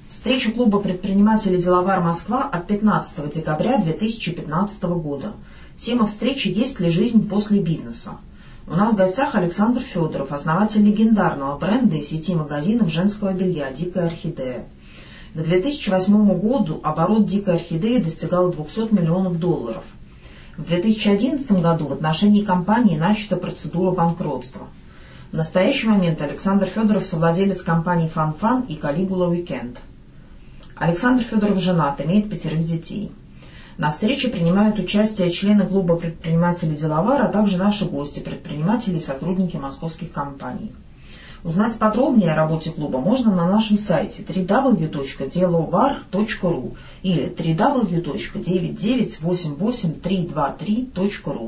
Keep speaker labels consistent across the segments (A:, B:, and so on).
A: Встреча клуба предпринимателей «Деловар Москва» от 15 декабря 2015 года. Тема встречи «Есть ли жизнь после бизнеса?». У нас в гостях Александр Федоров, основатель легендарного бренда и сети магазинов женского белья «Дикая орхидея». К 2008 году оборот «Дикой орхидеи» достигал $200 миллионов. В 2011 году в отношении компании начата процедура банкротства. В настоящий момент Александр Федоров совладелец компаний «Фан-Фан» и «Калигула Уикенд». Александр Федоров женат, имеет 5 детей. На встрече принимают участие члены клуба предпринимателей «Деловар», а также наши гости, предприниматели и сотрудники московских компаний. Узнать подробнее о работе клуба можно на нашем сайте www.delovar.ru или www.9988323.ru.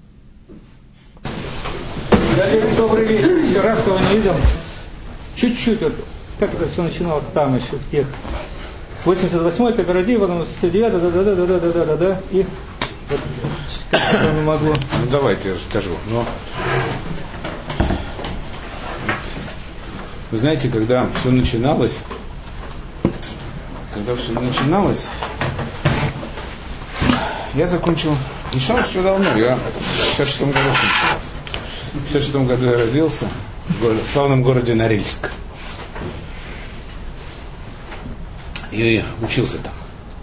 B: Добрый вечер, еще раз кого не видел. Чуть-чуть, вот, как это все начиналось там еще, в тех 88-й, кооператив, потом 69-й, да, и вот, как не могу.
C: Ну, давайте я расскажу. Но вы знаете, когда все начиналось, я закончил, начиналось все давно, я в 56 году начинался. В 1956 году я родился в славном городе Норильск. И учился там.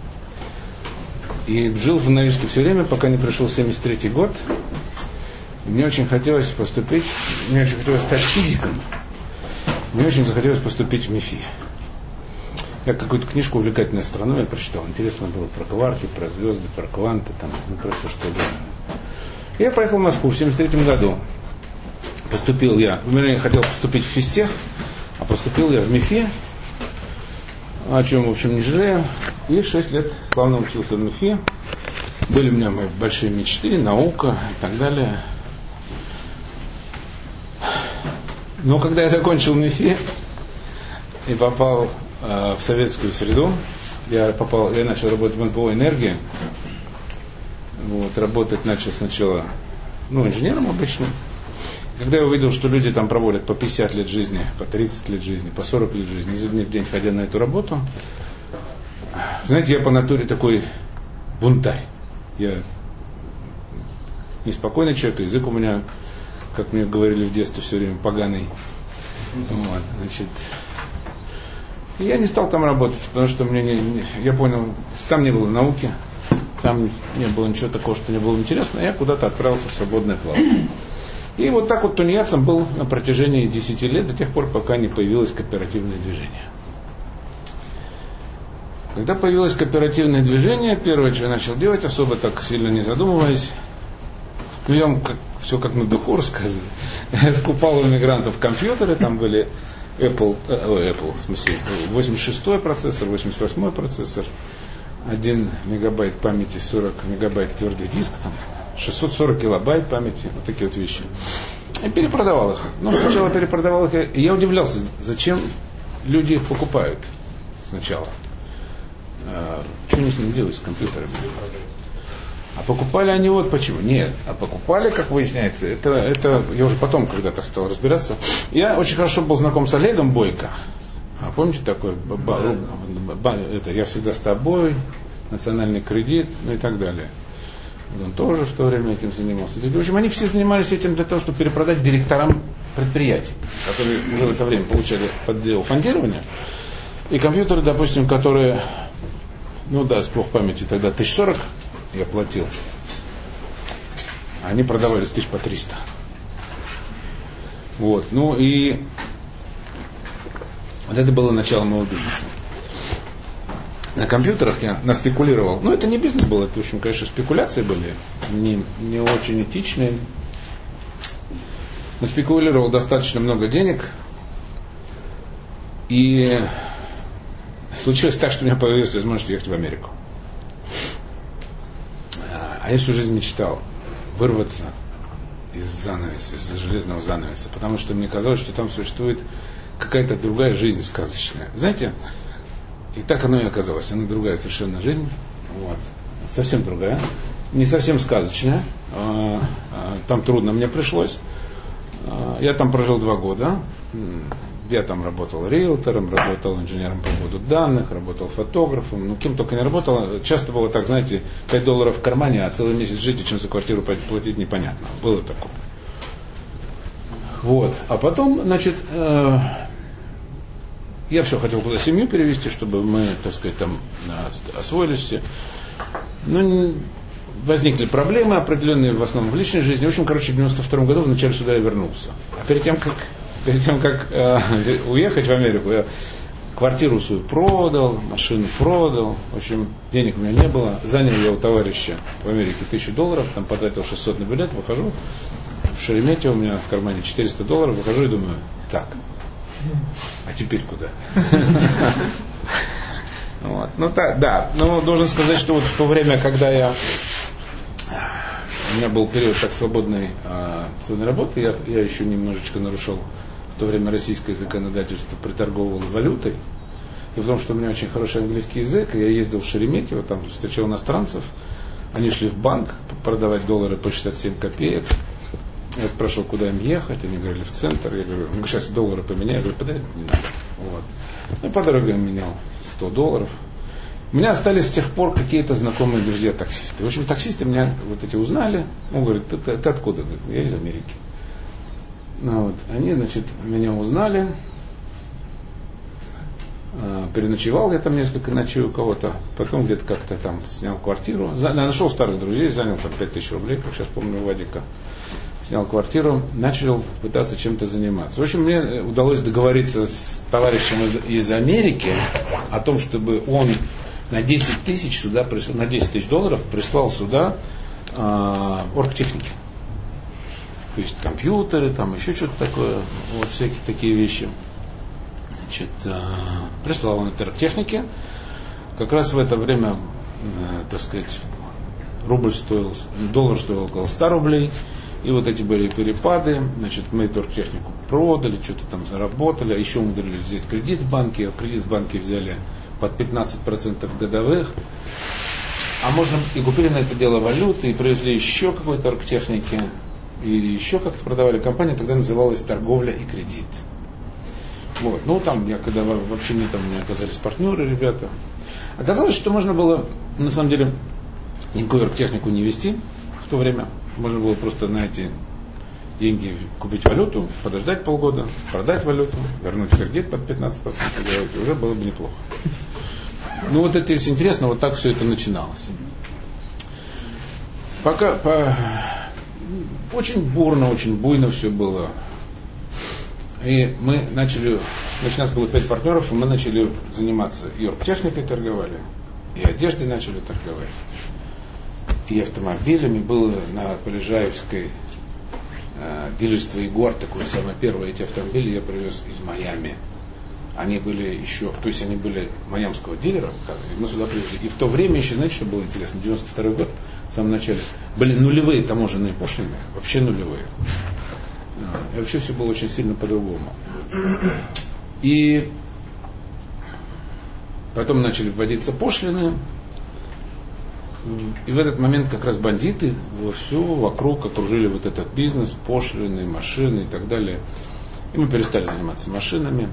C: И жил в Норильске все время, пока не пришел 73-й год. И мне очень хотелось поступить, мне очень хотелось стать физиком. Мне очень захотелось поступить в МИФИ. Я какую-то книжку «Увлекательная страна» я прочитал. Интересно было про кварки, про звезды, про кванты, там, ну, про все что угодно. Я поехал в Москву в 73-м году. Поступил я, я хотел поступить в физтех, а поступил я в МИФИ, о чем, в общем, не жалею. И 6 лет славно учился в МИФИ. Были у меня мои большие мечты, наука и так далее. Но когда я закончил МИФИ и попал в советскую среду, я начал работать в НПО «Энергия». Вот, работать начал сначала инженером обычным. Когда я увидел, что люди там проводят по 50 лет жизни, по 30 лет жизни, по 40 лет жизни, изо дня в день ходя на эту работу, знаете, я по натуре такой бунтарь. Я неспокойный человек, язык у меня, как мне говорили в детстве, все время поганый. Вот, значит, я не стал там работать, потому что я понял, там не было науки, там не было ничего такого, что мне было интересно, я куда-то отправился в свободное плавание. И вот так вот тунеядцем был на протяжении 10 лет, до тех пор, пока не появилось кооперативное движение. Когда появилось кооперативное движение, первое, что я начал делать, особо так сильно не задумываясь, я вам все как на духу рассказываю. Я скупал у иммигрантов компьютеры, там были Apple, в смысле, 86-й процессор, 88-й процессор, 1 мегабайт памяти, 40 мегабайт твердый диск, там, 640 килобайт памяти, вот такие вот вещи. И перепродавал их. Но сначала перепродавал их, и я удивлялся, зачем люди их покупают сначала. Что они с ним делают, с компьютерами? А покупали они вот почему. Нет, а покупали, как выясняется, это я уже потом когда-то стал разбираться. Я очень хорошо был знаком с Олегом Бойко. А помните такой? Я всегда с тобой, национальный кредит, ну и так далее. Он тоже в то время этим занимался. В общем, они все занимались этим для того, чтобы перепродать директорам предприятий, которые уже в это время получали поддел фондирования. И компьютеры, допустим, которые, с плохой памяти, тогда 1040 я платил. Они продавались 1000 по 300. Вот. И вот это было начало моего бизнеса. На компьютерах я наспекулировал. Это не бизнес был, это, в общем, конечно, спекуляции были. Не очень этичные. Наспекулировал достаточно много денег. И случилось так, что у меня появилась возможность ехать в Америку. А я всю жизнь мечтал вырваться из железного занавеса. Потому что мне казалось, что там существует какая-то другая жизнь сказочная. Знаете, и так оно и оказалось. Она другая совершенно жизнь. Вот. Совсем другая. Не совсем сказочная. Там трудно мне пришлось. Я там прожил 2 года. Я там работал риэлтором, работал инженером по вводу данных, работал фотографом, ну кем только не работал. Часто было так, знаете, $5 в кармане, а целый месяц жить и чем за квартиру платить непонятно. Было такое. Вот. А потом, значит, я все хотел куда семью перевести, чтобы мы, так сказать, там освоились все. Ну, возникли проблемы определенные, в основном в личной жизни. В общем, короче, в 92 году в начале сюда я вернулся. А перед тем, как уехать в Америку, я квартиру свою продал, машину продал. В общем, денег у меня не было. Занял я у товарища в Америке $1000, там потратил 600 на билет, выхожу. В Шереметьево у меня в кармане $400, выхожу и думаю, так, а теперь куда? Вот. Ну да, но должен сказать, что вот в то время, когда у меня был период так свободной работы, я еще немножечко нарушал в то время российское законодательство, приторговывал валютой. И потому что у меня очень хороший английский язык, я ездил в Шереметьево, там встречал иностранцев, они шли в банк продавать доллары по 67 копеек. Я спрашивал, куда им ехать, они говорили, в центр. Я говорю, ну сейчас доллары поменяю. Я говорю, подожди, не надо. Вот. Ну, по дороге я менял $100. У меня остались с тех пор какие-то знакомые друзья-таксисты. В общем, таксисты меня вот эти узнали. Он говорит, ты откуда? Говорит, я из Америки. Ну, вот. Они, значит, меня узнали. Переночевал я там несколько ночей у кого-то. Потом где-то как-то там снял квартиру. Нашел старых друзей, занял там $5000, как сейчас помню, у Вадика. Снял квартиру, начал пытаться чем-то заниматься. В общем, мне удалось договориться с товарищем из Америки о том, чтобы он на 10 тысяч сюда прислал, на $10 000 прислал сюда оргтехники. То есть компьютеры, там еще что-то такое, вот всякие такие вещи. Значит, прислал он это оргтехники. Как раз в это время, так сказать, доллар стоил около 100 рублей. И вот эти были перепады, значит, мы торгтехнику продали, что-то там заработали, а еще умудрились взять кредит в банке, кредит в банке взяли под 15% годовых, а можно и купили на это дело валюты, и привезли еще какой-то торгтехники, и еще как-то продавали. Компания тогда называлась «Торговля и кредит». Вот. Ну, там, когда вообще мне там не оказались партнеры, ребята. Оказалось, что можно было, на самом деле, никакую торгтехнику не вести в то время. Можно было просто на эти деньги купить валюту, подождать полгода, продать валюту, вернуть кредит под 15%, и уже было бы неплохо. Ну вот это, если интересно, вот так все это начиналось. Очень бурно, очень буйно все было. И мы начали, значит, у нас было 5 партнеров, и мы начали заниматься и оргтехникой торговали, и одеждой начали торговать. И автомобилями. Было на Полежаевской дилерство Егор, такое самое первое. Эти автомобили я привез из Майами. Они были еще, то есть они были майамского дилера, мы сюда привезли. И в то время еще, знаете, что было интересно, 92 год, в самом начале, были нулевые таможенные пошлины, вообще нулевые. И вообще все было очень сильно по-другому. И потом начали вводиться пошлины. И в этот момент как раз бандиты все вокруг окружили вот этот бизнес, пошлины, машины и так далее. И мы перестали заниматься машинами.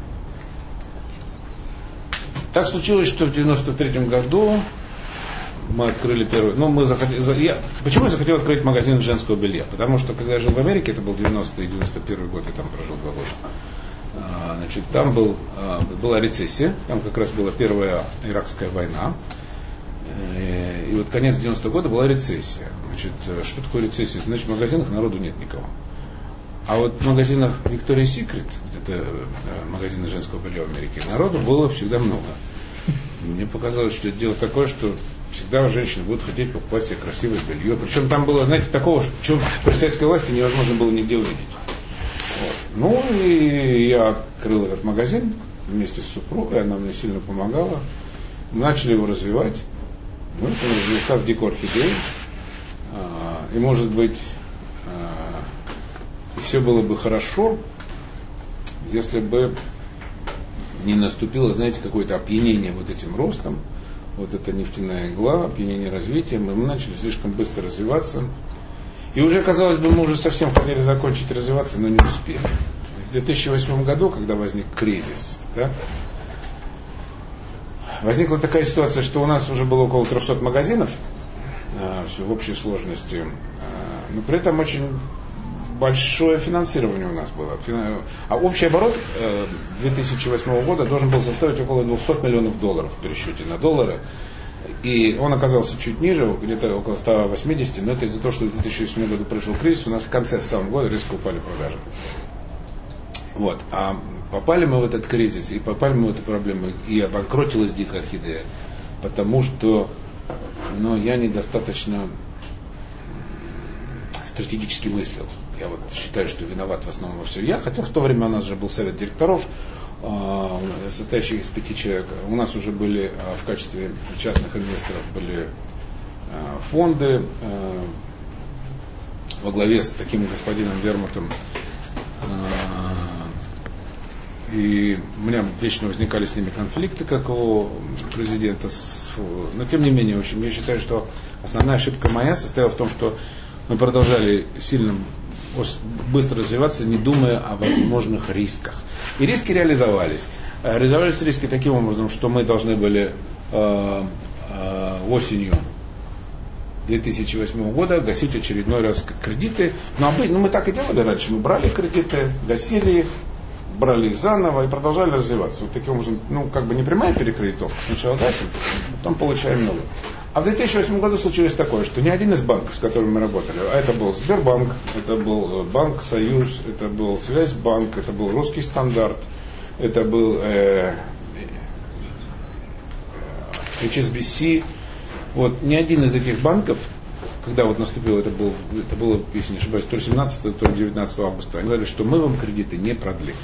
C: Так случилось, что в 93 году мы открыли первый... Почему я захотел открыть магазин женского белья? Потому что когда я жил в Америке, это был 90-й и 91 год, я там прожил 2 года. Значит, там была рецессия, там как раз была первая иракская война. И вот конец 90-го года была рецессия. Значит, что такое рецессия? Значит, в магазинах народу нет никого. А вот в магазинах Victoria's Secret, это магазины женского белья в Америке, народу было всегда много. Мне показалось, что это дело такое, что всегда женщины будут хотеть покупать себе красивое белье. Причем там было, знаете, такого, чего при советской власти невозможно было нигде увидеть. Вот. Ну и я открыл этот магазин вместе с супругой, она мне сильно помогала. Мы начали его развивать. Ну, это называется в Дикой Орхидее. И может быть, и все было бы хорошо, если бы не наступило, знаете, какое-то опьянение вот этим ростом, вот эта нефтяная игла, опьянение развитием, и мы начали слишком быстро развиваться. И уже, казалось бы, мы уже совсем хотели закончить развиваться, но не успели. в 2008 году, когда возник кризис, да, возникла такая ситуация, что у нас уже было около 300 магазинов в общей сложности, но при этом очень большое финансирование у нас было. А общий оборот 2008 года должен был составить около 200 миллионов долларов в пересчете на доллары. И он оказался чуть ниже, где-то около 180, но это из-за того, что в 2008 году пришел кризис, у нас в конце самого года резко упали продажи. Вот. А попали мы в этот кризис, и попали мы в эту проблему, и обанкротилась Дикая Орхидея, потому что я недостаточно стратегически мыслил. Я вот считаю, что виноват в основном во всем я, хотя в то время у нас уже был совет директоров, состоящий из 5 человек. У нас уже были в качестве частных инвесторов были фонды во главе с таким господином Вермутом. И у меня вечно возникали с ними конфликты, как у президента. Но тем не менее, в общем, я считаю, что основная ошибка моя состояла в том, что мы продолжали сильно быстро развиваться, не думая о возможных рисках. И риски реализовались. Реализовались риски таким образом, что мы должны были осенью 2008 года гасить очередной раз кредиты. Но мы так и делали раньше. Мы брали кредиты, гасили их, брали их заново и продолжали развиваться. Вот таким образом, не прямая перекредитовка. Сначала гасим, потом получаем новый. А в 2008 году случилось такое, что ни один из банков, с которыми мы работали, а это был Сбербанк, это был Банк Союз, это был Связьбанк, это был Русский Стандарт, это был HSBC. Вот ни один из этих банков, когда вот наступило, это было, если не ошибаюсь, то ли 17, то ли 19 августа, они сказали, что мы вам кредиты не продлим.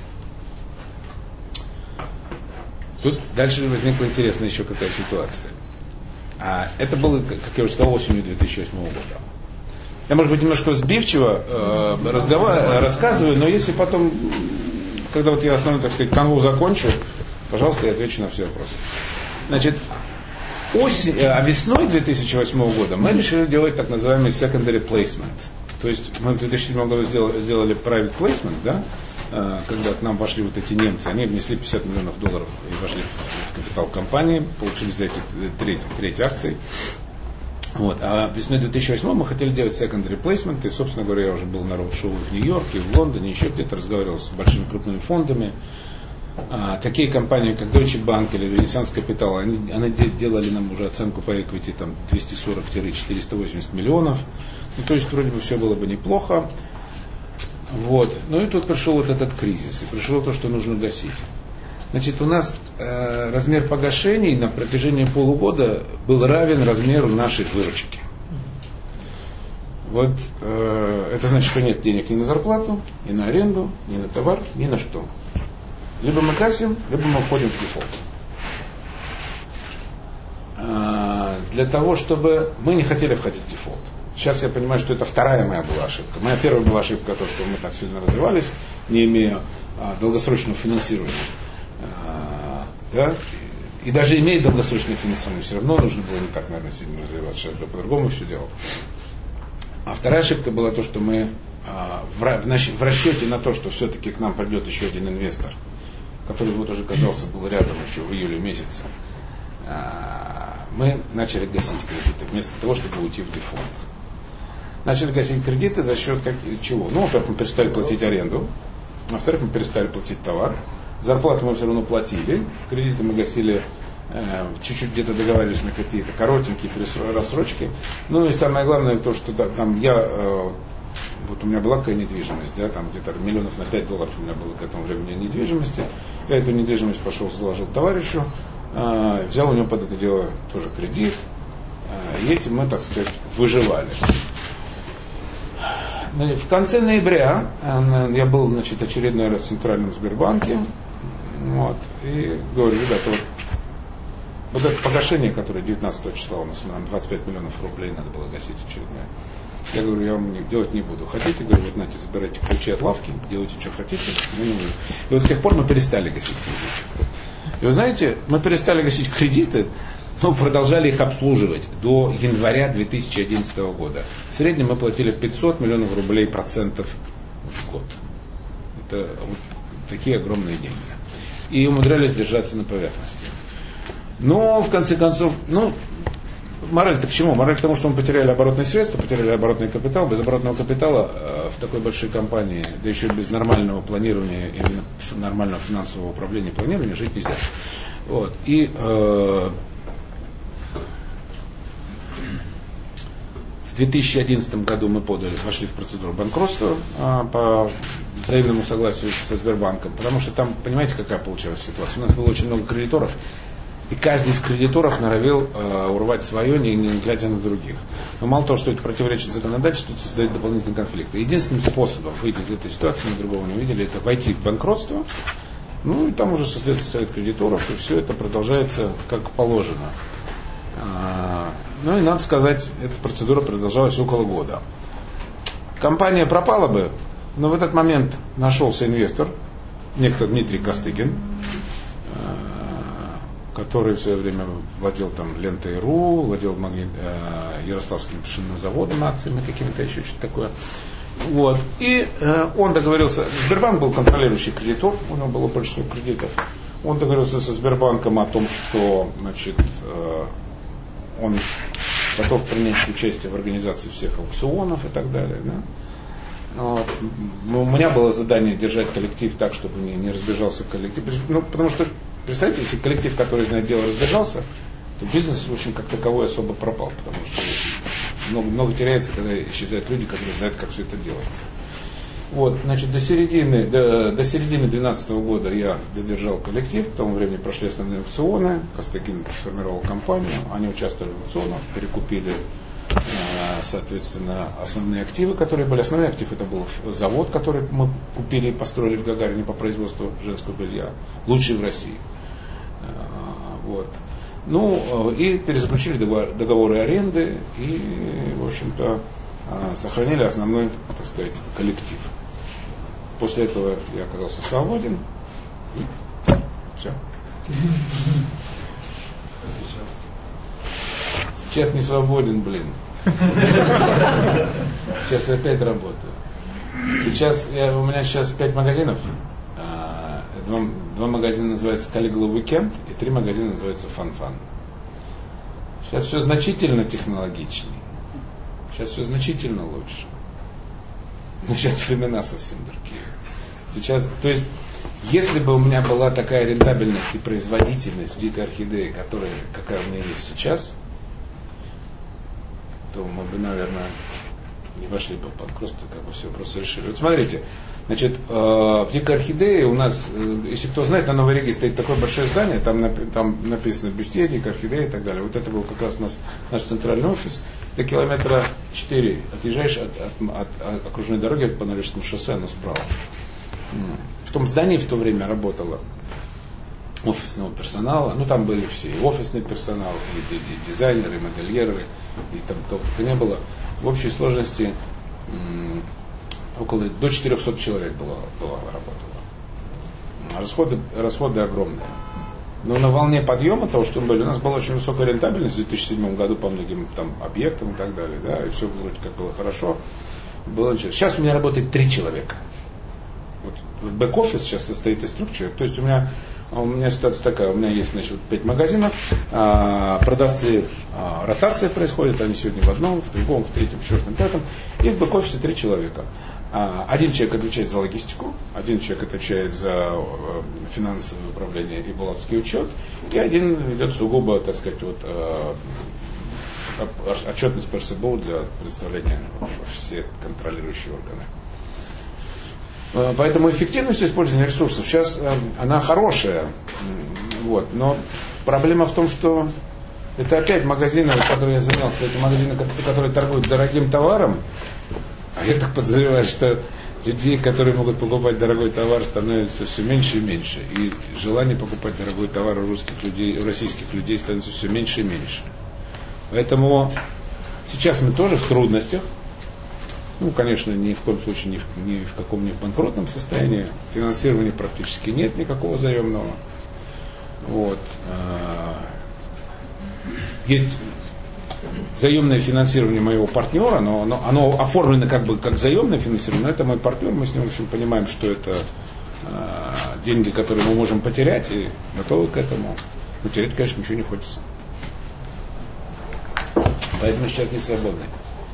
C: Тут дальше возникла интересная еще какая ситуация. Это было, как я уже сказал, осенью 2008 года. Я, может быть, немножко сбивчиво рассказываю, но если потом, когда вот я основной, так сказать, канву закончу, пожалуйста, я отвечу на все вопросы. Значит, весной 2008 года мы решили делать так называемый secondary placement. То есть мы в 2007 году сделали private placement, да, когда к нам вошли вот эти немцы, они внесли 50 миллионов долларов и вошли в капитал компании, получили за эти треть акций. Вот. А весной 2008 мы хотели делать secondary placement, и, собственно говоря, я уже был на роуд-шоу в Нью-Йорке, в Лондоне, еще где-то разговаривал с большими крупными фондами. Такие компании, как Deutsche Bank или Renaissance Capital, они делали нам уже оценку по equity 240-480 миллионов. То есть вроде бы все было бы неплохо. Вот. Ну и тут пришел вот этот кризис, и пришло то, что нужно гасить. Значит, у нас размер погашений на протяжении полугода был равен размеру нашей выручки. Вот это значит, что нет денег ни на зарплату, ни на аренду, ни на товар, ни на что. Либо мы гасим, либо мы входим в дефолт. Для того, чтобы мы не хотели входить в дефолт. Сейчас я понимаю, что это вторая моя была ошибка. Моя первая была ошибка, то, что мы так сильно развивались, не имея долгосрочного финансирования. Да? И даже имея долгосрочное финансирование, все равно нужно было не так, наверное, сильно развиваться. Сейчас я по-другому все делал. А вторая ошибка была то, что мы в расчете на то, что все-таки к нам придет еще один инвестор, который вот уже, казался, был рядом еще в июле месяце, мы начали гасить кредиты, вместо того, чтобы уйти в дефолт. Начали гасить кредиты за счет чего? Во-первых, мы перестали платить аренду, во-вторых, мы перестали платить товар, зарплату мы все равно платили, кредиты мы гасили, чуть-чуть где-то договаривались на какие-то коротенькие рассрочки. Ну и самое главное то, что там вот у меня была какая недвижимость, да, там где-то миллионов на 5 долларов у меня было к этому времени недвижимости. Я эту недвижимость пошел, заложил товарищу, взял у него под это дело тоже кредит, и этим мы, так сказать, выживали. В конце ноября я был, значит, очередной раз в Центральном Сбербанке, вот, и говорю, ребята, вот это погашение, которое 19 числа у нас, 25 миллионов рублей надо было гасить очередное. Я говорю, я вам делать не буду. Хотите, говорю, вот знаете, забирайте ключи от лавки, делайте, что хотите. И вот с тех пор мы перестали гасить кредиты. И вы знаете, мы перестали гасить кредиты, но продолжали их обслуживать до января 2011 года. В среднем мы платили 500 миллионов рублей процентов в год. это вот такие огромные деньги. И умудрялись держаться на поверхности. Но, в конце концов, мораль-то к чему? Мораль к тому, что мы потеряли оборотные средства, потеряли оборотный капитал. Без оборотного капитала в такой большой компании, да еще без нормального планирования, именно нормального финансового управления и планирования жить нельзя. Вот. И в 2011 году мы вошли в процедуру банкротства по взаимному согласию со Сбербанком, потому что там, понимаете, какая получилась ситуация? У нас было очень много кредиторов, и каждый из кредиторов норовил урвать свое, не глядя на других. Но мало того, что это противоречит законодательству, это создает дополнительные конфликты. Единственным способом выйти из этой ситуации, мы другого не видели, это войти в банкротство, и там уже создается совет кредиторов, и все это продолжается как положено. И надо сказать, эта процедура продолжалась около года. Компания пропала бы, но в этот момент нашелся инвестор, некто Дмитрий Костыгин, который в свое время владел там Лентой.ру, владел Ярославским шинным заводом, акциями какими-то еще, что-то такое. Вот. И он договорился, Сбербанк был контролирующий кредитор, у него было больше всего кредитов. Он договорился со Сбербанком о том, что, он готов принять участие в организации всех аукционов и так далее. Да? Вот. У меня было задание держать коллектив так, чтобы не разбежался коллектив. Потому что, представьте, если коллектив, который знает дело, разбежался, то бизнес, в общем, как таковой особо пропал. Потому что много теряется, когда исчезают люди, которые знают, как все это делается. Вот, значит, до середины 2012 года я додержал коллектив, к тому времени прошли основные аукционы, Костыгин сформировал компанию, они участвовали в аукционах, перекупили, соответственно, основные активы, которые были. Основной актив это был завод, который мы купили и построили в Гагарине по производству женского белья, лучший в России. Вот. И перезаключили договоры аренды и, в общем-то, сохранили основной, так сказать, коллектив. После этого я оказался свободен. И все. Сейчас не свободен, блин. Сейчас я опять работаю. У меня сейчас 5 магазинов. 2 магазина называются Caligula Weekend, и 3 магазина называются Fun. Сейчас все значительно технологичнее. Сейчас все значительно лучше. Но сейчас времена совсем другие. Сейчас, то есть, если бы у меня была такая рентабельность и производительность в Дикой Орхидее, какая у меня есть сейчас, то мы бы, наверное, не вошли бы в банкротство, как бы все вопросы решили. Вот смотрите, значит, в Дикой Орхидее у нас, если кто знает, на Новой Риге стоит такое большое здание, там написано Бюстье, Дикая Орхидея и так далее. Вот это был как раз наш центральный офис. До километра 4 отъезжаешь от окружной дороги по Норвежскому шоссе, оно справа. В том здании в то время работало офисного персонала, там были все, и офисный персонал, и дизайнеры, и модельеры, и там кого-то не было. В общей сложности до 400 человек работало. Расходы огромные. Но на волне подъема того, что мы были, у нас была очень высокая рентабельность в 2007 году по многим там объектам и так далее, да, и все вроде как было хорошо. Сейчас у меня работает 3 человека. Вот бэк-офис сейчас состоит из 3 человек. То есть у меня ситуация такая, у меня есть, 5 магазинов, продавцы, ротация происходит, они сегодня в одном, в другом, в третьем, в четвертом, в пятом, и в бэк-офисе 3 человека. 1 человек отвечает за логистику, 1 человек отвечает за финансовое управление и бухгалтерский учет, и 1 ведет сугубо, так сказать, отчетность по РСБУ для представления во все контролирующие органы. Поэтому эффективность использования ресурсов сейчас она хорошая, но проблема в том, что это опять магазины, которые я занялся, это магазины, которые торгуют дорогим товаром, а я так подозреваю, что людей, которые могут покупать дорогой товар, становится все меньше и меньше, и желание покупать дорогой товар у российских людей становится все меньше и меньше. Поэтому сейчас мы тоже в трудностях. Конечно, ни в коем случае ни в каком не в банкротном состоянии. Финансирования практически нет никакого заемного. Есть заемное финансирование моего партнера, но оно оформлено как заемное финансирование, но это мой партнер, мы с ним, в общем, понимаем, что это деньги, которые мы можем потерять, и готовы к этому. Но терять, конечно, ничего не хочется. Поэтому сейчас не свободный.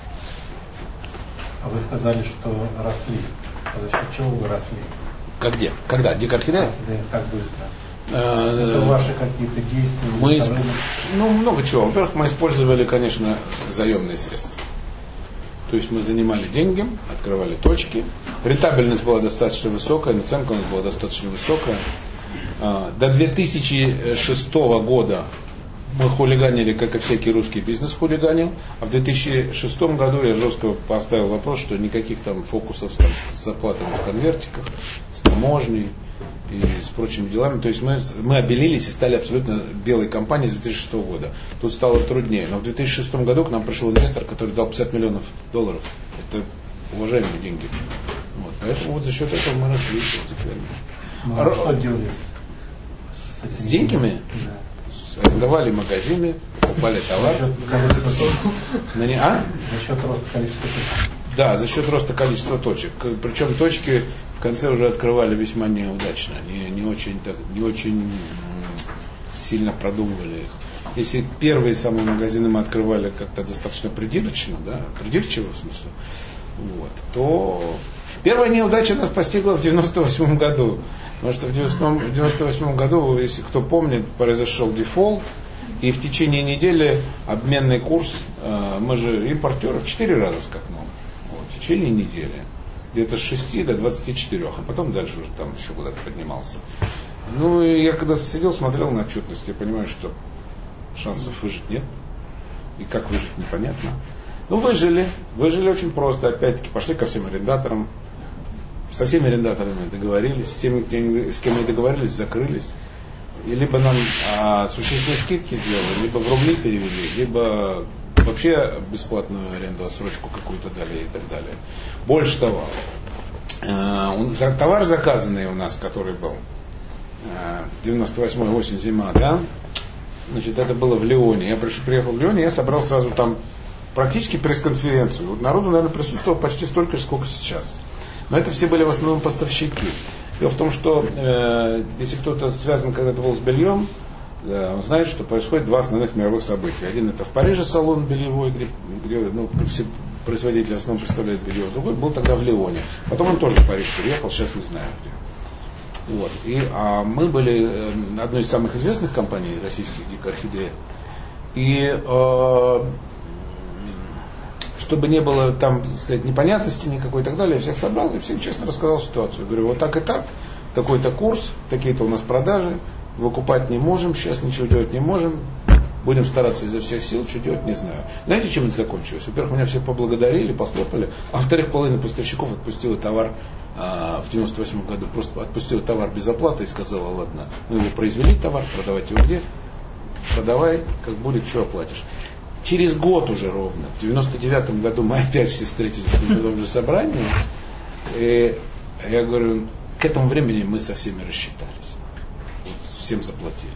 D: А вы сказали, что росли. А за счет чего вы росли?
C: Как где? Когда? Дикархидея?
D: Да, так быстро. Это ваши какие-то действия?
C: Много чего. Во-первых, мы использовали, конечно, заемные средства. То есть мы занимали деньги, открывали точки. Рентабельность была достаточно высокая, наценка у нас была достаточно высокая. До 2006 года мы хулиганили, как и всякий русский бизнес хулиганил. А в 2006 году я жестко поставил вопрос, что никаких там фокусов с зарплатами в конвертиках, с таможней и с прочими делами. То есть мы обелились и стали абсолютно белой компанией с 2006 года. Тут стало труднее. Но в 2006 году к нам пришел инвестор, который дал $50 миллионов. Это уважаемые деньги. Вот. Поэтому вот за счет этого мы росли постепенно.
D: Что делали
C: с деньгами?
D: Да.
C: Арендовали магазины, покупали товар.
D: За счет роста количества точек.
C: Да, за счет роста количества точек. Причем точки в конце уже открывали весьма неудачно. Не очень сильно продумывали их. Если первые самые магазины мы открывали как-то достаточно придирчиво в смысле, то первая неудача нас постигла в 98 году. Потому что в 98 году, если кто помнит, произошел дефолт, и в течение недели обменный курс, мы же импортеры в 4 раза скакнул. В течение недели. Где-то с 6 до 24, а потом дальше уже там еще куда-то поднимался. И я когда сидел, смотрел на отчетность, я понимаю, что шансов выжить нет. И как выжить, непонятно. Выжили очень просто. Опять-таки пошли ко всем арендаторам. Со всеми арендаторами договорились, с теми, с кем не договорились, закрылись. И либо нам существенные скидки сделали, либо в рубли перевели, либо вообще бесплатную аренду, отсрочку какую-то дали и так далее. Больше того, товар заказанный у нас, который был 98-й осень, зима, да, значит, это было в Лионе. Я приехал в Лионе, я собрал сразу там практически пресс-конференцию. Народу, наверное, присутствовало почти столько же, сколько сейчас. Но это все были в основном поставщики. Дело в том, что если кто-то связан когда-то был с бельем, он знает, что происходит два основных мировых события. Один это в Париже салон бельевой, где все производители в основном представляют белье. Другой был тогда в Лионе. Потом он тоже в Париж приехал, сейчас не знаю где. Мы были одной из самых известных компаний российских, Дикархидея. И чтобы не было там, сказать, непонятности никакой и так далее, я всех собрал и всем честно рассказал ситуацию. Говорю, вот так и так, такой-то курс, такие-то у нас продажи, выкупать не можем, сейчас ничего делать не можем, будем стараться изо всех сил, что делать не знаю. Знаете, чем это закончилось? Во-первых, меня все поблагодарили, похлопали, а во-вторых, половина поставщиков отпустила товар в 98 году, просто отпустила товар без оплаты и сказала, ладно, мы его произвели, товар, продавать его где? Продавай, как будет, что оплатишь. Через год уже ровно, в 99 году мы опять все встретились на том же собрании, и я говорю, к этому времени мы со всеми рассчитались, всем заплатили.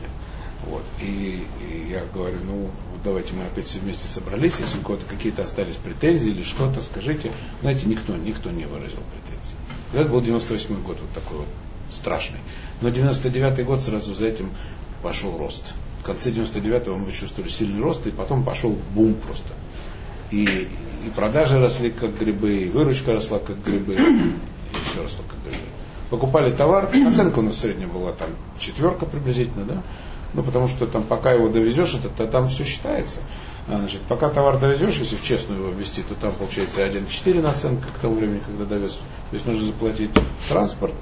C: И я говорю, давайте мы опять все вместе собрались, если у кого-то какие-то остались претензии или что-то, скажите. Знаете, никто не выразил претензий. Это был 98 год, вот такой вот страшный. Но 99 год сразу за этим пошел рост. В конце 99-го мы чувствовали сильный рост, и потом пошел бум просто. И продажи росли как грибы, и выручка росла как грибы, и все росло как грибы. Покупали товар, оценка у нас в среднем была там 4 приблизительно, да? Потому что там пока его довезешь, там все считается. Значит, пока товар довезешь, если в честную его ввести, то там получается 1,4 наценка к тому времени, когда довез. То есть нужно заплатить транспорт,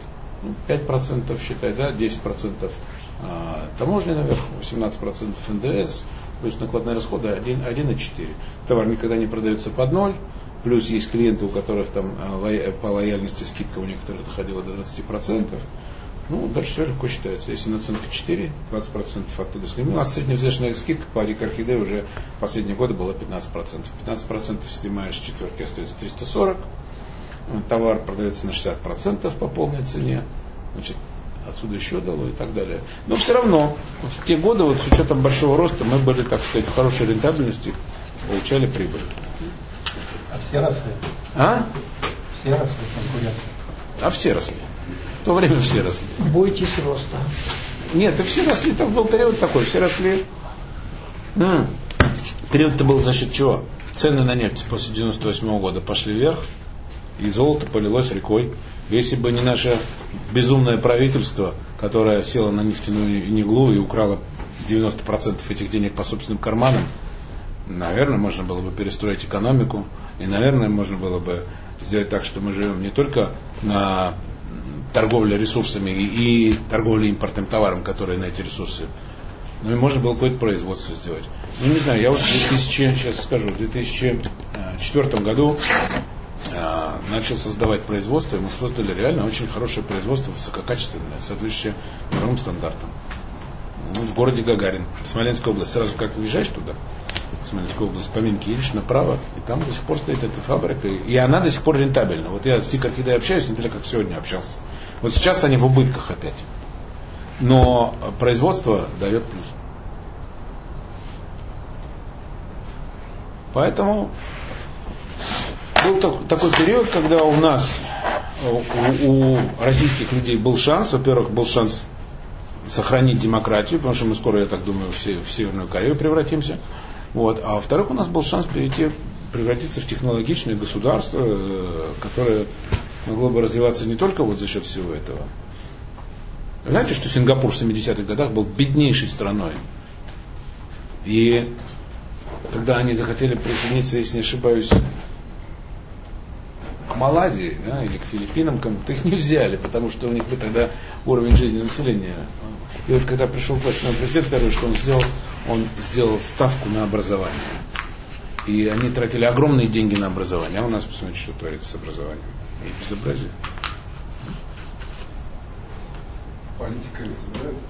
C: 5% считай, да, 10% таможня наверх, 18% НДС, плюс накладные расходы 1,4. Товар никогда не продается под 0, плюс есть клиенты, у которых там по лояльности скидка у некоторых доходила до 20%. Дальше все легко считается. Если наценка 4, 20% оттуда снимем. У нас средневзвешенная скидка по Дикархидее уже в последние годы была 15%. 15% снимаешь с четверки, остается 340. Товар продается на 60% по полной цене. Значит, отсюда еще дало и так далее. Но все равно, в те годы, с учетом большого роста, мы были, так сказать, в хорошей рентабельности. получали прибыль.
D: А все росли? Все росли конкуренты?
C: А все росли. В то время все росли.
A: Бойтесь роста.
C: Нет, и все росли, там был период такой, все росли. Период-то был за счет чего? Цены на нефть после 98 года пошли вверх, и золото полилось рекой. Если бы не наше безумное правительство, которое село на нефтяную иглу и украло 90% этих денег по собственным карманам, наверное, можно было бы перестроить экономику, и, наверное, можно было бы сделать так, что мы живем не только на торговле ресурсами и торговле импортным товаром, которые на эти ресурсы, но и можно было какое-то производство сделать. Ну, не знаю, я вот сейчас скажу, в 2004 году начал создавать производство, и мы создали реально очень хорошее производство, высококачественное, соответствующее мировым стандартам. В городе Гагарин, Смоленская область. Сразу как уезжаешь туда, в Смоленскую область, по Минке едешь направо, и там до сих пор стоит эта фабрика, и она до сих пор рентабельна. Вот я с Тикой, когда общаюсь, не знаю, как сегодня общался. Вот сейчас они в убытках опять. Но производство дает плюс. Поэтому был такой период, когда у нас, у российских людей был шанс, во-первых, был шанс сохранить демократию, потому что мы скоро, я так думаю, в Северную Корею превратимся. Вот. А во-вторых, у нас был шанс превратиться в технологичное государство, которое могло бы развиваться не только вот за счет всего этого. Вы знаете, что Сингапур в 70-х годах был беднейшей страной? И когда они захотели присоединиться, если не ошибаюсь, к Малайзии, да, или к Филиппинам, кому-то их не взяли, потому что у них был тогда уровень жизни населения. И вот когда пришел к власти президент, первое, что он сделал ставку на образование. И они тратили огромные деньги на образование. А у нас, посмотрите, что творится с образованием. Это безобразие.
D: Политика не собирается.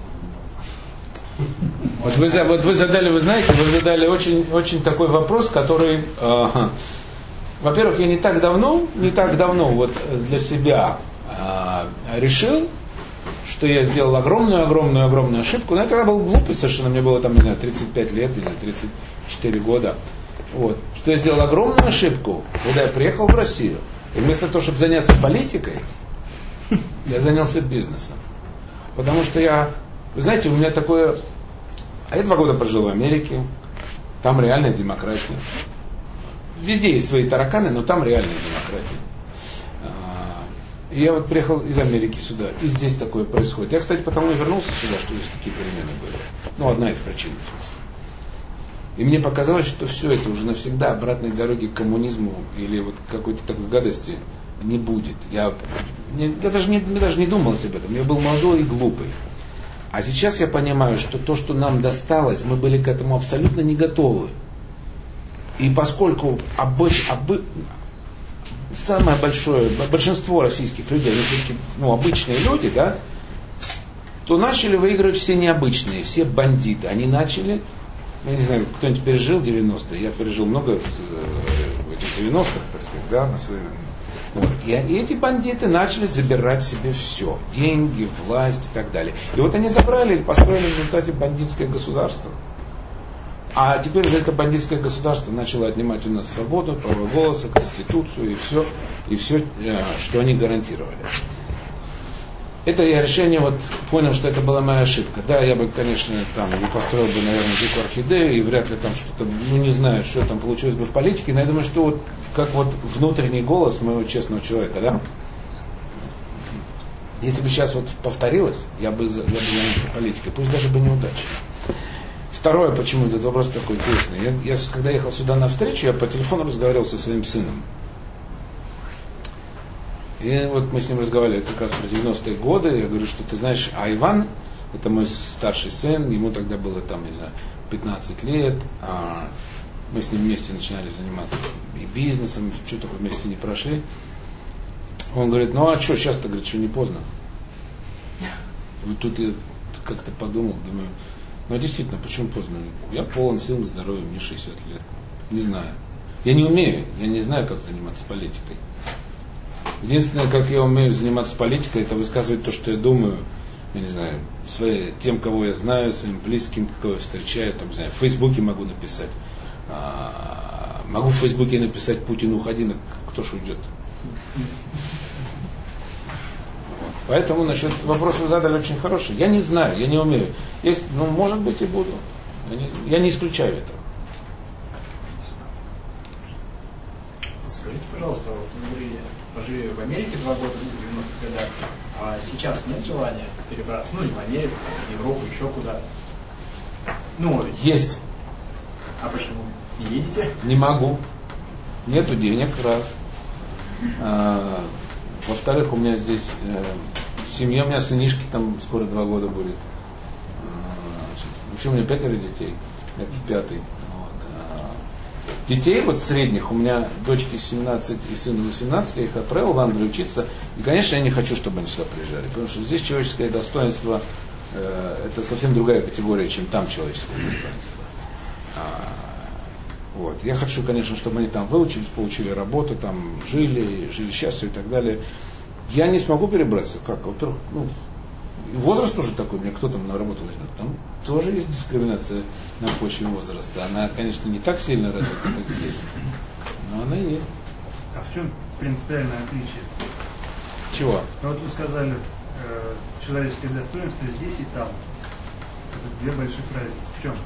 C: Вот вы задали очень такой вопрос, который, во-первых, я не так давно вот для себя решил, что я сделал огромную ошибку. Но я тогда был глупый совершенно, мне было там, не знаю, 35 лет или 34 года. Вот. Что я сделал огромную ошибку, когда я приехал в Россию. И вместо того, чтобы заняться политикой, я занялся бизнесом. Потому что вы знаете, у меня такое... А я 2 года прожил в Америке, там реальная демократия. Везде есть свои тараканы, но там реальная демократия. И я вот приехал из Америки сюда, и здесь такое происходит. Я, кстати, потому и вернулся сюда, что здесь такие перемены были. Ну, одна из причин, в смысле. И мне показалось, что все это уже навсегда обратной дороги к коммунизму или вот какой-то такой гадости не будет. Я даже не думал об этом. Я был молодой и глупый. А сейчас я понимаю, что то, что нам досталось, мы были к этому абсолютно не готовы. И поскольку самое большое, большинство российских людей, они все-таки обычные люди, да, то начали выигрывать все необычные, все бандиты. Они начали, я не знаю, кто-нибудь пережил 90-е, я пережил много этих 90-х, так сказать, да, на своем. Вот. И эти бандиты начали забирать себе все. Деньги, власть и так далее. И вот они забрали и построили в результате бандитское государство. А теперь же это бандитское государство начало отнимать у нас свободу, право голоса, конституцию и все, что они гарантировали. Это я решение понял, что это была моя ошибка. Да, я бы, конечно, там не построил бы, наверное, дикую орхидею, и вряд ли там что-то, не знаю, что там получилось бы в политике, но я думаю, что как внутренний голос моего честного человека, да, если бы сейчас повторилось, я бы занялся политикой, пусть даже бы неудачно. Второе, почему этот вопрос такой интересный. Я когда ехал сюда на встречу, я по телефону разговаривал со своим сыном. И вот мы с ним разговаривали как раз про 90-е годы. Я говорю, что ты знаешь, а Иван, это мой старший сын, ему тогда было там, не знаю, 15 лет. Мы с ним вместе начинали заниматься и бизнесом, что-то вместе не прошли. Он говорит, ну а что, сейчас-то, говорит, что не поздно. Вот тут я как-то подумал, думаю, ну действительно, почему поздно? Я полон сил, здоровья, мне 60 лет. Не знаю. Я не умею, я не знаю, как заниматься политикой. Единственное, как я умею заниматься политикой, это высказывать то, что я думаю, я не знаю, тем, кого я знаю, своим близким, кого я встречаю, там, не знаю, в Фейсбуке могу написать. Могу в Фейсбуке написать: Путин, уходи, кто ж уйдет. Поэтому насчет вопроса вы задали очень хороший. Я не знаю, я не умею. Есть, может быть, и буду. Я не исключаю этого.
E: Скажите, пожалуйста, вот вы говорили, пожили в Америке 2 года, в 90-х годах, а сейчас нет желания перебраться, не в Америку, в Европу, еще куда-то?
C: Есть.
E: А почему? Не едете?
C: Не могу. Нету денег, раз. Во-вторых, у меня здесь семья, у меня сынишки, там скоро 2 года будет. Вообще у меня 5 детей. Я 5-й. Детей средних, у меня дочки 17 и сыну 18, я их отправил в Англию учиться. И, конечно, я не хочу, чтобы они сюда приезжали. Потому что здесь человеческое достоинство это совсем другая категория, чем там человеческое достоинство. Я хочу, конечно, чтобы они там выучились, получили работу, там жили счастливы и так далее. Я не смогу перебраться. Как? Во-первых, возраст тоже такой, меня кто там на работу возьмет. Там тоже есть дискриминация на почве возраста. Она, конечно, не так сильно развита, как здесь, но она есть.
F: А в чем принципиальное отличие?
C: Чего?
F: Вы сказали, человеческое достоинство здесь и там. Это 2 больших разницы. В чем?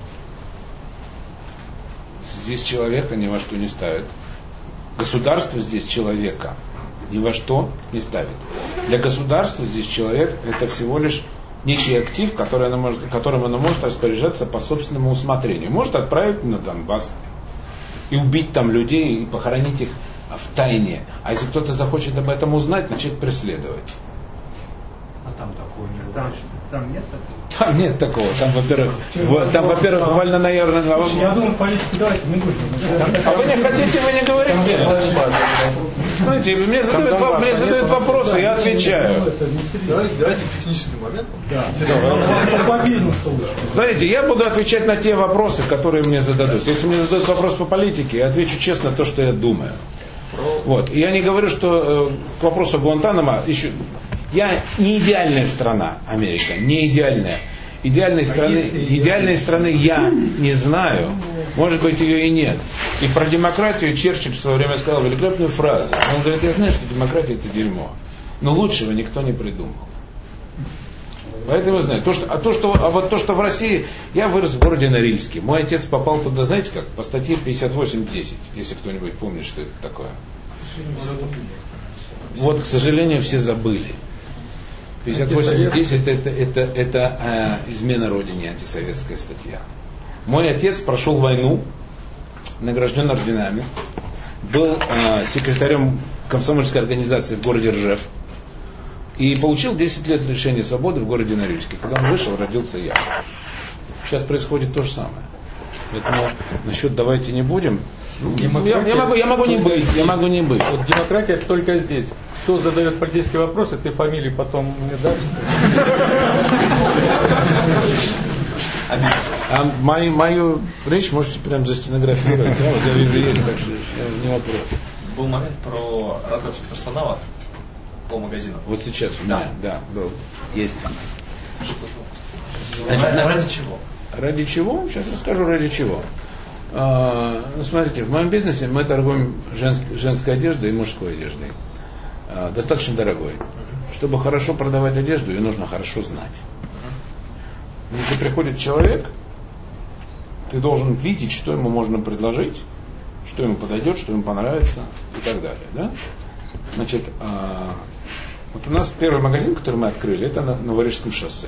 C: Здесь человека ни во что не ставит. Государство здесь человека ни во что не ставит. Для государства здесь человек это всего лишь некий актив, которым оно может распоряжаться по собственному усмотрению. Может отправить на Донбасс и убить там людей и похоронить их в тайне. А если кто-то захочет об этом узнать, начать преследовать.
E: А там такого не бывает.
F: Там нет такого?
C: Там нет такого. Там, во-первых, вольно-наерно.
E: Я думаю, политику давайте не будем.
C: А вы не хотите, вы не говорите. Знаете, мне задают вопросы, я отвечаю.
D: Давайте к техническим моментам.
E: По бизнесу.
C: Смотрите, я буду отвечать на те вопросы, которые мне зададут. Если мне зададут вопрос по политике, я отвечу честно то, что я думаю. И я не говорю, что к вопросу Гуантанамо еще... Я не идеальная страна, Америка, не идеальная. Идеальной страны я не знаю. Может быть, ее и нет. И про демократию Черчилль в свое время сказал великолепную фразу. Он говорит: я знаю, что демократия это дерьмо. Но лучшего никто не придумал. Поэтому знаю. То, что в России, я вырос в городе Норильске. Мой отец попал туда, знаете как? По статье 58.10, если кто-нибудь помнит, что это такое. К сожалению, все забыли. 58.10 это измена родине, антисоветская статья. Мой отец прошел войну, награжден орденами, был секретарем комсомольской организации в городе Ржев и получил 10 лет лишения свободы в городе Норильске. Когда он вышел, родился я. Сейчас происходит то же самое. Поэтому насчет давайте не будем. Я могу не быть.
B: Демократия это только здесь. Кто задает политические вопросы, ты фамилии потом мне дашь.
C: А мою речь можете прям застенографировать. Я вижу, есть, так что не вопрос.
G: Был момент про ротацию персонала по магазину.
C: Вот сейчас у меня, да, был. Есть.
G: Ради чего?
C: Ради чего? Сейчас расскажу, ради чего. Смотрите, в моем бизнесе мы торгуем женской одеждой и мужской одеждой. Достаточно дорогой. Чтобы хорошо продавать одежду, ее нужно хорошо знать. Если приходит человек, ты должен видеть, что ему можно предложить, что ему подойдет, что ему понравится и так далее. Да? Значит, у нас первый магазин, который мы открыли, это на Новорижском шоссе.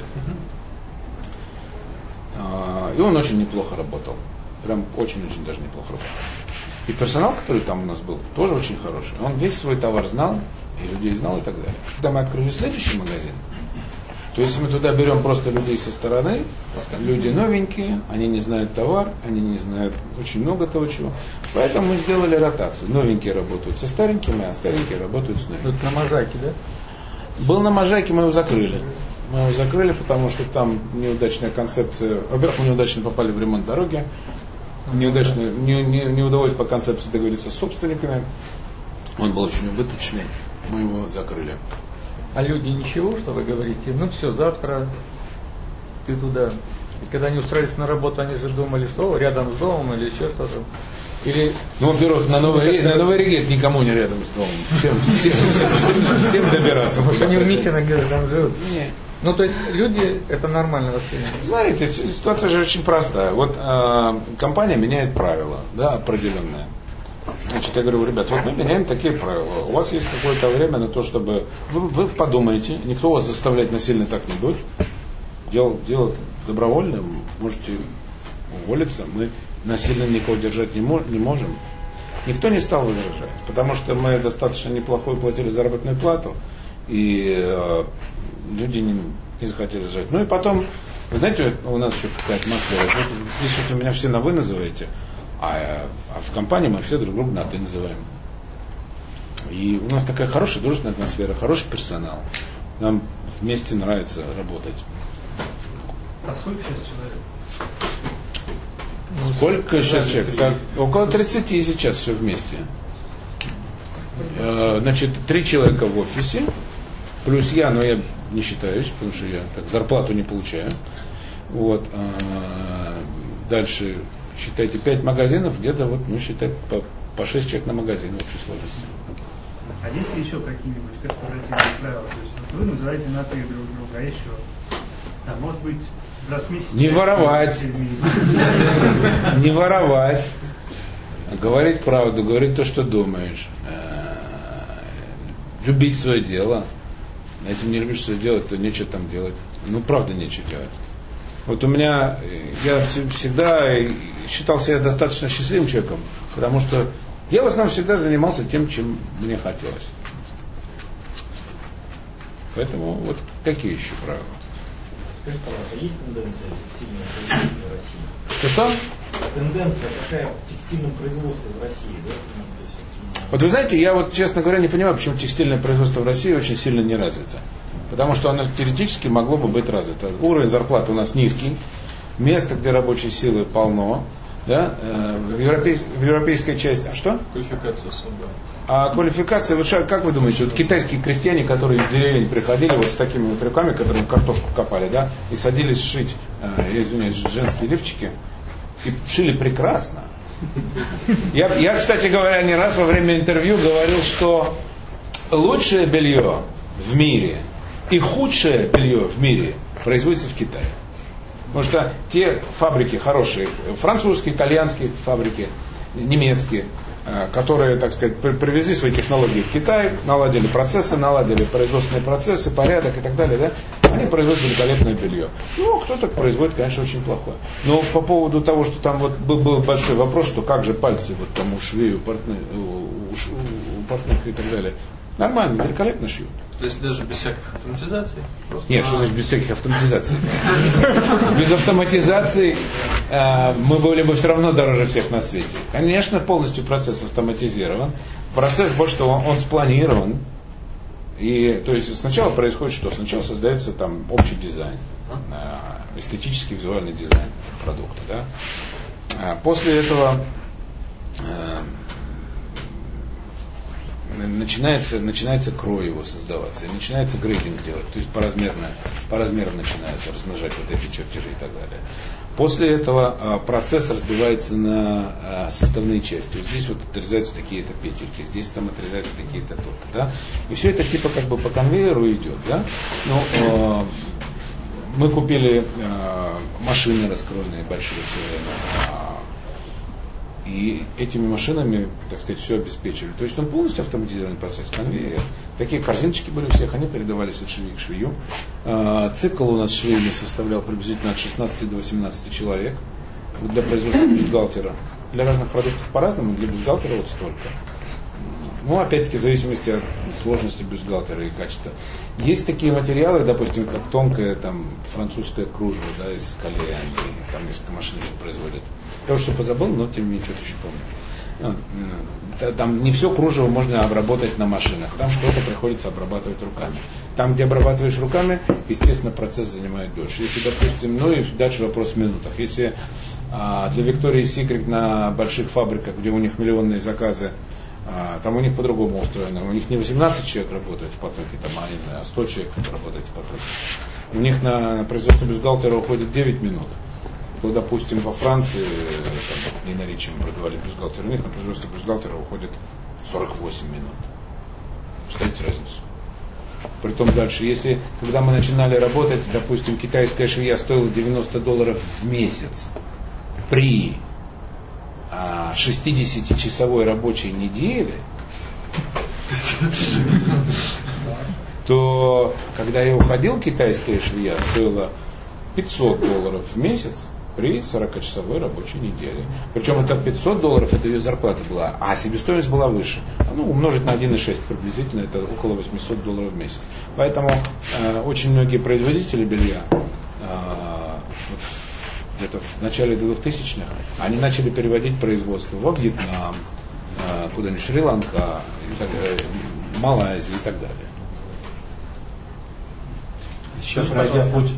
C: И он очень неплохо работал. Прям очень-очень даже неплохо работал. И персонал, который там у нас был, тоже очень хороший. Он весь свой товар знал, и людей знал и так далее. Когда мы открыли следующий магазин, то есть мы туда берем просто людей со стороны, люди новенькие, они не знают товар, они не знают очень много того чего. Поэтому мы сделали ротацию. Новенькие работают со старенькими, а старенькие работают с новенькими.
B: Это на Можайке, да?
C: Был на Можайке, мы его закрыли. Мы его закрыли, потому что там неудачная концепция. Во-первых, мы неудачно попали в ремонт дороги. Неудачно, не удалось по концепции договориться с собственниками. Он был очень убыточный. Мы его закрыли.
B: А люди ничего, что вы говорите? Ну все, завтра ты туда И когда они устроились на работу, они же думали, что рядом с домом или еще что-то. Или...
C: Ну, во-первых, на Новой Риге это никому не рядом с домом. Всем добираться.
B: Потому что они в Митиноге там живут.
C: Нет.
B: Ну, то есть люди это нормально воспринимают.
C: Смотрите, ситуация же очень простая. Вот компания меняет правила, да, определенные. Значит, я говорю, ребят, вот мы меняем такие правила. У вас есть какое-то время на то, чтобы... Вы подумайте, никто вас заставлять насильно так не будет. Дело добровольно, можете уволиться. Мы насильно никого держать не можем. Никто не стал возражать, потому что мы достаточно неплохую платили заработную плату, и люди не захотели жить. Ну и потом, вы знаете, у нас еще какая атмосфера. Здесь вот вы меня все на «вы» называете, а в компании мы все друг друга на «ты» называем. И у нас такая хорошая дружественная атмосфера, хороший персонал. Нам вместе нравится работать.
F: А сколько сейчас человек?
C: Сколько сейчас человек? Около 30 сейчас все вместе. Значит, 3 человека в офисе, плюс я, но я не считаюсь, потому что я так зарплату не получаю. Вот. Дальше, считайте, 5 магазинов, где-то вот, ну, считать по 6 человек на магазин в общей сложности.
F: А есть ли еще какие-нибудь корпоративные правила? То есть вот вы называете на «ты» друг друга, а еще? А может быть, раз в месяц...
C: Не воровать. Не воровать. Говорить правду, говорить то, что думаешь. Любить свое дело. А если не любишь свое дело, то нечего там делать. Ну, правда, нечего делать. Вот у меня, я всегда считал себя достаточно счастливым человеком, потому что я в основном всегда занимался тем, чем мне хотелось. Поэтому вот какие еще правила?
H: Скажите, пожалуйста, есть тенденция текстильного производства в России?
C: Что?
H: Тенденция какая в текстильном производстве в России, да?
C: Вот вы знаете, я вот, честно говоря, не понимаю, почему текстильное производство в России очень сильно не развито. Потому что оно теоретически могло бы быть развито. Уровень зарплаты у нас низкий, места, где рабочей силы полно. Да? В европейской части... А что?
G: Квалификация суда.
C: А квалификация, как вы думаете, вот китайские крестьяне, которые из деревень приходили вот с такими вот руками, которые картошку копали, да, и садились шить, я извиняюсь, женские лифчики, и шили прекрасно. Я, кстати говоря, не раз во время интервью говорил, что лучшее белье в мире и худшее белье в мире производится в Китае. Потому что те фабрики хорошие, французские, итальянские фабрики, немецкие, которые, так сказать, привезли свои технологии в Китай, наладили процессы, наладили производственные процессы, порядок и так далее, да, они производят великолепное белье. Ну, кто-то производит, конечно, очень плохое. Но по поводу того, что там вот был большой вопрос, что как же пальцы вот там у швей, у портных и так далее. Нормально, великолепно шьют.
G: То есть даже без всяких автоматизаций?
C: Нет, что значит без всяких автоматизаций? Без автоматизации мы были бы все равно дороже всех на свете. Конечно, полностью процесс автоматизирован. Процесс, больше того, он спланирован. И, то есть сначала происходит что? Сначала создается там общий дизайн, эстетический визуальный дизайн продукта. Да? После этого начинается крой его создаваться, и начинается грейдинг делать, то есть по размерам начинается размножать вот эти чертежи и так далее. После этого процесс разбивается на составные части. Вот здесь вот отрезаются такие-то петельки, здесь там отрезаются такие-то токи, да? И все это типа как бы по конвейеру идет, да? Но мы купили машины раскроенные большие все время. И этими машинами, так сказать, все обеспечивали. То есть он полностью автоматизированный процесс, конвейер. Такие корзиночки были у всех, они передавались от швеи к швею. Цикл у нас швейный составлял приблизительно от 16 до 18 человек для производства бюстгальтера. Для разных продуктов по-разному, для бюстгальтера вот столько. Ну, опять-таки, в зависимости от сложности бюстгальтера и качества. Есть такие материалы, допустим, как тонкое там, французское кружево, да, из кале, там несколько машин еще производят. Я уже все позабыл, но тем не менее что-то еще помню. Там не все кружево можно обработать на машинах, там что-то приходится обрабатывать руками. Там, где обрабатываешь руками, естественно, процесс занимает дольше. Если, допустим, ну и дальше вопрос в минутах. Если для Victoria's Secret на больших фабриках, где у них миллионные заказы, там у них по-другому устроено. У них не 18 человек работает в потоке, там, а 100 человек работает в потоке. у них на производство бюстгальтера уходит 9 минут. То, допустим, во Франции, там, не на Ричи мы продавали бюстгальтер, у них на производство бюстгальтера уходит 48 минут. Представляете разницу? Притом дальше, если, когда мы начинали работать, допустим, китайская швея стоила $90 в месяц при 60-часовой рабочей неделе, то когда я уходил, китайская швея стоила $500 в месяц при 40-часовой рабочей неделе. Причем это $500, это ее зарплата была, а себестоимость была выше. Умножить на 1,6 приблизительно, это около $800 в месяц. Поэтому очень многие производители белья где-то в начале 2000-х, они начали переводить производство во Вьетнам, куда-нибудь Шри-Ланка, Малайзия и так далее.
D: Сейчас пройдя путь,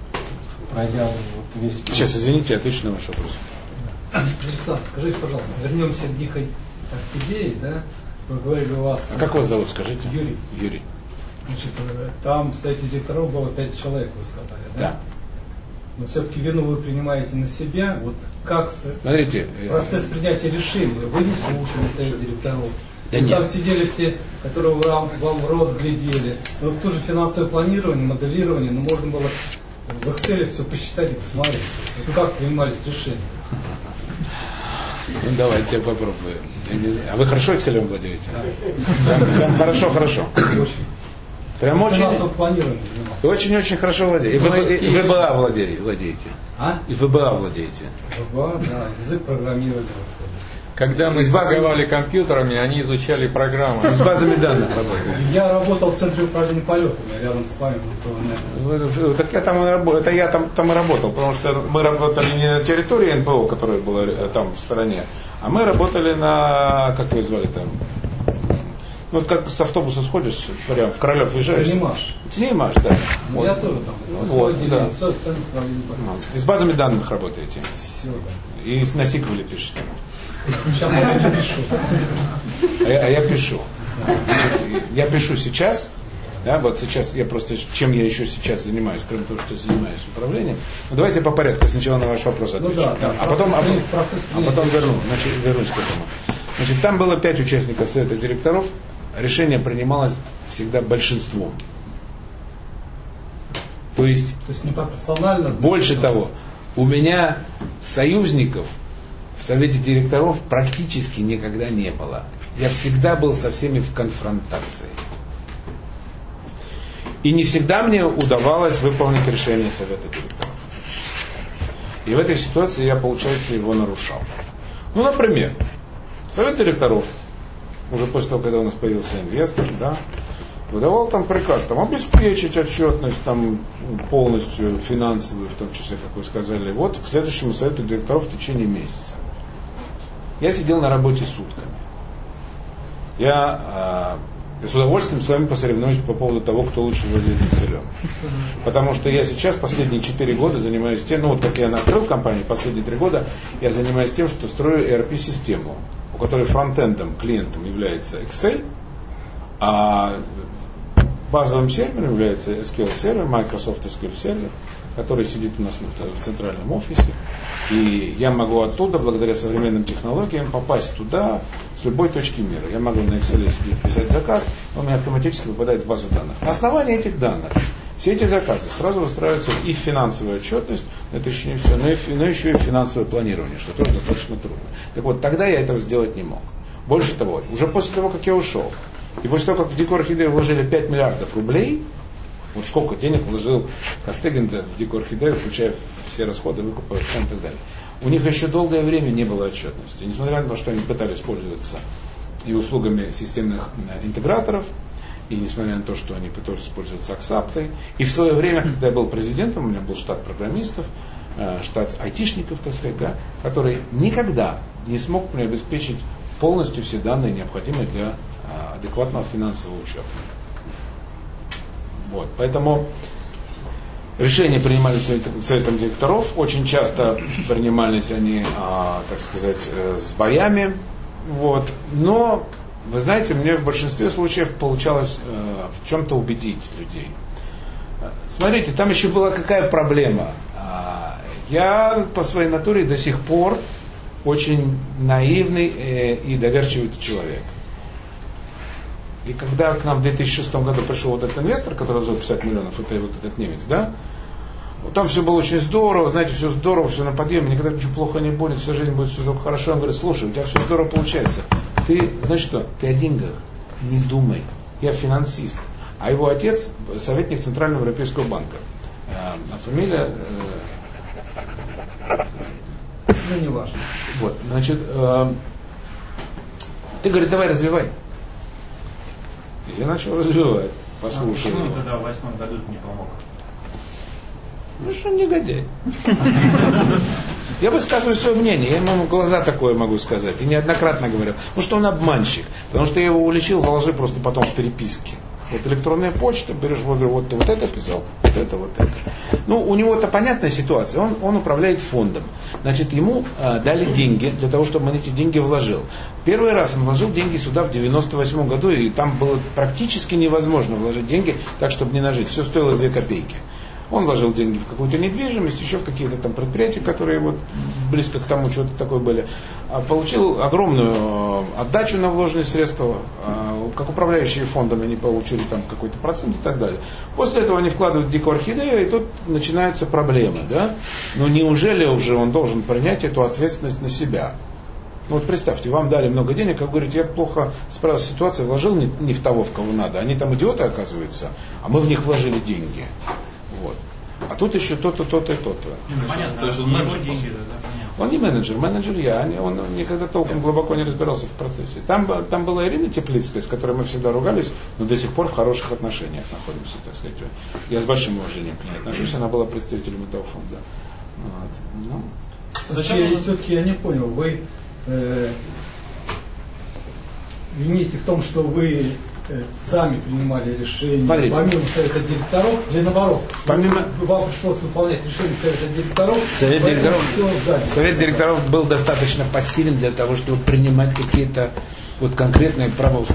D: весь путь.
C: Сейчас, извините, отвечу на ваш вопрос.
I: Александр, скажите, пожалуйста, вернемся к дикой орхидее, да? Вы говорили у вас...
C: А как вас зовут, скажите?
I: Юрий.
C: Юрий.
I: Значит, там, кстати, директоров было 5 человек, вы сказали, да?
C: Да.
I: Но все-таки вину вы принимаете на себя. Вот как
C: смотрите,
I: процесс принятия решений? Вы не слушали совет директоров.
C: Да
I: там сидели все, которые вам в рот глядели. Но тоже финансовое планирование, моделирование, но можно было в Excel все посчитать и посмотреть. Вот как принимались решения?
C: Давайте я попробую. А вы хорошо Excel владеете? Прям хорошо. Прям очень хорошо владеете. И ВБА владеете. И ВБА владеете.
I: ВБА, да, язык программирования.
B: Когда мы торговали компьютерами, они изучали программы.
C: С базами данных работали.
I: Я работал в центре управления полетами, рядом с вами.
C: Так я там и работал, потому что мы работали не на территории НПО, которая была там в стороне, а мы работали на, как вы звали там, как с автобуса сходишь, прям в Королев въезжаешь. Тенемаш, да.
I: Вот. Я тоже там.
C: Вот, да. И с базами данных работаете.
I: Все, да.
C: И на сиквеле пишете.
I: Сейчас я не пишу.
C: А я пишу. Я пишу сейчас. Да, вот сейчас я просто, чем я еще сейчас занимаюсь, кроме того, что занимаюсь управлением. Давайте по порядку, сначала на ваш вопрос отвечу. А потом вернусь к этому. Значит, там было 5 участников совета директоров. Решение принималось всегда большинством. То есть
I: не пропорционально.
C: Больше того, у меня союзников в совете директоров практически никогда не было. Я всегда был со всеми в конфронтации. И не всегда мне удавалось выполнить решение совета директоров. И в этой ситуации я, получается, его нарушал. Например, совет директоров, уже после того, когда у нас появился инвестор, да, выдавал там приказ обеспечить отчетность полностью финансовую, в том числе, как вы сказали, к следующему совету директоров в течение месяца. Я сидел на работе сутками. Я с удовольствием с вами посоревнуюсь по поводу того, кто лучше владеет Excel. Потому что я сейчас последние 4 года занимаюсь тем, как я открыл компанию, последние 3 года я занимаюсь тем, что строю ERP-систему, у которой фронтендом, клиентом является Excel, а базовым сервером является SQL сервер, Microsoft SQL сервер, который сидит у нас в центральном офисе. И я могу оттуда, благодаря современным технологиям, попасть туда с любой точки мира. Я могу на Excel сидеть, писать заказ, он мне автоматически попадает в базу данных. На основании этих данных все эти заказы сразу выстраиваются и в финансовую отчетность, это еще не все, но еще и в финансовое планирование, что тоже достаточно трудно. Так вот, тогда я этого сделать не мог. Больше того, уже после того, как я ушел, и после того, как в Дикую Орхидею вложили 5 миллиардов рублей, вот сколько денег вложил Костыгин в Дикую Орхидею, включая все расходы, выкупы и так далее. У них еще долгое время не было отчетности. Несмотря на то, что они пытались пользоваться и услугами системных интеграторов, и несмотря на то, что они пытались пользоваться Аксаптой. И в свое время, когда я был президентом, у меня был штат программистов, штат айтишников, так сказать, да, который никогда не смог мне обеспечить полностью все данные, необходимые для адекватного финансового учета. Вот. Поэтому решения принимались советом директоров, очень часто принимались они, так сказать, с боями. Вот. Но, вы знаете, мне в большинстве случаев получалось в чем-то убедить людей. Смотрите, там еще была какая проблема. Я по своей натуре до сих пор очень наивный и доверчивый человек. И когда к нам в 2006 году пришел вот этот инвестор, который зовут 50 миллионов, это вот этот немец, да, вот там все было очень здорово, знаете, все здорово, все на подъеме, никогда ничего плохо не будет, вся жизнь будет все только хорошо. Он говорит, слушай, у тебя все здорово получается. Ты, знаешь что, ты о деньгах не думай, я финансист. А его отец советник Центрального Европейского банка. А фамилия...
I: Ну, не важно.
C: Вот, значит, ты, говорит, давай развивай. И я начал развивать. Послушай.
H: Почему тогда в 8 году ты не помог?
C: Ну что, негодяй. Я высказываю свое мнение, я ему в глаза такое могу сказать. И неоднократно говорил. Ну что он обманщик. Потому что я его уличил в лжи просто потом в переписке. Вот электронная почта, берешь, вот ты вот это писал, вот это, вот это. Ну, у него-то понятная ситуация, он управляет фондом. Значит, ему дали деньги для того, чтобы он эти деньги вложил. Первый раз он вложил деньги сюда в 98 году, и там было практически невозможно вложить деньги так, чтобы не нажить. Все стоило 2 копейки. Он вложил деньги в какую-то недвижимость, еще в какие-то там предприятия, которые вот близко к тому, что-то такое были. Получил огромную отдачу на вложенные средства. Как управляющие фондами они получили там какой-то процент и так далее. После этого они вкладывают дикую орхидею, и тут начинаются проблемы. Да? Но неужели уже он должен принять эту ответственность на себя? Ну вот представьте, вам дали много денег, а вы говорите, я плохо справился с ситуацией, вложил не в того, в кого надо. Они там идиоты, оказывается, а мы в них вложили деньги. Вот. А тут еще то-то, то-то и то-то.
H: Понятно, то есть он менеджер, деньги, да,
C: он не менеджер, менеджер я. Он никогда толком глубоко не разбирался в процессе. Там была Ирина Теплицкая, с которой мы всегда ругались, но до сих пор в хороших отношениях находимся, так сказать. Я с большим уважением к ней отношусь, она была представителем этого фонда. Вот. Ну.
I: Зачем все-таки я не понял, вы вините в том, что вы сами принимали решения,
C: смотрите,
I: помимо совета директоров, или наоборот, вам пришлось выполнять решение совета директоров.
C: Совет директоров был достаточно пассивен для того, чтобы принимать какие-то вот конкретные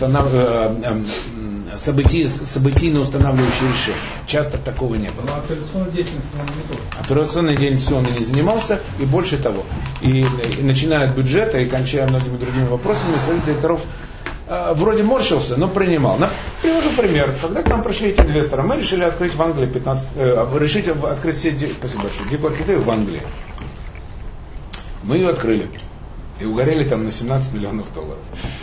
C: событийно устанавливающие решения. Часто такого не было.
I: Но операционной деятельностью он не тоже.
C: Операционной деятельностью он и не занимался, и больше того. И начиная от бюджета и кончая многими другими вопросами, совет директоров вроде морщился, но принимал. Привожу пример. Когда к нам пришли эти инвесторы, мы решили открыть в Англии открыть сеть, спасибо большое, дикую орхидею в Англии. Мы ее открыли. И угорели там на 17 миллионов долларов.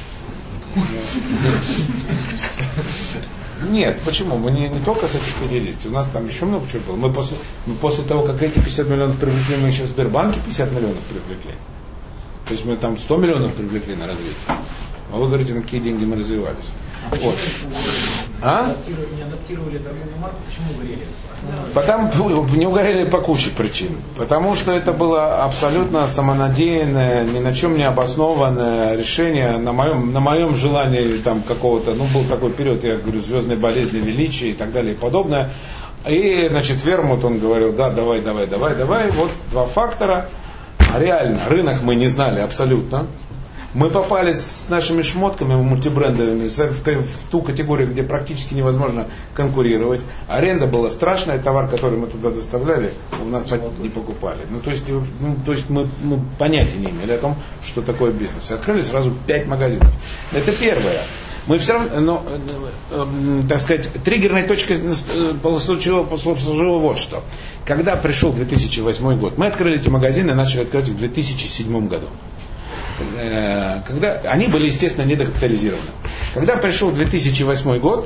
C: Нет, почему? Мы не только с этих 50, у нас там еще много чего было. Мы после того, как эти 50 миллионов привлекли, мы еще в Сбербанке 50 миллионов привлекли. То есть мы там 100 миллионов привлекли на развитие. А вы говорите, на какие деньги мы развивались. Вот.
H: Не адаптировали торговую марку, почему угорели?
C: Потому не угорели по куче причин. Потому что это было абсолютно самонадеянное, ни на чем не обоснованное решение на моем желании там какого-то, был такой период, я говорю, звездной болезни, величия и так далее и подобное. И, значит, Вермут, он говорил, да, давай. Вот 2 фактора. А реально, рынок мы не знали абсолютно. Мы попали с нашими шмотками мультибрендовыми в ту категорию, где практически невозможно конкурировать. Аренда была страшная, товар, который мы туда доставляли, у нас не покупали. То есть мы понятия не имели о том, что такое бизнес. Открыли сразу 5 магазинов. Это первое. Мы все равно, так сказать, триггерной точкой послужило вот что. Когда пришел 2008 год, мы открыли эти магазины, начали открывать их в 2007 году. Когда они были, естественно, недокапитализированы. Когда пришел 2008 год,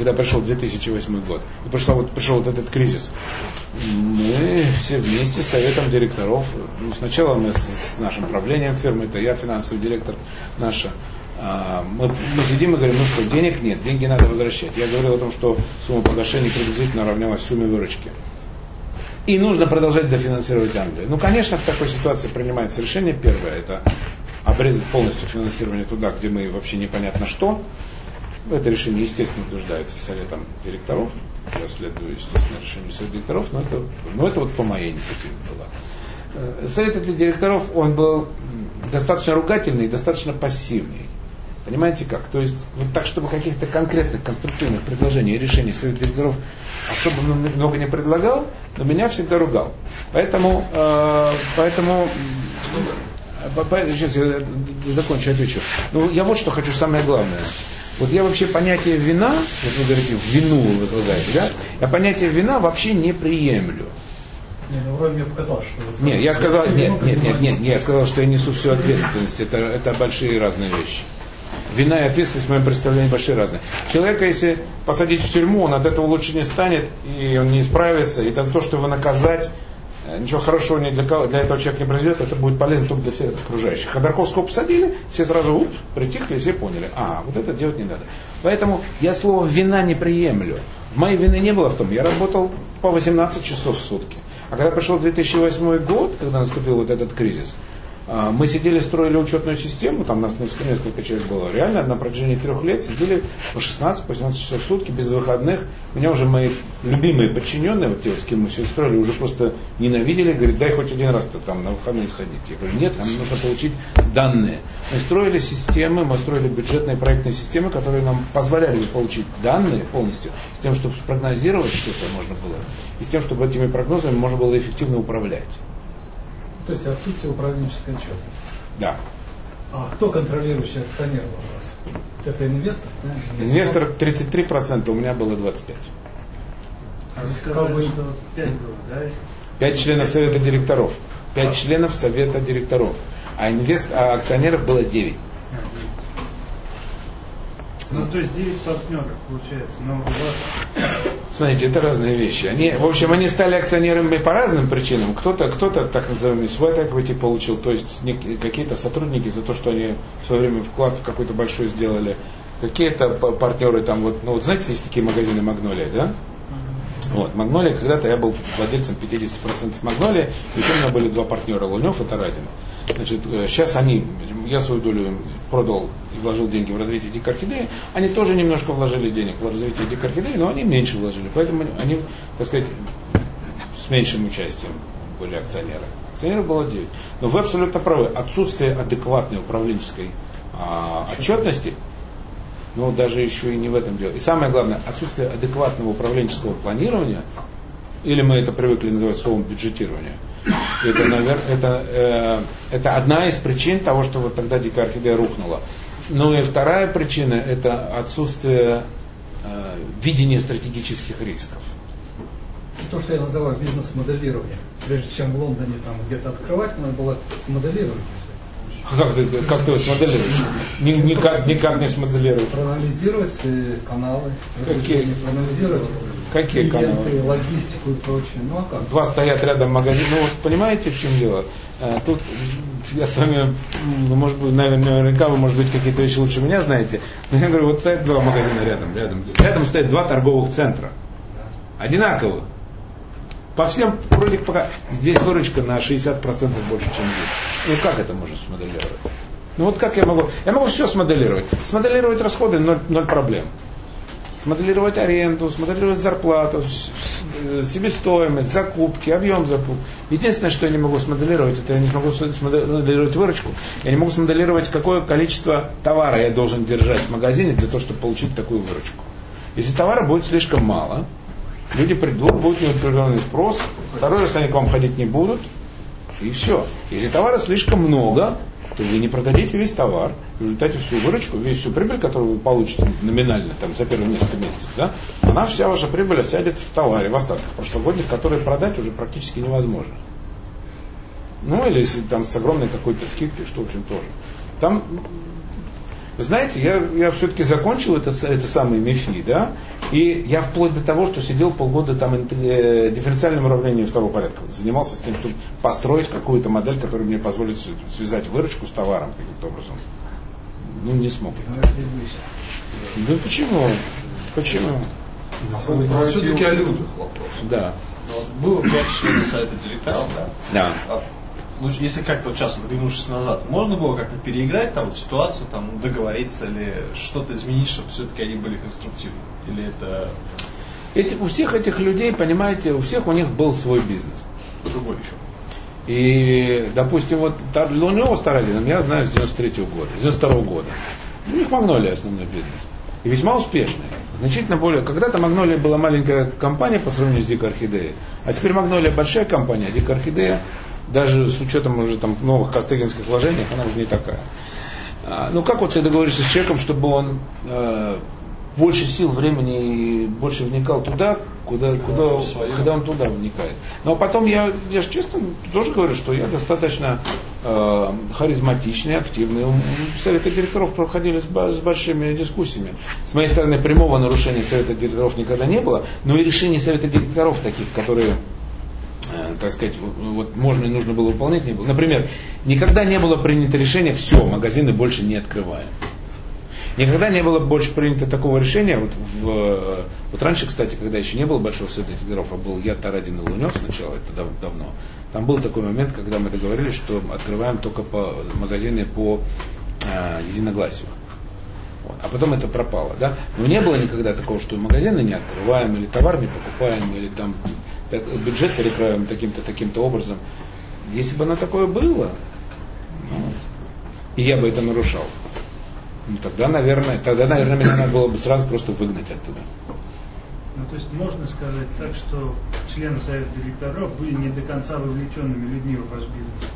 C: и пришел вот этот кризис, мы все вместе с советом директоров, сначала мы с нашим правлением фирмы, это я, финансовый директор наша, мы сидим и говорим, что денег нет, деньги надо возвращать. Я говорил о том, что сумма погашения приблизительно равнялась сумме выручки. И нужно продолжать дофинансировать Англию. Конечно, в такой ситуации принимается решение. Первое, это обрезать полностью финансирование туда, где мы вообще непонятно что. Это решение, естественно, утверждается советом директоров. Я следую, естественно, решению совета директоров, но это вот по моей инициативе было. Совет директоров, он был достаточно ругательный и достаточно пассивный. Понимаете как? То есть, вот так, чтобы каких-то конкретных, конструктивных предложений и решений совет директоров особо много не предлагал, но меня всегда ругал. Поэтому сейчас я закончу, отвечу. Ну, я вот что хочу, самое главное. Вот я вообще понятие вина, вот вы говорите, вину вы возлагаете, да? Я понятие вина вообще не приемлю.
I: Не, ну вроде мне показалось, что...
C: Нет, я сказал, я сказал, что я несу всю ответственность. Это большие разные вещи. Вина и ответственность в моем представлении большие разные. Человека, если посадить в тюрьму, он от этого лучше не станет, и он не исправится, и за то, что его наказать, ничего хорошего для этого человека не произойдет, это будет полезно только для всех окружающих. Ходорковского посадили, все сразу притихли, все поняли, вот это делать не надо. Поэтому я слово вина не приемлю. Моей вины не было в том, я работал по 18 часов в сутки. А когда пришел 2008 год, когда наступил вот этот кризис, мы сидели, строили учетную систему, там нас несколько человек было, реально на протяжении 3 лет сидели по 16-18 часов в сутки, без выходных. Меня уже мои любимые подчиненные, вот те, с кем мы все строили, уже просто ненавидели, говорят, дай хоть один раз там на выходные сходить. Я говорю, нет, нам нужно получить данные. Мы строили системы, мы строили бюджетные проектные системы, которые нам позволяли получить данные полностью, с тем, чтобы спрогнозировать что-то можно было, и с тем, чтобы этими прогнозами можно было эффективно управлять. То есть отсутствие управленческой отчетности. Да.
I: А кто контролирующий акционер у вас? Это инвестор? Да?
C: Инвестор 33%, у меня было 25%.
F: А вы сказали, что 5 было, да?
C: 5 членов совета директоров. 5 членов совета директоров. А акционеров было 9.
F: Ну, то есть 9 партнеров, получается, но у вас...
C: Смотрите, это разные вещи. Они стали акционерами по разным причинам. Кто-то так называемый свой equity получил, то есть какие-то сотрудники за то, что они в свое время вклад в какой-то большой сделали. Какие-то партнеры там, вот знаете, есть такие магазины «Магнолия», да? Вот, «Магнолия», когда-то я был владельцем 50% «Магнолия», еще у меня были 2 партнера, Лунев и Тарадин. Значит, сейчас я свою долю продал и вложил деньги в развитие Дикархидеи, они тоже немножко вложили денег в развитие Дикархидеи, но они меньше вложили, поэтому они, так сказать, с меньшим участием были акционеры. Акционеров было 9. Но вы абсолютно правы, отсутствие адекватной управленческой отчетности, даже еще и не в этом дело. И самое главное, отсутствие адекватного управленческого планирования, или мы это привыкли называть словом бюджетирование, это одна из причин того, что вот тогда Дикая Орхидея рухнула. Ну и вторая причина — это отсутствие видения стратегических рисков.
I: То, что я называю бизнес-моделирование. Прежде чем в Лондоне там где-то открывать, надо было смоделировать.
C: Как ты его смоделируешь? Никак не смоделировать.
I: Проанализировать каналы. Проанализировать
C: какие
I: клиенты,
C: каналы?
I: логистику и прочее. Ну а как?
C: 2 стоят рядом магазин. Вот понимаете, в чем дело? Тут я с вами, может быть, наверняка вы, может быть, какие-то вещи лучше меня знаете. Но я говорю, вот стоят 2 магазина рядом стоят 2 торговых центра. Одинаковых. По всем, вроде пока, здесь выручка на 60% больше, чем здесь. Ну как это можно смоделировать? Ну вот как я могу? Я могу все смоделировать. Смоделировать расходы 0 проблем. Смоделировать аренду, смоделировать зарплату, себестоимость, закупки, объем закупки. Единственное, что я не могу смоделировать, это я не могу смоделировать выручку. Я не могу смоделировать, какое количество товара я должен держать в магазине для того, чтобы получить такую выручку. Если товара будет слишком мало, люди придут, будет неопределенный спрос, второй раз они к вам ходить не будут, и все. Если товара слишком много, то вы не продадите весь товар, в результате всю выручку, всю прибыль, которую вы получите номинально там, за первые несколько месяцев, да, вся ваша прибыль осядет в товаре, в остатках прошлогодних, которые продать уже практически невозможно. Ну или если там с огромной какой-то скидкой, что в общем тоже. Там, вы знаете, я все-таки закончил это самое МИФИ, да, и я вплоть до того, что сидел полгода там дифференциальным уравнением второго порядка, занимался с тем, чтобы построить какую-то модель, которая мне позволит связать выручку с товаром каким-то образом. Ну, не смог. Да почему?
G: Все-таки о людях вопрос.
C: Да.
G: Было 5 членов совета директоров, да?
C: Да.
G: Ну, если как-то вот сейчас, оглянувшись назад, можно было как-то переиграть там вот ситуацию, там, договориться или что-то изменить, чтобы все-таки они были конструктивны? Или это...
C: У всех этих людей, понимаете, у них был свой бизнес.
G: Другой еще.
C: И, допустим, вот Лунева с Тарадином я знаю с 93-го года, с 92-го года. У них Магнолия основной бизнес. И весьма успешный. Значительно более. Когда-то Магнолия была маленькая компания по сравнению с Дикой Орхидеей. А теперь Магнолия большая компания, а Дикая Орхидея, даже с учетом уже там новых костыгинских вложений, она уже не такая. Ну как вот ты договоришься с человеком, чтобы он больше сил, времени и больше вникал туда, куда он туда вникает. Но потом я же честно тоже говорю, что я достаточно харизматичный, активный. Советы директоров проходили с большими дискуссиями. С моей стороны прямого нарушения Совета директоров никогда не было, но и решений Совета директоров таких, которые, так сказать, вот можно и нужно было выполнять, не было. Например, никогда не было принято решение, все, магазины больше не открываем. Никогда не было больше принято такого решения. Вот раньше, кстати, когда еще не было большого совета директоров, а был я, Тарадин и Лунев сначала, это давно, там был такой момент, когда мы договорились, что открываем только магазины по единогласию. Вот. А потом это пропало. Да? Но не было никогда такого, что магазины не открываем, или товар не покупаем, или там бюджет перекроем таким-то образом. Если бы оно такое было, и я бы это нарушал, тогда, наверное, меня надо было бы сразу просто выгнать оттуда.
F: Ну, то есть можно сказать так, что члены Совета директоров были не до конца вовлеченными людьми в ваш бизнес?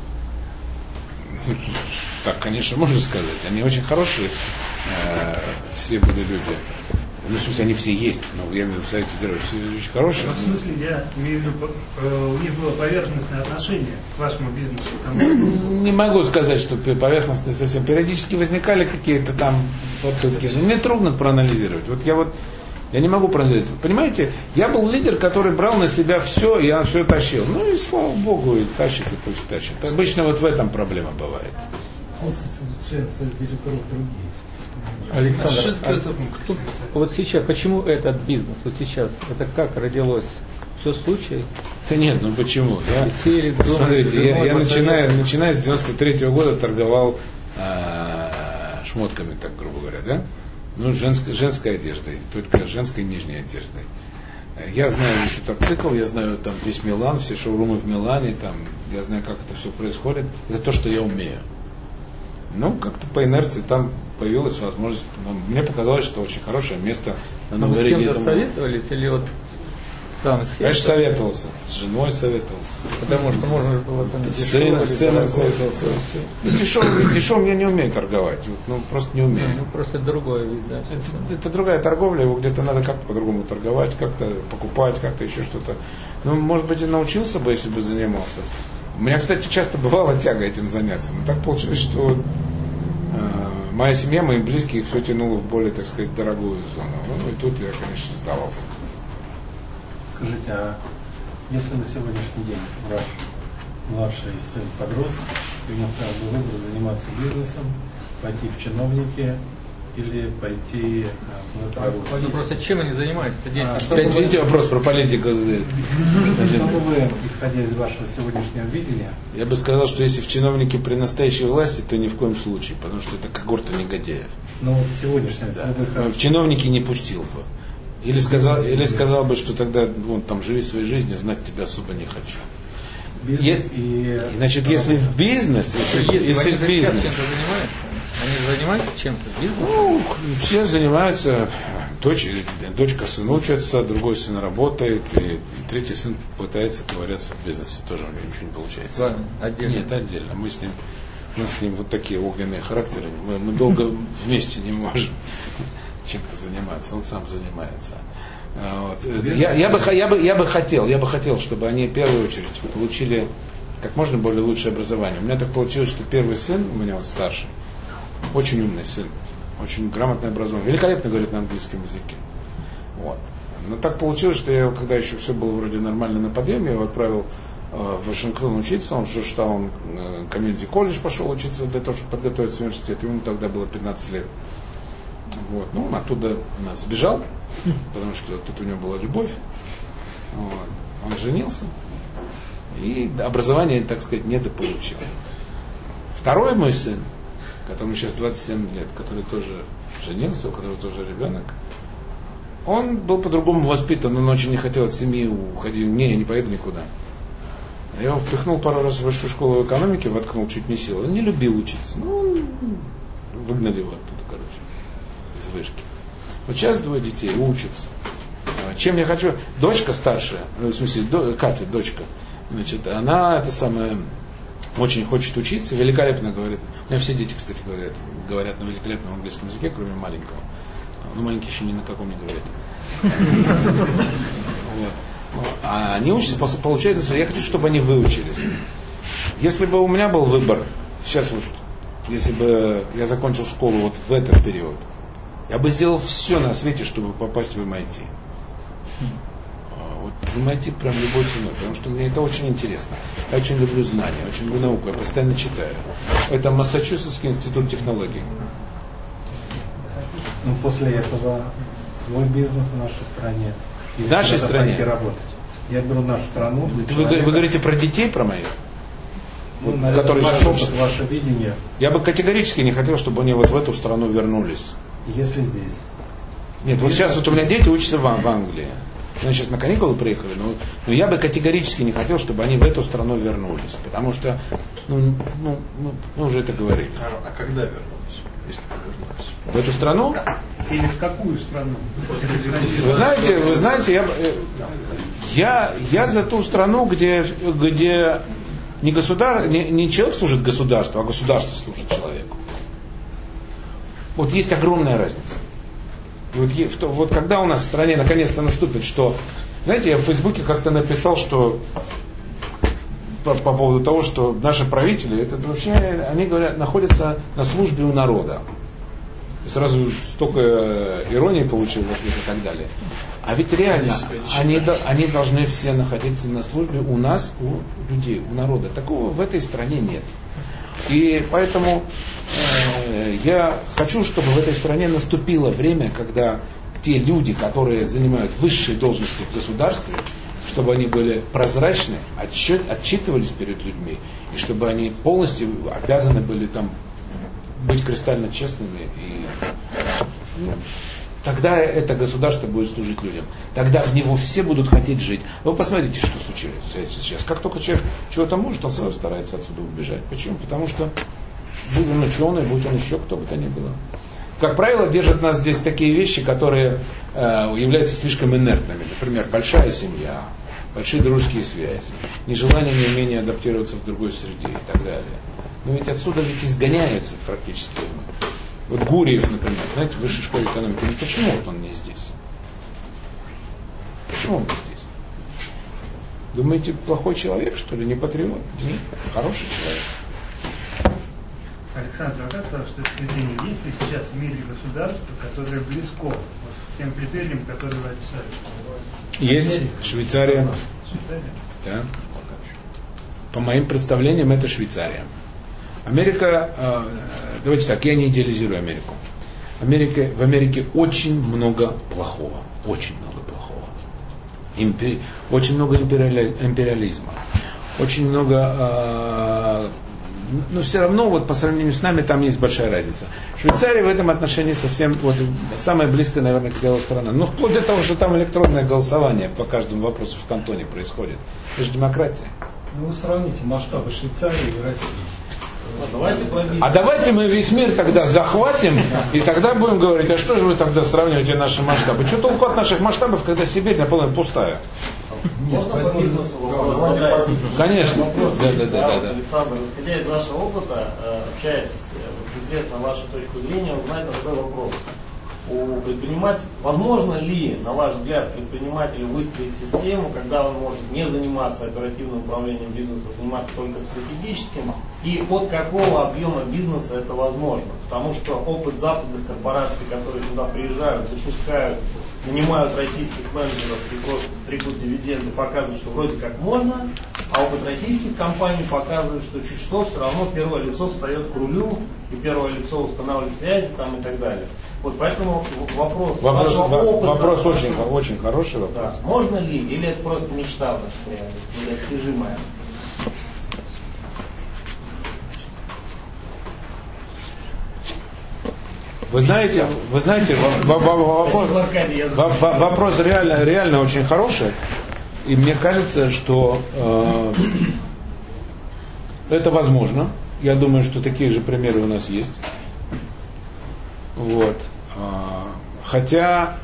C: Так, конечно, можно сказать. Они очень хорошие, все были люди. Ну, в смысле, они все есть, но я имею в виду в Совете директоров, все очень хорошие.
F: Но в смысле, я имею в виду, у них было поверхностное отношение к вашему бизнесу?
C: Не могу сказать, что поверхностное совсем. Периодически возникали какие-то там попытки. Мне трудно проанализировать. Я не могу проанализировать. Понимаете, я был лидер, который брал на себя все, и я все тащил. Ну и слава богу, и тащит, и пусть тащит. Обычно вот в этом проблема бывает.
B: Александр, вот сейчас, почему этот бизнес, вот сейчас, это как родилось? Все случай?
C: Да нет, ну почему? Смотрите, я начиная с 93-го года торговал шмотками, так грубо говоря, да? Ну, женской одеждой, только женской нижней одеждой. Я знаю весь этот цикл, я знаю там весь Милан, все шоурумы в Милане, там, я знаю, как это все происходит. Это то, что я умею. Ну, как-то по инерции там появилась возможность. Мне показалось, что очень хорошее место на Новой Риге.
B: Вы с кем-то советовались или вот сам сел?
C: Конечно, советовался. С женой советовался.
B: Потому что можно было там
C: с сыном советовался. Дешевым я не умею торговать. Просто не умею.
B: Ну, просто другой вид, да.
C: Это другая торговля, его где-то надо как-то по-другому торговать, как-то покупать, как-то еще что-то. Ну, может быть, и научился бы, если бы занимался. У меня, кстати, часто бывала тяга этим заняться. Но так получилось, что моя семья, мои близкие все тянуло в более, так сказать, дорогую зону. Ну и тут я, конечно, сдавался.
D: Скажите, а если на сегодняшний день ваш младший сын подрос, и ему стал бы выбор заниматься бизнесом, пойти в чиновники или пойти в нотариус?
B: Ну просто чем они занимаются?
C: Видите, вопрос про политику задают.
D: Что бы вы, исходя из вашего сегодняшнего видения?
C: Я бы сказал, что если в чиновники при настоящей власти, то ни в коем случае, потому что это когорта негодяев.
D: Ну вот сегодняшний,
C: да. В чиновники не пустил бы. Или сказал бы, что тогда вон там живи своей жизнью, знать тебя особо не хочу. Значит, если в бизнес, если в бизнес.
B: Они занимаются чем-то? Бизнесом?
C: Ну, все занимаются. Дочка сын учится, другой сын работает, и третий сын пытается ковыряться в бизнесе. Тоже у него ничего не получается.
B: Да, отдельно.
C: Нет, отдельно. Мы с ним вот такие огненные характеры. Мы долго вместе не можем чем-то заниматься. Он сам занимается. Вот. Я бы хотел, чтобы они в первую очередь получили как можно более лучшее образование. У меня так получилось, что первый сын, у меня вот старший, очень умный сын, очень грамотное образование, великолепно говорит на английском языке. Вот. Но так получилось, что я его, когда еще все было вроде нормально на подъеме, я его отправил в Вашингтон учиться, он в Джорджтаун комьюнити колледж пошел учиться для того, чтобы подготовиться в университет. Ему тогда было 15 лет. Вот. Ну, он оттуда сбежал, потому что тут у него была любовь. Вот. Он женился. И образование, так сказать, недополучил. Второй мой сын, которому сейчас 27 лет, который тоже женился, у которого тоже ребенок, он был по-другому воспитан, он очень не хотел от семьи уходить. Не, я не поеду никуда. Я его впихнул пару раз в высшую школу экономики, воткнул чуть не сел. Он не любил учиться. Ну, выгнали его оттуда. короче, из вышки. Вот сейчас 2 детей учатся. Чем я хочу... Дочка старшая, в смысле, Катя, дочка, значит, она это самое... очень хочет учиться, великолепно говорит. У меня все дети, кстати, говорят на великолепном английском языке, кроме маленького. Но маленький еще ни на каком не говорит. А они учатся, получается, я хочу, чтобы они выучились. Если бы у меня был выбор, сейчас вот, если бы я закончил школу вот в этот период, я бы сделал все на свете, чтобы попасть в MIT. Вот в MIT прям любой ценой, потому что мне это очень интересно. Я очень люблю знания, очень люблю науку, я постоянно читаю. Это Массачусетский институт технологий.
D: Ну, после этого свой бизнес в нашей стране.
C: В нашей стране?
D: Работать. Я беру нашу страну.
C: Вы говорите про детей, про моих?
D: Ну, наверное,
C: которые
D: ваш опыт, ваше видение.
C: Я бы категорически не хотел, чтобы они вот в эту страну вернулись.
D: Если здесь.
C: Нет, вот сейчас вот у меня дети учатся в Англии. Они сейчас на каникулы приехали, но я бы категорически не хотел, чтобы они в эту страну вернулись. Потому что, мы уже это говорили.
G: А когда вернулись? Если вернулись?
C: В эту страну?
F: Или в какую страну?
C: Вы знаете, я за ту страну, где не человек служит государству, а государство служит человеку. Вот есть огромная разница. И вот когда у нас в стране наконец-то наступит, что... Знаете, я в Фейсбуке как-то написал, что по поводу того, что наши правители, это вообще, они говорят, находятся на службе у народа. И сразу столько иронии получил в ответ и так далее. А ведь реально, они должны все находиться на службе у нас, у людей, у народа. Такого в этой стране нет. И поэтому я хочу, чтобы в этой стране наступило время, когда те люди, которые занимают высшие должности в государстве, чтобы они были прозрачны, отчитывались перед людьми, и чтобы они полностью обязаны были там быть кристально честными. И тогда это государство будет служить людям. Тогда в него все будут хотеть жить. Вы посмотрите, что случается сейчас. Как только человек чего-то может, он сразу старается отсюда убежать. Почему? Потому что будь он ученый, будь он еще кто бы то ни было. Как правило, держат нас здесь такие вещи, которые являются слишком инертными. Например, большая семья, большие дружеские связи, нежелание, неумение адаптироваться в другой среде и так далее. Но ведь отсюда ведь изгоняются практически. Вот Гурьев, например, знаете, в высшей школе экономики, ну почему вот он не здесь? Почему он не здесь? Думаете, плохой человек, что ли, не патриот? Нет, хороший человек.
F: Александр, а как с вашей точки зрения, есть ли сейчас в мире государство, которое близко к тем критериям, которые вы описали?
C: Есть. Швейцария.
F: Швейцария?
C: Да. По моим представлениям, это Швейцария. Америка, давайте так, я не идеализирую Америку. В Америке очень много плохого. Очень много плохого. Очень много империализма. Очень много... но все равно вот по сравнению с нами там есть большая разница. Швейцария в этом отношении совсем вот, самая близкая, наверное, к делу страна. Но вплоть до того, что там электронное голосование по каждому вопросу в кантоне происходит. Это же демократия.
I: Ну вы сравните масштабы Швейцарии и России.
C: А давайте мы весь мир тогда захватим, и тогда будем говорить, а что же вы тогда сравниваете наши масштабы? Что толку от наших масштабов, когда Сибирь наполовину пустая?
H: Можно по бизнесу вопрос задать?
C: Конечно. Да.
H: Александр, исходя из вашего опыта, общаясь, известно вашу точку зрения, узнать такой вопрос. У предпринимателя, возможно ли, на ваш взгляд, предпринимателю выстроить систему, когда он может не заниматься оперативным управлением бизнеса, заниматься только стратегическим, и от какого объема бизнеса это возможно? Потому что опыт западных корпораций, которые туда приезжают, запускают, нанимают российских менеджеров и просто стригут дивиденды, показывают, что вроде как можно, а опыт российских компаний показывает, что чуть что, все равно первое лицо встает к рулю, и первое лицо устанавливает связи там, и так далее. Вот поэтому вопрос
C: очень хороший вопрос.
H: Да. Можно ли, или это просто мечта недостижимая?
C: Вы знаете, вопрос реально очень хороший. И мне кажется, что это возможно. Я думаю, что такие же примеры у нас есть. Вот. Хотя,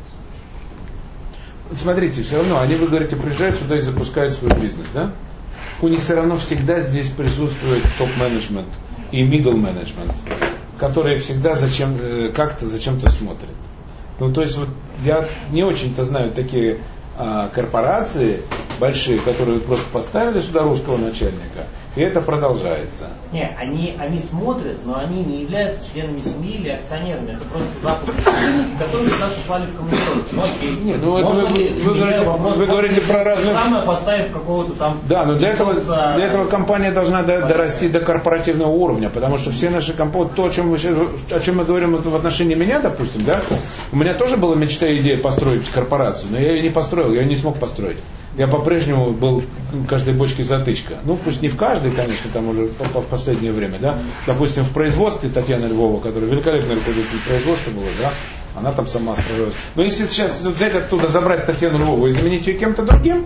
C: смотрите, все равно, они, вы говорите, приезжают сюда и запускают свой бизнес, да? У них все равно всегда здесь присутствует топ-менеджмент и middle менеджмент, которые всегда как-то зачем-то смотрят. Ну, то есть, вот я не очень-то знаю такие корпорации большие, которые просто поставили сюда русского начальника, и это продолжается.
H: Не, они смотрят, но они не являются членами семьи или акционерами. Это просто запуск сотрудники, которые сейчас ушли в командировку. Ну окей.
C: Нет, ну вы говорите про разные...
H: Самое поставив какого-то там...
C: Да, но для этого компания должна дорасти до корпоративного уровня, потому что все наши компании, то, о чем мы говорим в отношении меня, допустим, да, у меня тоже была мечта и идея построить корпорацию, но я ее не построил, я ее не смог построить. Я по-прежнему был в каждой бочке затычка. Ну, пусть не в каждой, конечно, там уже в последнее время, да. Допустим, в производстве Татьяна Львова, которая великолепный руководитель производства была, да, она там сама справилась. Но если сейчас взять оттуда, забрать Татьяну Львову и заменить ее кем-то другим,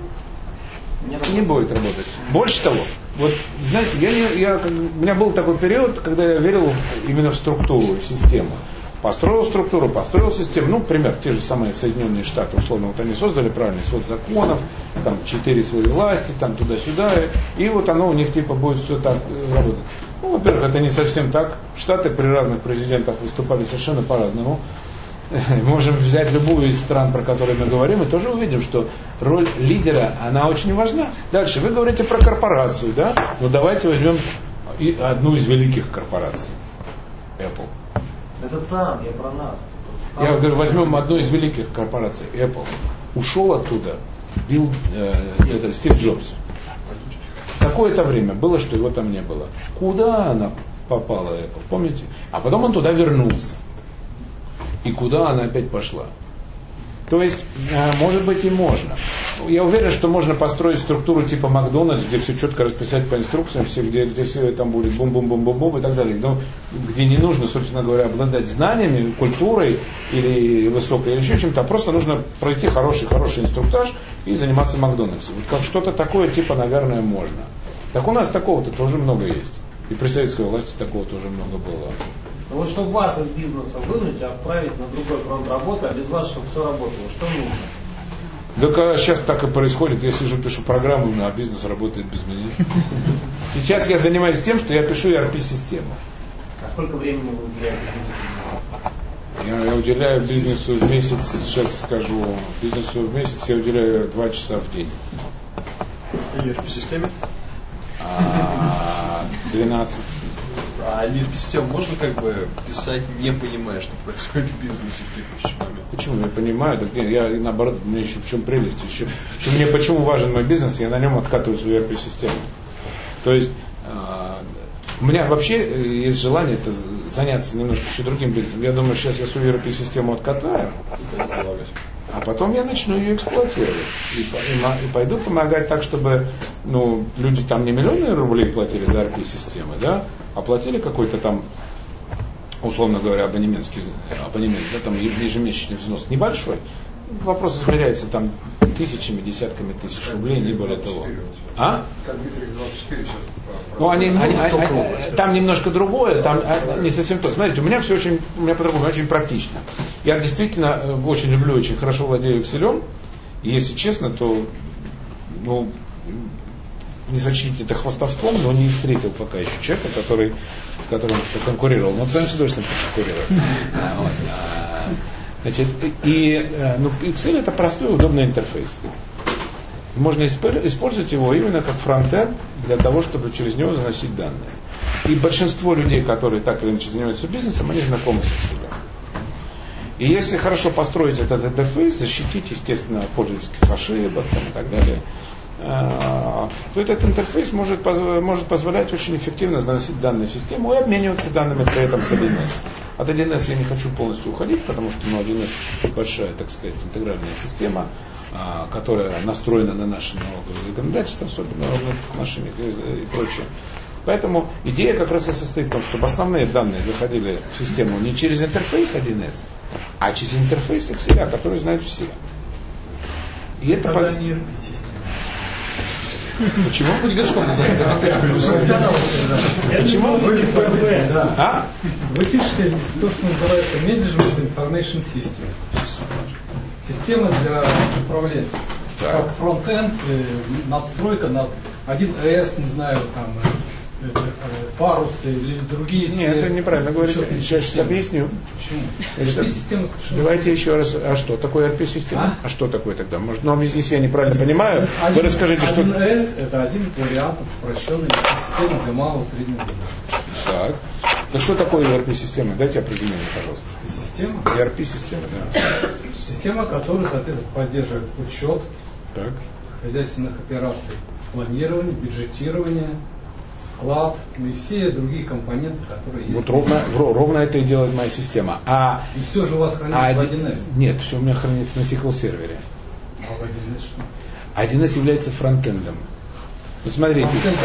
C: не будет работать. Больше того, вот, знаете, у меня был такой период, когда я верил именно в структуру, в систему. Построил структуру, построил систему. Ну, например, те же самые Соединенные Штаты, условно, вот они создали правильный свод законов, там 4 свои власти, там туда-сюда, и вот оно у них типа будет все так работать. Ну, во-первых, это не совсем так. Штаты при разных президентах выступали совершенно по-разному. Можем взять любую из стран, про которые мы говорим, и тоже увидим, что роль лидера, она очень важна. Дальше, вы говорите про корпорацию, да? Ну, давайте возьмем одну из великих корпораций. Apple.
H: Это там, я про нас. Там
C: я говорю, возьмем одну из великих корпораций, Apple. Ушел оттуда Стив Джобс. Какое-то время было, что его там не было. Куда она попала, Apple, помните? А потом он туда вернулся. И куда она опять пошла? То есть, может быть, и можно. Я уверен, что можно построить структуру типа Макдональдс, где все четко расписать по инструкциям, где все там будет бум-бум-бум-бум-бум и так далее. Но где не нужно, собственно говоря, обладать знаниями, культурой или высокой, или еще чем-то, а просто нужно пройти хороший инструктаж и заниматься Макдональдсом. Вот как что-то такое типа, наверное, можно. Так у нас такого-то тоже много есть. И при советской власти такого тоже много было.
H: Ну вот чтобы вас из бизнеса вынуть, отправить на другой фронт работы, а без вас, чтобы все работало, что нужно?
C: Да сейчас так и происходит. Я сижу, пишу программу, а бизнес работает без меня. Сейчас я занимаюсь тем, что я пишу ERP-систему.
H: А сколько времени вы уделяете?
C: Я уделяю бизнесу в месяц, сейчас скажу, бизнесу в месяц я уделяю 2 часа в день.
G: ERP-системе?
C: 12.
G: А ERP-систему можно как бы писать, не понимая, что происходит в бизнесе в текущий момент?
C: Почему? Я понимаю, так я наоборот, мне еще в чем прелесть, мне почему важен мой бизнес, я на нем откатываю свою ERP-систему. То есть у меня вообще есть желание заняться немножко еще другим бизнесом. Я думаю, сейчас я свою ERP-систему откатаю, а потом я начну ее эксплуатировать. И пойду помогать так, чтобы люди там не миллионы рублей платили за ERP-системы, да, а платили какой-то там, условно говоря, абонемент, да, там ежемесячный взнос небольшой. Вопрос измеряется там тысячами, десятками тысяч рублей, не более того. А?
J: Как Битрикс 24 сейчас.
C: Ну, там немножко другое, там не совсем то. Смотрите, у меня по-другому, очень практично. Я действительно очень люблю, очень хорошо владею Excel. И если честно, то не сочтите это хвастовством, но не встретил пока еще человека, с которым конкурировал. Но с вами с удовольствием конкурировал. Значит, Excel это простой, удобный интерфейс. Можно использовать его именно как фронтенд для того, чтобы через него заносить данные. И большинство людей, которые так или иначе занимаются бизнесом, они знакомы с Excel. И если хорошо построить этот интерфейс, защитить, естественно, пользовательских ошибок и так далее, то этот интерфейс может позволять очень эффективно заносить данные в систему и обмениваться данными при этом с 1С. От 1С я не хочу полностью уходить, потому что 1С большая, так сказать, интегральная система, которая настроена на наше налоговое законодательство, особенно в машинах и прочее. Поэтому идея как раз и состоит в том, чтобы основные данные заходили в систему не через интерфейс 1С, а через интерфейс Excel, который знают все. И это Почему?
I: Путь горшком называется.
C: Почему? А?
I: Вы пишете то, что называется Management Information System. Система для управленцев. Как фронт-энд, надстройка над 1С, не знаю, там, парусы или другие.
C: Нет, это неправильно говорите. Сейчас объясню.
I: Почему?
C: ERP-система совершенно... Давайте еще раз. А что такое ERP-система? А что такое тогда? Может, ну, если я неправильно понимаю, вы расскажите, что...
I: 1С это один из вариантов упрощенной системы для малого и среднего бизнеса.
C: Так. Ну что такое ERP-система? Дайте определение, пожалуйста.
I: Система?
C: ERP-система, да.
I: Система, которая, соответственно, поддерживает учет
C: так.
I: хозяйственных операций, планирование, бюджетирование, склад, ну и все другие компоненты, которые есть.
C: Вот ровно это и делает моя система.
I: И все же у вас хранится в 1С?
C: Нет, все у меня хранится на SQL сервере.
I: А в 1С что?
C: 1С является фронтендом. Вот смотрите,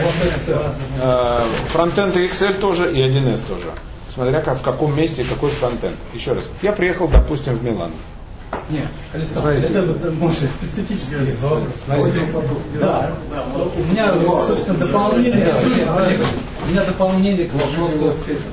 C: фронтенд и Excel тоже, и 1С тоже. Смотря в каком месте какой фронтенд. Еще раз. Я приехал, допустим, в Милан.
I: Нет, Александр, это может специфический вопрос. Да. У меня, собственно, дополнение. У меня дополнение к вопросу.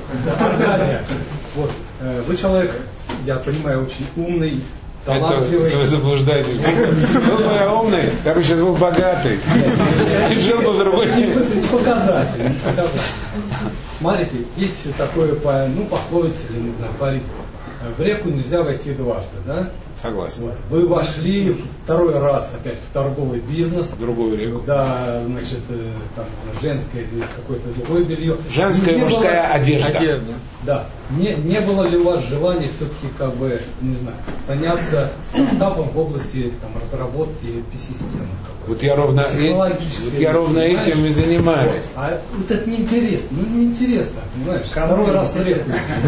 I: Вот. Вы человек, я понимаю, очень умный, талантливый.
C: Это вы заблуждаетесь. Был бы я умный, я бы сейчас был богатый. И жил бы в другой.
I: Не показатель. Смотрите, есть такое, пословица, или не знаю, парень. В реку нельзя войти дважды, да?
C: Согласен.
I: Вот. Вы вошли второй раз опять в торговый бизнес.
C: В другую реку.
I: Да, значит, там, женское или какое-то другое белье.
C: Женская и мужская одежда.
I: Да. Не было ли у вас желания все-таки, не знаю, заняться стартапом в области разработки ERP-системы?
C: Вот я ровно этим и занимаюсь.
I: А вот это неинтересно. Неинтересно, понимаешь? Второй раз в реку.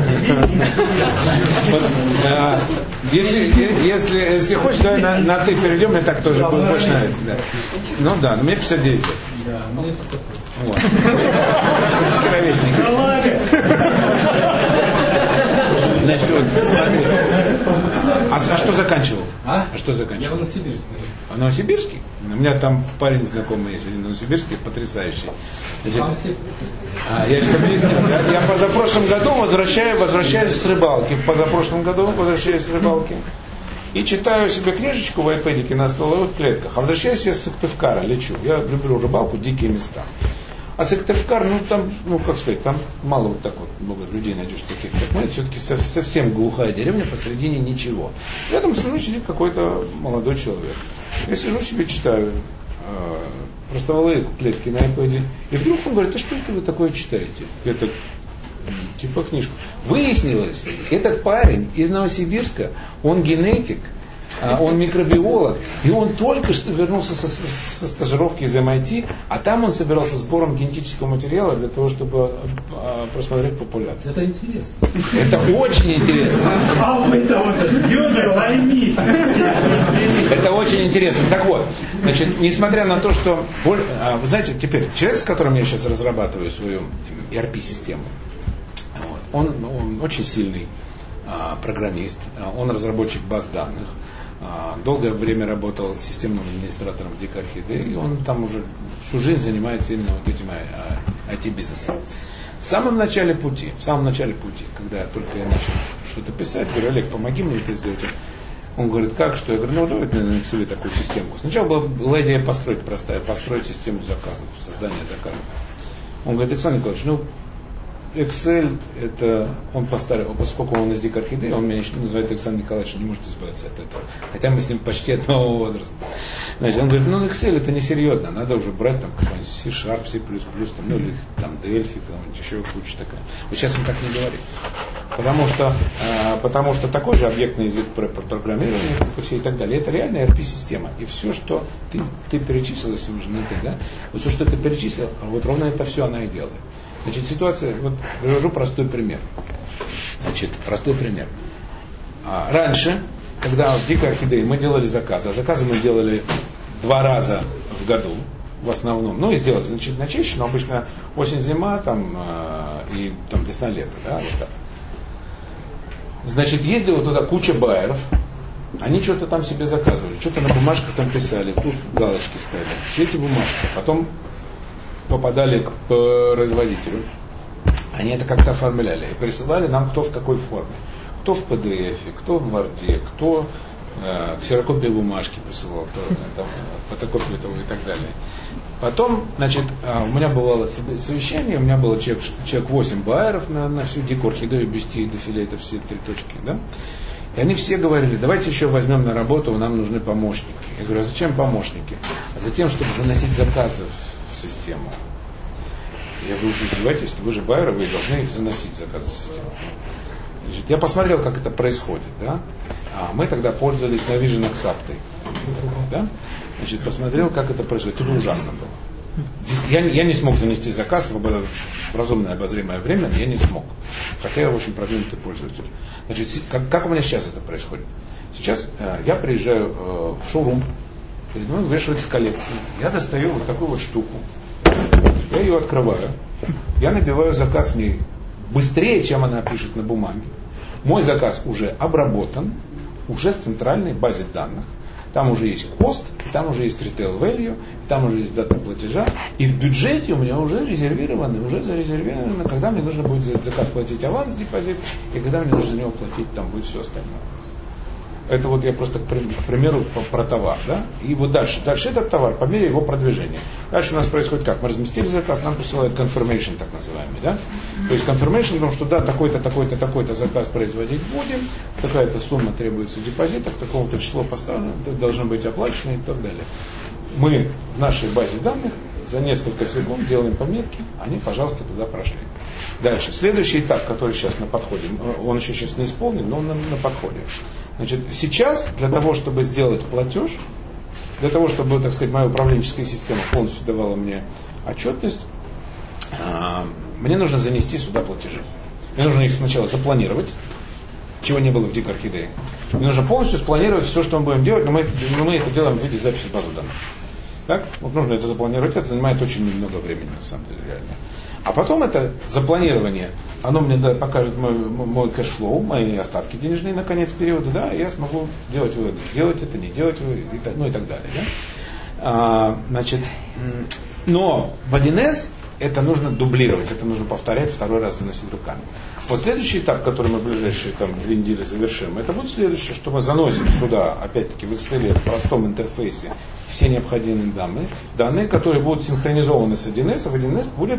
C: Если хочешь, давай на ты перейдем, мне так тоже будет больше нравится. Да. Ну да, но мне 59 лет.
I: Да, мне 58.
C: Вот. Почти ровесник. Значит, вот, смотри. А что заканчивал? А что заканчивал?
I: Я в Новосибирске.
C: А Новосибирский? У меня там парень знакомый есть, один новосибирский, потрясающий. Значит, я сейчас объясню. Я позапрошлом году возвращаюсь с рыбалки. Позапрошлом году возвращаюсь с рыбалки. И читаю себе книжечку в iPad'ике на стволовых клетках. А возвращаюсь я с Сыктывкара, лечу. Я люблю рыбалку, дикие места. А Сыктывкар, там мало вот так вот много людей найдешь таких, как мы. Все-таки совсем глухая деревня, посередине ничего. Рядом со мной сидит какой-то молодой человек. Я сижу себе, читаю простоволые клетки на iPad'е. И вдруг он говорит: а что это вы такое читаете? Я так, типа книжку. Выяснилось, этот парень из Новосибирска, он генетик, он микробиолог, и он только что вернулся со стажировки из MIT, а там он собирался сбором генетического материала для того, чтобы просмотреть популяцию.
I: Это интересно.
C: Это очень интересно.
F: А вы-то Юра, займись.
C: Это очень интересно. Так вот, значит, несмотря на то, что... Вы знаете, теперь человек, с которым я сейчас разрабатываю свою ERP-систему, он очень сильный программист, он разработчик баз данных, долгое время работал системным администратором в дикой орхидее, и он там уже всю жизнь занимается именно вот этим IT-бизнесом. В самом начале пути, когда только я начал что-то писать, говорю: Олег, помоги мне это сделать. Он говорит: как, что? Я говорю: давайте на Excel такую системку. Сначала была идея построить систему заказов, создание заказов. Он говорит: Александр Николаевич, Excel, это он постарел, поскольку он из дикой орхидеи, он меня называет Александр Николаевич, не может избавиться от этого. Хотя мы с ним почти одного возраста. Значит, он говорит: Excel это несерьезно, надо уже брать там какой-нибудь C#, C++, или там Delphi, еще куча такая. Вот сейчас он так не говорит. Потому что такой же объектный язык программирования, и так далее. Это реальная ERP-система. И все, что ты перечислил, если уже не ты, да, вот все, что ты перечислил, вот ровно это все она и делает. Значит, ситуация, вот привожу простой пример. Раньше, когда в дикой орхидее мы делали заказы, а заказы мы делали 2 раза в году, в основном, и сделали, значит, чаще, но обычно осень-зима, и весна-лето, да, вот так. Значит, ездила туда куча байеров, Они что-то там себе заказывали, что-то на бумажках там писали, тут галочки ставили. Все эти бумажки потом попадали к производителю. Они это как-то оформляли и присылали нам кто в какой форме. Кто в PDF, кто в Word, кто ксерокопию бумажки присылал, кто фотокопию того и так далее. Потом, значит, у меня бывало совещание, у меня было человек 8 байеров на всю дикую орхидею, бюстию, дефиле, это все 3 точки, да? И они все говорили, давайте еще возьмем на работу, нам нужны помощники. Я говорю, а зачем помощники? А затем, чтобы заносить заказы в систему. Я говорю, вы издеваетесь, вы же байеры, вы должны их заносить, заказы в систему. Значит, я посмотрел, как это происходит, да? Мы тогда пользовались Navision Axapta, да? Значит, посмотрел, как это происходит. Это ужасно было. Я не смог занести заказ в разумное обозримое время, я не смог. Хотя я очень продвинутый пользователь. Значит, как у меня сейчас это происходит? Сейчас я приезжаю в шоурум, перед мной вешается коллекция. Я достаю вот такую вот штуку. Я ее открываю. Я набиваю заказ в ней быстрее, чем она пишет на бумаге. Мой заказ уже обработан, уже в центральной базе данных. Там уже есть кост, там уже есть retail value, там уже есть дата платежа. И в бюджете у меня уже резервировано, уже зарезервировано, когда мне нужно будет за заказ платить аванс, депозит, и когда мне нужно за него платить, там будет все остальное. Это вот я просто, к примеру, про товар. Да? И вот дальше этот товар, по мере его продвижения. Дальше у нас происходит как? Мы разместили заказ, нам присылают confirmation, так называемый. Да? То есть confirmation, потому что да, такой-то, такой-то, такой-то заказ производить будем, такая-то сумма требуется депозита, в таком-то число поставлено, должно быть оплачено и так далее. Мы в нашей базе данных за несколько секунд делаем пометки, они, пожалуйста, туда прошли. Дальше. Следующий этап, который сейчас на подходе, он еще сейчас не исполнен, но он на подходе. Значит, сейчас для того, чтобы сделать платеж, для того, чтобы, так сказать, моя управленческая система полностью давала мне отчетность, мне нужно занести сюда платежи. Мне нужно их сначала запланировать, чего не было в Дикой Орхидее. Мне нужно полностью спланировать все, что мы будем делать, но мы это делаем в виде записи базы данных. Так? Вот нужно это запланировать, это занимает очень немного времени, на самом деле, реально. А потом это запланирование, оно мне покажет мой кэшфлоу, мои остатки денежные на конец периода, да, и я смогу делать выводы, делать это, не делать выводы, ну и так далее. Да? Значит, но в 1С это нужно дублировать, это нужно повторять, второй раз заносить руками. Вот следующий этап, который мы в ближайшие 2 недели завершим, это будет следующее, что мы заносим сюда, опять-таки в Excel, в простом интерфейсе, все необходимые данные, которые будут синхронизованы с 1С, а в 1С будет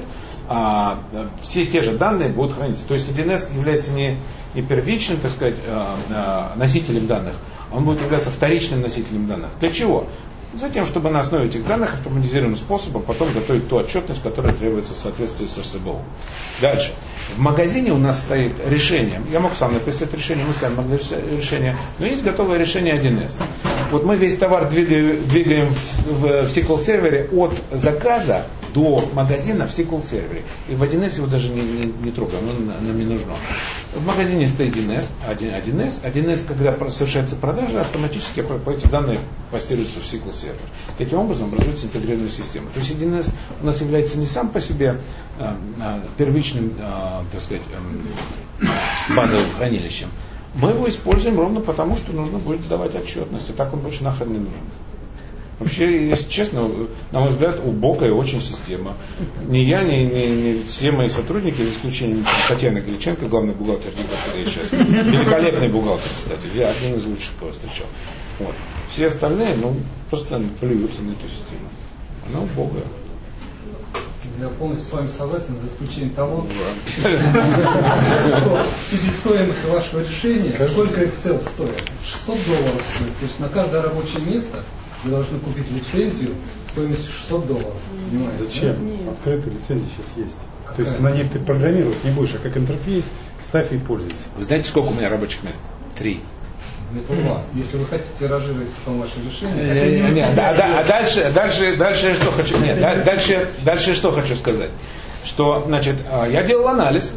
C: все те же данные будут храниться. То есть 1С является не первичным, так сказать, носителем данных, он будет являться вторичным носителем данных. Для чего? Затем, чтобы на основе этих данных автоматизированным способом потом готовить ту отчетность, которая требуется в соответствии с РСБО. Дальше. В магазине у нас стоит решение. Я мог сам написать решение, мы сами могли решение, но есть готовое решение 1С. Вот мы весь товар двигаем в SQL сервере от заказа до магазина в SQL сервере. И в 1С его даже не трогаем, нам не нужно. В магазине стоит 1С, 1С, когда совершается продажа, автоматически эти данные постируются в SQL сервер. Таким образом образуется интегрированная система. То есть 1С у нас является не сам по себе первичным, так сказать, базовым хранилищем. Мы его используем ровно потому, что нужно будет сдавать отчетность, и так он больше нахрен не нужен. Вообще, если честно, на мой взгляд, убогая очень система. Ни я, ни все мои сотрудники, за исключением Татьяны Галиченко, главный бухгалтер ДКПД сейчас, великолепный бухгалтер, кстати, я один из лучших, кого встречал. Вот. Все остальные, просто плюются на эту систему. Она убогая.
I: Я полностью с вами согласен, за исключением того, что себестоимость вашего решения, сколько Excel стоит? $600 стоит. То есть на каждое рабочее место вы должны купить лицензию стоимостью $600. Понимаете?
J: Зачем? Открытая лицензия сейчас есть. То есть на ней ты программировать не будешь, а как интерфейс ставь и пользуйся.
C: Вы знаете, сколько у меня рабочих мест? 3.
I: Это у вас. Если вы хотите тиражировать потом ваше решение.
C: Дальше что хочу. Нет, дальше что хочу сказать. Что, значит, я делал анализ.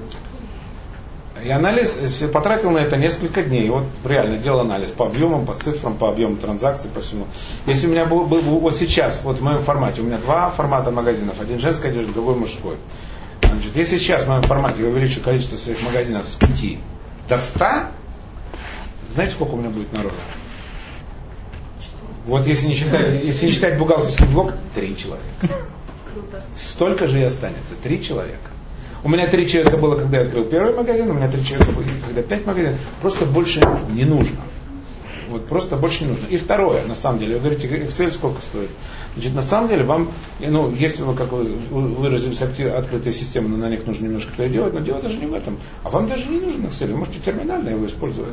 C: И анализ потратил на это несколько дней. Вот реально делал анализ по объемам, по цифрам, по объему транзакций, по всему. Если у меня был вот сейчас, вот в моем формате, у меня 2 формата магазинов. Один женской одежды, другой мужской. Значит, если сейчас в моем формате я увеличу количество своих магазинов с 5 до 100, знаете, сколько у меня будет народу? Вот если не считать бухгалтерский блок, 3 человека.
K: Круто.
C: Столько же и останется, 3 человека. У меня 3 человека было, когда я открыл первый магазин, у меня 3 человека было, когда 5 магазинов. Просто больше не нужно. Вот просто больше не нужно. И второе, на самом деле, вы говорите, Excel сколько стоит? Значит, на самом деле вам, если вы, как вы выразились, открытая система, но на них нужно немножко переделать, но дело даже не в этом. А вам даже не нужен Excel, вы можете терминально его использовать.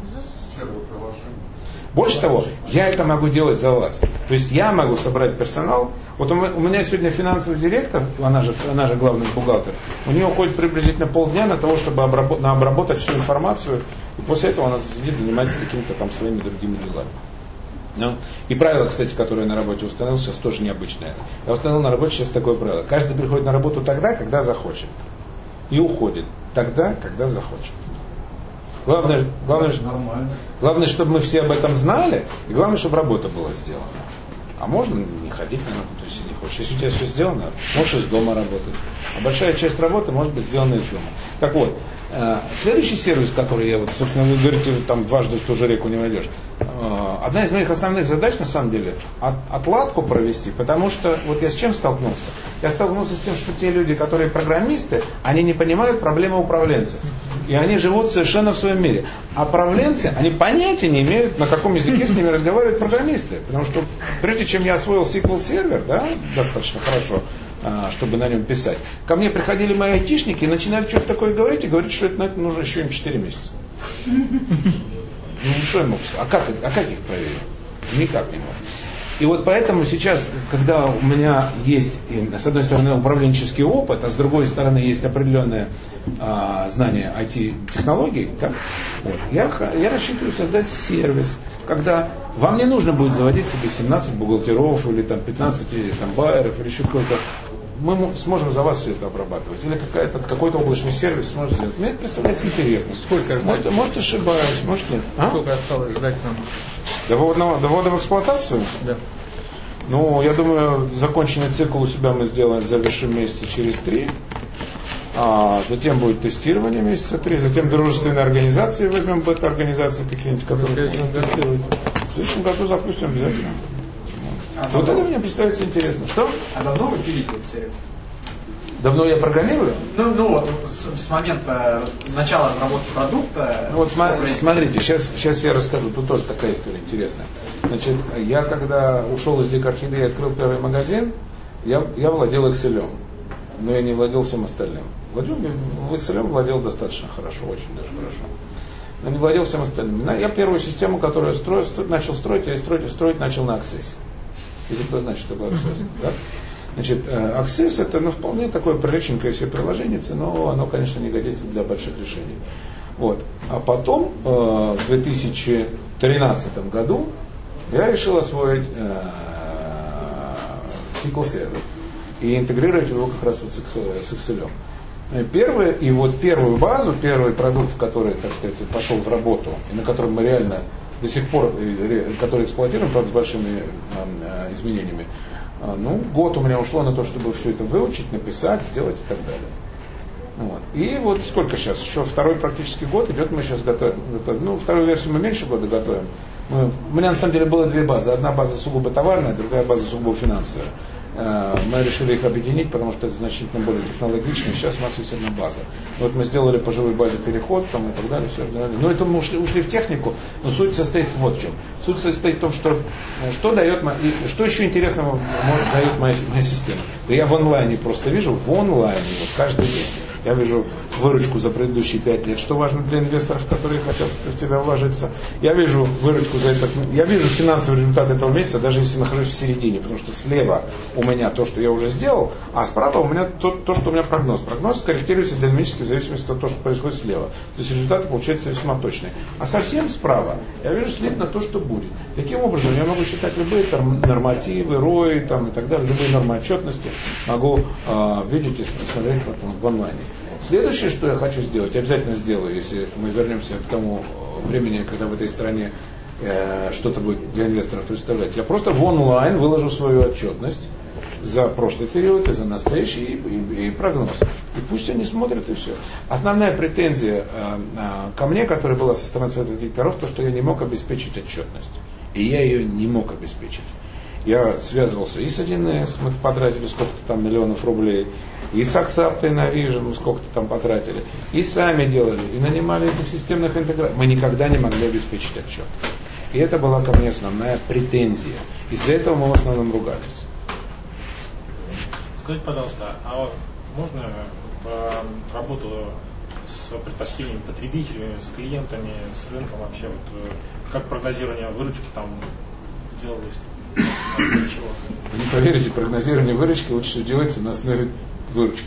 C: Больше того, я это могу делать за вас. То есть я могу собрать персонал. Вот у меня сегодня финансовый директор, она же главный бухгалтер, у нее уходит приблизительно полдня на того, чтобы обработать всю информацию, и после этого она сидит, занимается какими-то там своими другими делами. Ну, и правило, кстати, которое я на работе установил, сейчас тоже необычное. Я установил на работе сейчас такое правило. Каждый приходит на работу тогда, когда захочет. И уходит тогда, когда захочет. Главное, чтобы мы все об этом знали, и главное, чтобы работа была сделана. А можно не ходить на работу, если не хочешь. Если у тебя все сделано, можешь из дома работать. А большая часть работы может быть сделана из дома. Так вот, следующий сервис, который я, собственно, вы говорите, там дважды в ту же реку не войдешь. Одна из моих основных задач, на самом деле, отладку провести, потому что, вот я с чем столкнулся? Я столкнулся с тем, что те люди, которые программисты, они не понимают проблемы управленцев. И они живут совершенно в своем мире. А управленцы, они понятия не имеют, на каком языке с ними разговаривают программисты. Потому что прежде чем я освоил SQL сервер, да, достаточно хорошо, чтобы на нем писать, ко мне приходили мои айтишники и начинали что-то такое говорить, и говорить, что это нужно еще им 4 месяца. Ну что я мог сказать? А как их проверить? Никак не мог. И вот поэтому сейчас, когда у меня есть, с одной стороны, управленческий опыт, а с другой стороны, есть определенное знание IT-технологий, да, вот, я рассчитываю создать сервис, когда вам не нужно будет заводить себе 17 бухгалтеров или там, 15 там, байеров или еще какой-то. Мы сможем за вас все это обрабатывать. Или какой-то облачный сервис сможет сделать. Мне это представляется интересно.
B: Сколько ждать?
C: Может ошибаюсь, может нет.
B: Сколько осталось ждать нам?
C: До ввода в эксплуатацию?
B: Да.
C: Ну, я думаю, законченный цикл у себя мы сделаем, завершим месяца через 3. Затем будет тестирование месяца 3. Затем дружественные организации возьмем бета-организации какие-нибудь, которые... В следующем году запустим обязательно. Вот это мне представляется интересно. Что?
E: А давно вы пилите этот сервис?
C: Давно я программирую?
E: Ну вот с момента начала разработки продукта.
C: Ну, вот смотрите, сейчас я расскажу. Тут тоже такая история интересная. Значит, я когда ушел из Дикой Орхидеи и открыл первый магазин, я владел Excel, но я не владел всем остальным. В Excel владел достаточно хорошо, очень даже хорошо. Но не владел всем остальным. Я первую систему, которую начал строить, я строить начал на Access. Если кто знает, что такое Access. Да? Значит, Access это вполне такое приличненькое себе приложение, но оно, конечно, не годится для больших решений. Вот. А потом, в 2013 году, я решил освоить SQL сервер и интегрировать его как раз вот с Excel. Первую базу, первый продукт, в который, так сказать, пошел в работу, и на котором мы реально до сих пор, который эксплуатируем, правда, с большими изменениями, год у меня ушло на то, чтобы все это выучить, написать, сделать и так далее. Вот. И вот сколько сейчас? Еще второй практически год идет, мы сейчас готовим. Вторую версию мы меньше года готовим. У меня на самом деле было 2 базы. Одна база сугубо товарная, другая база сугубо финансовая. Мы решили их объединить, потому что это значительно более технологично. Сейчас у нас есть одна база. Вот мы сделали по живой базе переход там, и так далее. Все. Но это мы ушли в технику, но суть состоит вот в чем. Суть состоит в том, что дает, что еще интересного дает моя система. Да я в онлайне просто вижу, в онлайне, вот каждый день. Я вижу выручку за предыдущие 5 лет, что важно для инвесторов, которые хотят в тебя вложиться. Я вижу выручку за этот, я вижу финансовый результат этого месяца, даже если нахожусь в середине, потому что слева у меня то, что я уже сделал, а справа у меня то, что у меня прогноз. Прогноз корректируется динамически в зависимости от того, что происходит слева. То есть результаты получаются весьма точные. А совсем справа я вижу след на то, что будет. Таким образом я могу считать любые нормативы, ROI там, и так далее, любые нормы отчетности могу видеть и смотреть в онлайне. Следующее, что я хочу сделать, обязательно сделаю, если мы вернемся к тому времени, когда в этой стране что-то будет для инвесторов представлять. Я просто в онлайн выложу свою отчетность за прошлый период, и за настоящий, и прогноз. И пусть они смотрят, и все. Основная претензия ко мне, которая была со стороны совета директоров, то, что я не мог обеспечить отчетность. И я ее не мог обеспечить. Я связывался и с 1С, мы потратили сколько-то там миллионов рублей, и с Аксаптой на Vision мы сколько-то там потратили, и сами делали, и нанимали этих системных интеграторов. Мы никогда не могли обеспечить отчет. И это была ко мне основная претензия. Из-за этого мы в основном ругались.
G: Скажите, пожалуйста, а можно работу с предпочтением потребителями, с клиентами, с рынком вообще, вот, как прогнозирование выручки там делалось?
C: Вы не поверите, прогнозирование выручки лучше всего делается на основе выручки.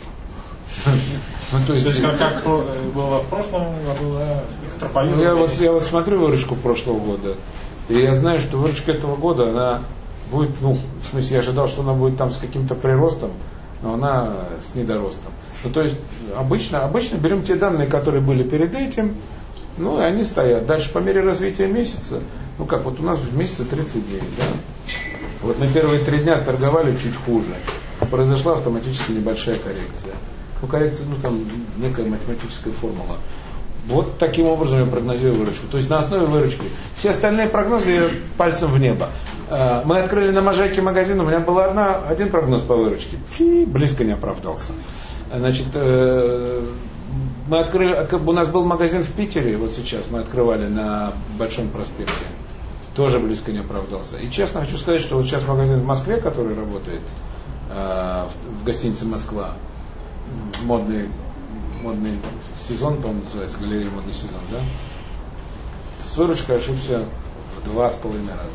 G: То есть как было в прошлом году,
C: экстраполировать? Я вот смотрю выручку прошлого года, и я знаю, что выручка этого года, она будет, в смысле, я ожидал, что она будет там с каким-то приростом, но она с недоростом. То есть обычно берем те данные, которые были перед этим, и они стоят. Дальше по мере развития месяца, вот у нас в месяце 39, да? Вот мы первые 3 дня торговали чуть хуже. Произошла автоматически небольшая коррекция. Коррекция, там некая математическая формула. Вот таким образом я прогнозирую выручку. То есть на основе выручки. Все остальные прогнозы пальцем в небо. Мы открыли на Можайке магазин, у меня был один прогноз по выручке. Близко не оправдался. Значит, мы открыли, у нас был магазин в Питере, вот сейчас мы открывали на Большом проспекте. Тоже близко не оправдался. И честно хочу сказать, что вот сейчас магазин в Москве, который работает в гостинице «Москва», модный сезон, по-моему, называется, галерея «Модный сезон», да? С выручкой ошибся в 2,5 раза.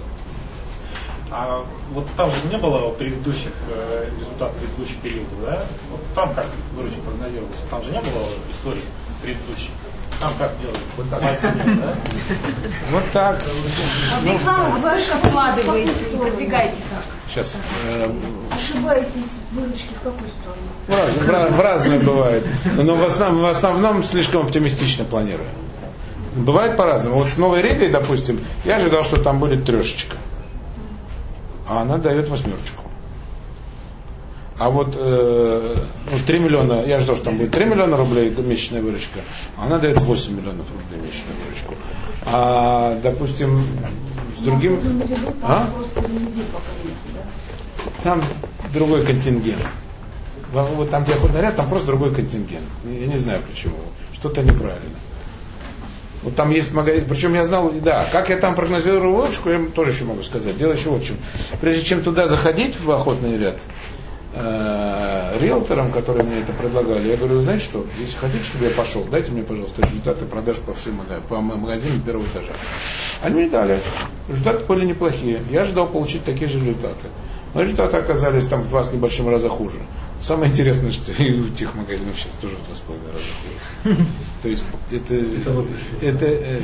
G: А вот там же не было предыдущих результатов предыдущих периодов, да? Вот там как выручка прогнозировалась? Там же не было истории предыдущих. Там как делать?
C: Вот так.
G: Да?
C: Вот так.
K: А в рекламу вы как вкладываете и продвигаете как?
C: Сейчас.
K: Ошибаетесь в выручке в какую сторону?
C: В разное бывает. Но в основном слишком оптимистично планирую. Бывает по-разному. Вот с Новой Ригой, допустим, я ожидал, что там будет 3, а она дает 8. А вот 3 миллиона, я ждал, что там будет 3 миллиона рублей месячная выручка, а она дает 8 миллионов рублей месячную выручку. А, допустим, с другим... Там другой контингент. Вот там, где охотный ряд, там просто другой контингент. Я не знаю почему. Что-то неправильно. Вот там есть магазин, причем я знал, да, как я там прогнозирую выручку, я тоже еще могу сказать. Дело еще вот в чем. Прежде чем туда заходить, в охотный ряд, риэлторам, которые мне это предлагали, я говорю, вы знаете что, если хотите, чтобы я пошел, дайте мне, пожалуйста, результаты продаж по магазинам первого этажа. Они мне дали. Результаты были неплохие. Я ожидал получить такие же результаты. Но результаты оказались там в 2 с небольшим раза хуже. Самое интересное, что и у тех магазинов сейчас тоже в 2,5 раза хуже. То есть это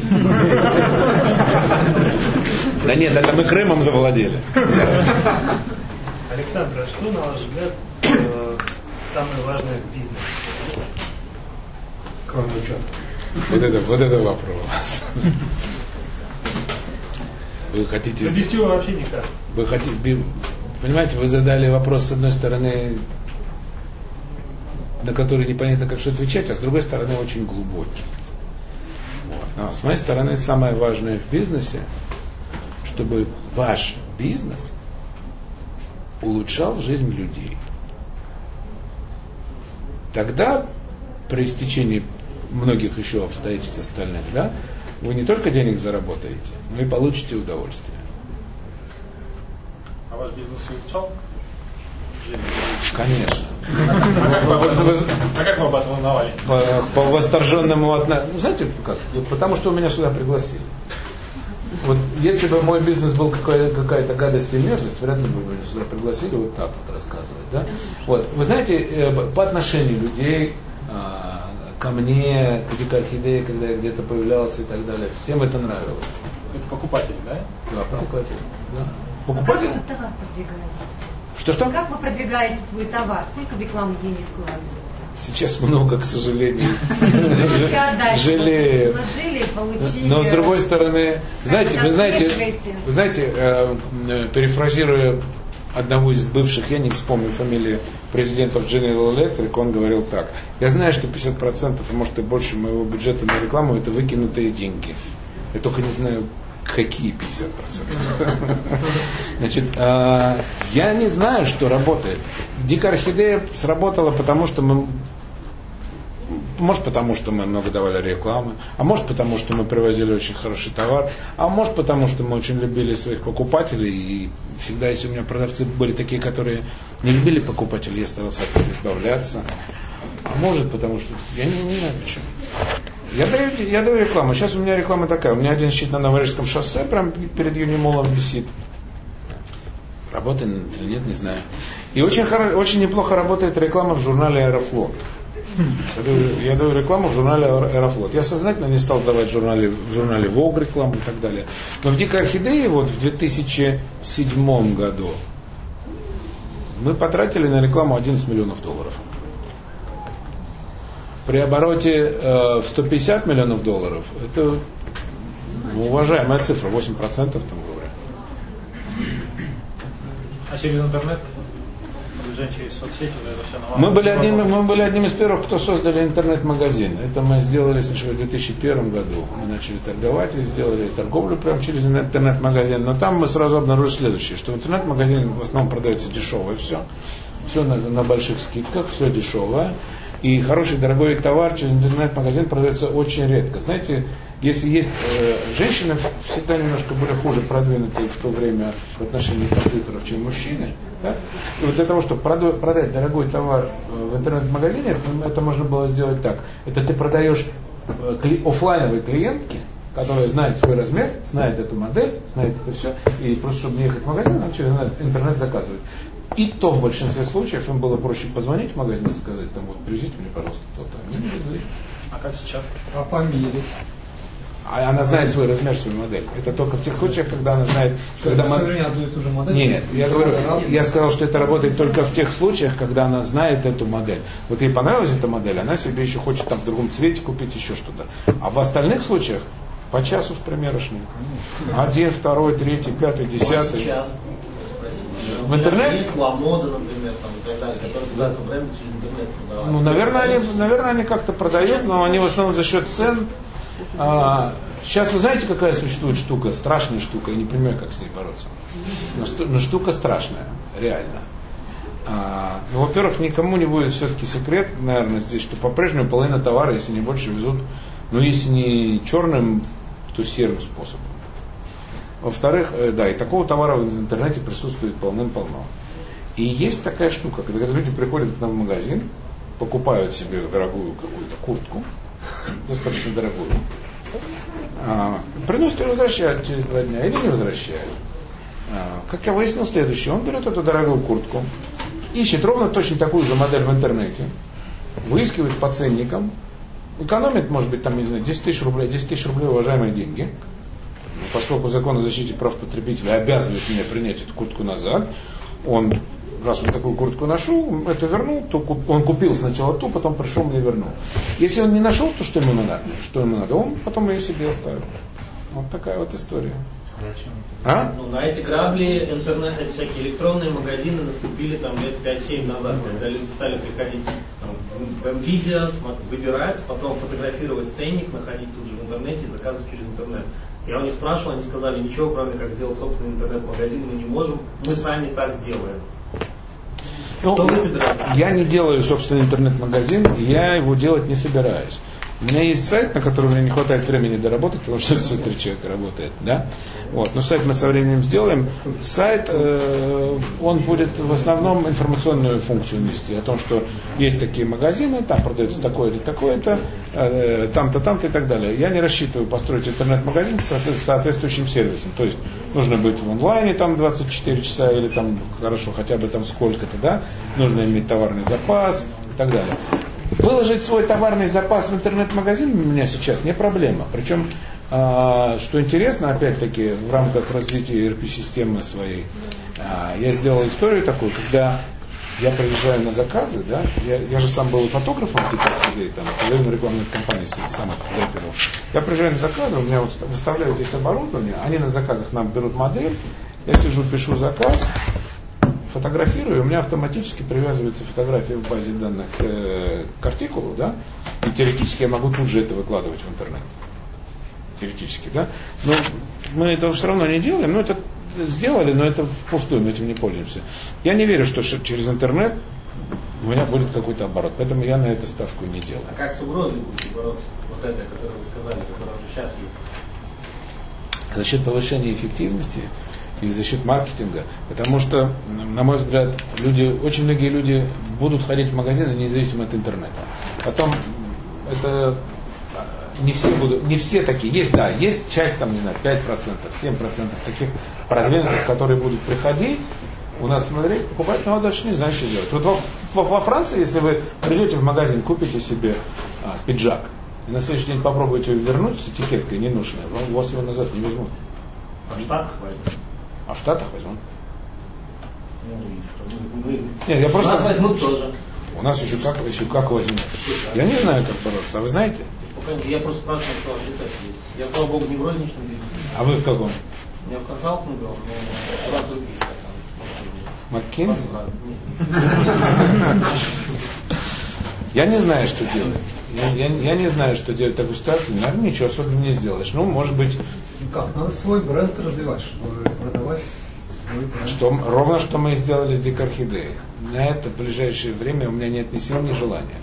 C: да нет, это мы Крымом завладели.
F: Александр, а что, на ваш взгляд, самое важное в бизнесе?
I: Кроме учета.
C: Вот это вопрос. Вы хотите...
F: Без чего вообще никак.
C: Вы хотите... Понимаете, вы задали вопрос, с одной стороны, на который непонятно, как что отвечать, а с другой стороны, очень глубокий. Вот. Но с моей стороны, самое важное в бизнесе, чтобы ваш бизнес улучшал жизнь людей. Тогда, при стечении многих еще обстоятельств остальных, да, вы не только денег заработаете, но и получите удовольствие.
G: А ваш бизнес улучшал?
C: Конечно.
G: А как вы об этом узнавали?
C: По восторженному отношению. Знаете как? Потому что меня сюда пригласили. Вот если бы мой бизнес был какая-то гадость и мерзость, вряд ли бы меня сюда пригласили вот так вот рассказывать. Да? Вот. Вы знаете, по отношению людей ко мне, к орхидее, когда я где-то появлялся и так далее, всем это нравилось.
G: Это покупатели, да?
C: Да, покупатели. Да. Покупатели?
K: Как вы товар продвигаете?
C: Что?
K: Как вы продвигаете свой товар? Сколько в рекламу денег вкладываете?
C: Сейчас много, к сожалению. Жалею. Но с другой стороны, вы знаете, перефразируя одного из бывших, я не вспомню фамилии президентов General Electric, он говорил так: я знаю, что 50%, а может и больше моего бюджета на рекламу это выкинутые деньги. Я только не знаю, Какие 50%? Значит, я не знаю, что работает. Дикая орхидея сработала, потому что мы... Может, потому что мы много давали рекламы, а может, потому что мы привозили очень хороший товар, а может, потому что мы очень любили своих покупателей, и всегда, если у меня продавцы были такие, которые не любили покупателей, я старался от них избавляться. А может, потому что... Я не знаю почему. Я даю рекламу. Сейчас у меня реклама такая. У меня один щит на Новорижском шоссе, прямо перед Юнимолом висит. Работает или нет, не знаю. И очень неплохо работает реклама в журнале «Аэрофлот». Я даю рекламу в журнале «Аэрофлот». Я сознательно не стал давать в журнале Vogue рекламу и так далее. Но в «Дикой орхидее» вот в 2007 году мы потратили на рекламу $11 миллионов. При обороте в $150 миллионов это уважаемая цифра, 8% там говоря.
G: А через интернет? Через соцсети,
C: мы были одним из первых, кто создали интернет-магазин. Это мы сделали в 2001 году. Мы начали торговать и сделали торговлю прямо через интернет-магазин. Но там мы сразу обнаружили следующее, что в интернет-магазине в основном продается дешевое все. Все на больших скидках, все дешевое. И хороший, дорогой товар через интернет-магазин продается очень редко. Знаете, если есть женщины всегда немножко были хуже продвинутые в то время в отношении компьютеров, чем мужчины. Да? И вот для того, чтобы продать дорогой товар в интернет-магазине, это можно было сделать так. Это ты продаешь офлайновой клиентке, которая знает свой размер, знает эту модель, знает это все, и просто чтобы не ехать в магазин, она через интернет заказывает. И то в большинстве случаев им было проще позвонить в магазин и сказать, там вот привезите мне, пожалуйста, то-то. Они не везли.
G: А как сейчас?
I: А померить?
C: А она знает свой размер, свою модель. Это только в тех случаях, когда она знает... Когда
I: одну и ту же модель?
C: Нет, я сказал, что это работает только в тех случаях, когда она знает эту модель. Вот ей понравилась эта модель, она себе еще хочет там в другом цвете купить еще что-то. А в остальных случаях по часу в примерочный. 1, 2, 3, 5, 10. В интернете?
H: Есть Ламода, например, там, и так далее, которые продаются бренды через интернет продавать.
C: Ну, наверное, они как-то продают, но они в основном за счет цен. Сейчас вы знаете, какая существует штука, страшная штука, я не понимаю, как с ней бороться. Но штука страшная, реально. Ну, во-первых, никому не будет все-таки секрет, наверное, здесь, что по-прежнему половина товара, если не больше, везут, ну, если не черным, то серым способом. Во-вторых, да, и такого товара в интернете присутствует полным-полно. И есть такая штука, когда люди приходят к нам в магазин, покупают себе дорогую какую-то куртку, достаточно дорогую, приносят и возвращают через 2 дня, или не возвращают. Как я выяснил следующее, он берет эту дорогую куртку, ищет ровно точно такую же модель в интернете, выискивает по ценникам, экономит, может быть, там, не знаю, 10 тысяч рублей, уважаемые деньги. Поскольку закон о защите прав потребителя обязывает меня принять эту куртку назад, раз он такую куртку нашел, это вернул, то он купил сначала ту, потом пришел мне вернул. Если он не нашел то, что ему надо, он потом ее себе оставил. Вот такая вот история.
H: Ну, на эти грабли интернет, эти всякие электронные магазины наступили там лет 5-7 назад, когда люди стали приходить там, в МВидео, выбирать, потом фотографировать ценник, находить тут же в интернете и заказывать через интернет. Я у них спрашивал, они сказали, ничего, кроме как сделать собственный интернет-магазин, мы не можем, мы сами так делаем. Что вы собираетесь?
C: Я не делаю собственный интернет-магазин, и я его делать не собираюсь. У меня есть сайт, на который мне не хватает времени доработать, потому что все 3 человека работает, да? Вот. Но сайт мы со временем сделаем. Сайт, он будет в основном информационную функцию нести, о том, что есть такие магазины, там продается такое-то, такое-то, там-то, там-то и так далее. Я не рассчитываю построить интернет-магазин с соответствующим сервисом. То есть нужно быть в онлайне там 24 часа или там, хорошо, хотя бы там сколько-то, да? Нужно иметь товарный запас и так далее. Выложить свой товарный запас в интернет-магазин у меня сейчас не проблема. Причем, что интересно, опять-таки, в рамках развития ERP-системы своей, я сделал историю такую, когда я приезжаю на заказы, да, я же сам был фотографом в Дикой, там, половину рекламных компаний сам фотографировал. Я приезжаю на заказы, у меня вот выставляют здесь оборудование, они на заказах нам берут модель, я сижу, пишу заказ, фотографирую, у меня автоматически привязывается фотография в базе данных к артикулу, да, и теоретически я могу тут же это выкладывать в интернет. теоретически, да? Но мы этого все равно не делаем, но это сделали, но это впустую, мы этим не пользуемся. Я не верю, что через интернет у меня будет какой-то оборот, поэтому я на эту ставку не делаю.
H: А как с угрозой будете бороться? Вот это, которое вы сказали, которое уже сейчас есть.
C: За счет повышения эффективности и за счет маркетинга, потому что, на мой взгляд, очень многие люди будут ходить в магазины независимо от интернета. Потом это не все такие. Есть часть, там, не знаю, 5%, 7% таких продвинутых, которые будут приходить, у нас смотреть, покупать, но дальше не знаю, что делать. Вот во Франции, если вы придете в магазин, купите себе пиджак, и на следующий день попробуете вернуть с этикеткой ненужной, у вас его назад не возьмут.
H: А в Штатах возьмут?
C: А в Штатах возьмут.
H: Нет,
C: я просто...
H: Нас возьмут тоже.
C: У нас еще как возьмут. Я не знаю, как бороться. А вы знаете?
H: Я просто спрашиваю, что отвлекать есть. Я, слава богу, не в розничном бизнесе.
C: А вы в каком?
H: Я в консалтинге, но куда другие.
C: Маккензи? Я не знаю, что делать. Я не знаю, что делать в такой ситуации. Наверное, ничего особенного не сделаешь. Ну, может быть...
I: Как? Надо свой бренд развивать, чтобы продавать свой бренд.
C: Ровно что мы и сделали с Дикой Орхидеей. На это в ближайшее время у меня нет ни сил, ни желания.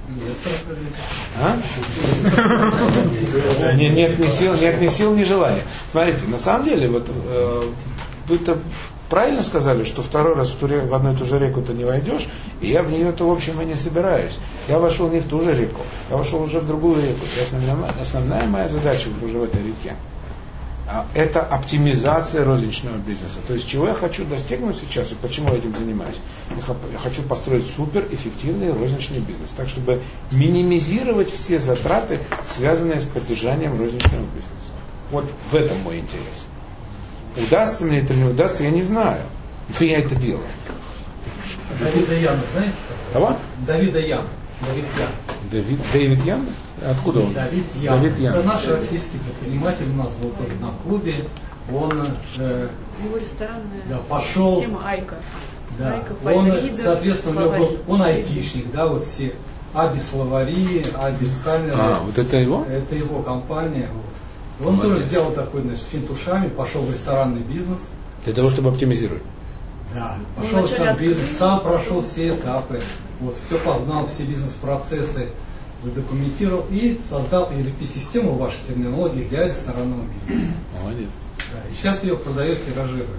C: Нет ни сил, ни желания. Смотрите, на самом деле, вот вы-то правильно сказали, что второй раз в одну и ту же реку ты не войдешь, и я в нее-то, в общем, и не собираюсь. Я вошел не в ту же реку, я вошел уже в другую реку. И основная моя задача уже в этой реке — это оптимизация розничного бизнеса. То есть, чего я хочу достигнуть сейчас и почему я этим занимаюсь? Я хочу построить суперэффективный розничный бизнес, так, чтобы минимизировать все затраты, связанные с поддержанием розничного бизнеса. Вот в этом мой интерес. Удастся мне это или не удастся, я не знаю. Но я это делаю.
I: Давида Яна, знаете?
C: Кого?
I: Давида Ян.
C: Дэвид Ян? Откуда он?
I: Давид Ян. Это наш российский предприниматель, у нас был тоже на клубе. Он
K: его ресторанная
I: пошел.
K: Система Айка.
I: Да.
K: Айка,
I: Он, соответственно, он айтишник, да, вот все Аби-словари, Аби-сканеры.
C: Вот это его?
I: Это его компания. Вот. Он тоже сделал такой, значит, финт ушами, пошел в ресторанный бизнес.
C: Для того, чтобы оптимизировать.
I: Да, пошел в ресторанный бизнес, сам прошел все этапы, вот, все познал, все бизнес-процессы задокументировал и создал ERP-систему в вашей терминологии для ресторанного бизнеса.
C: Молодец.
I: Да, и сейчас ее продает, тиражирует.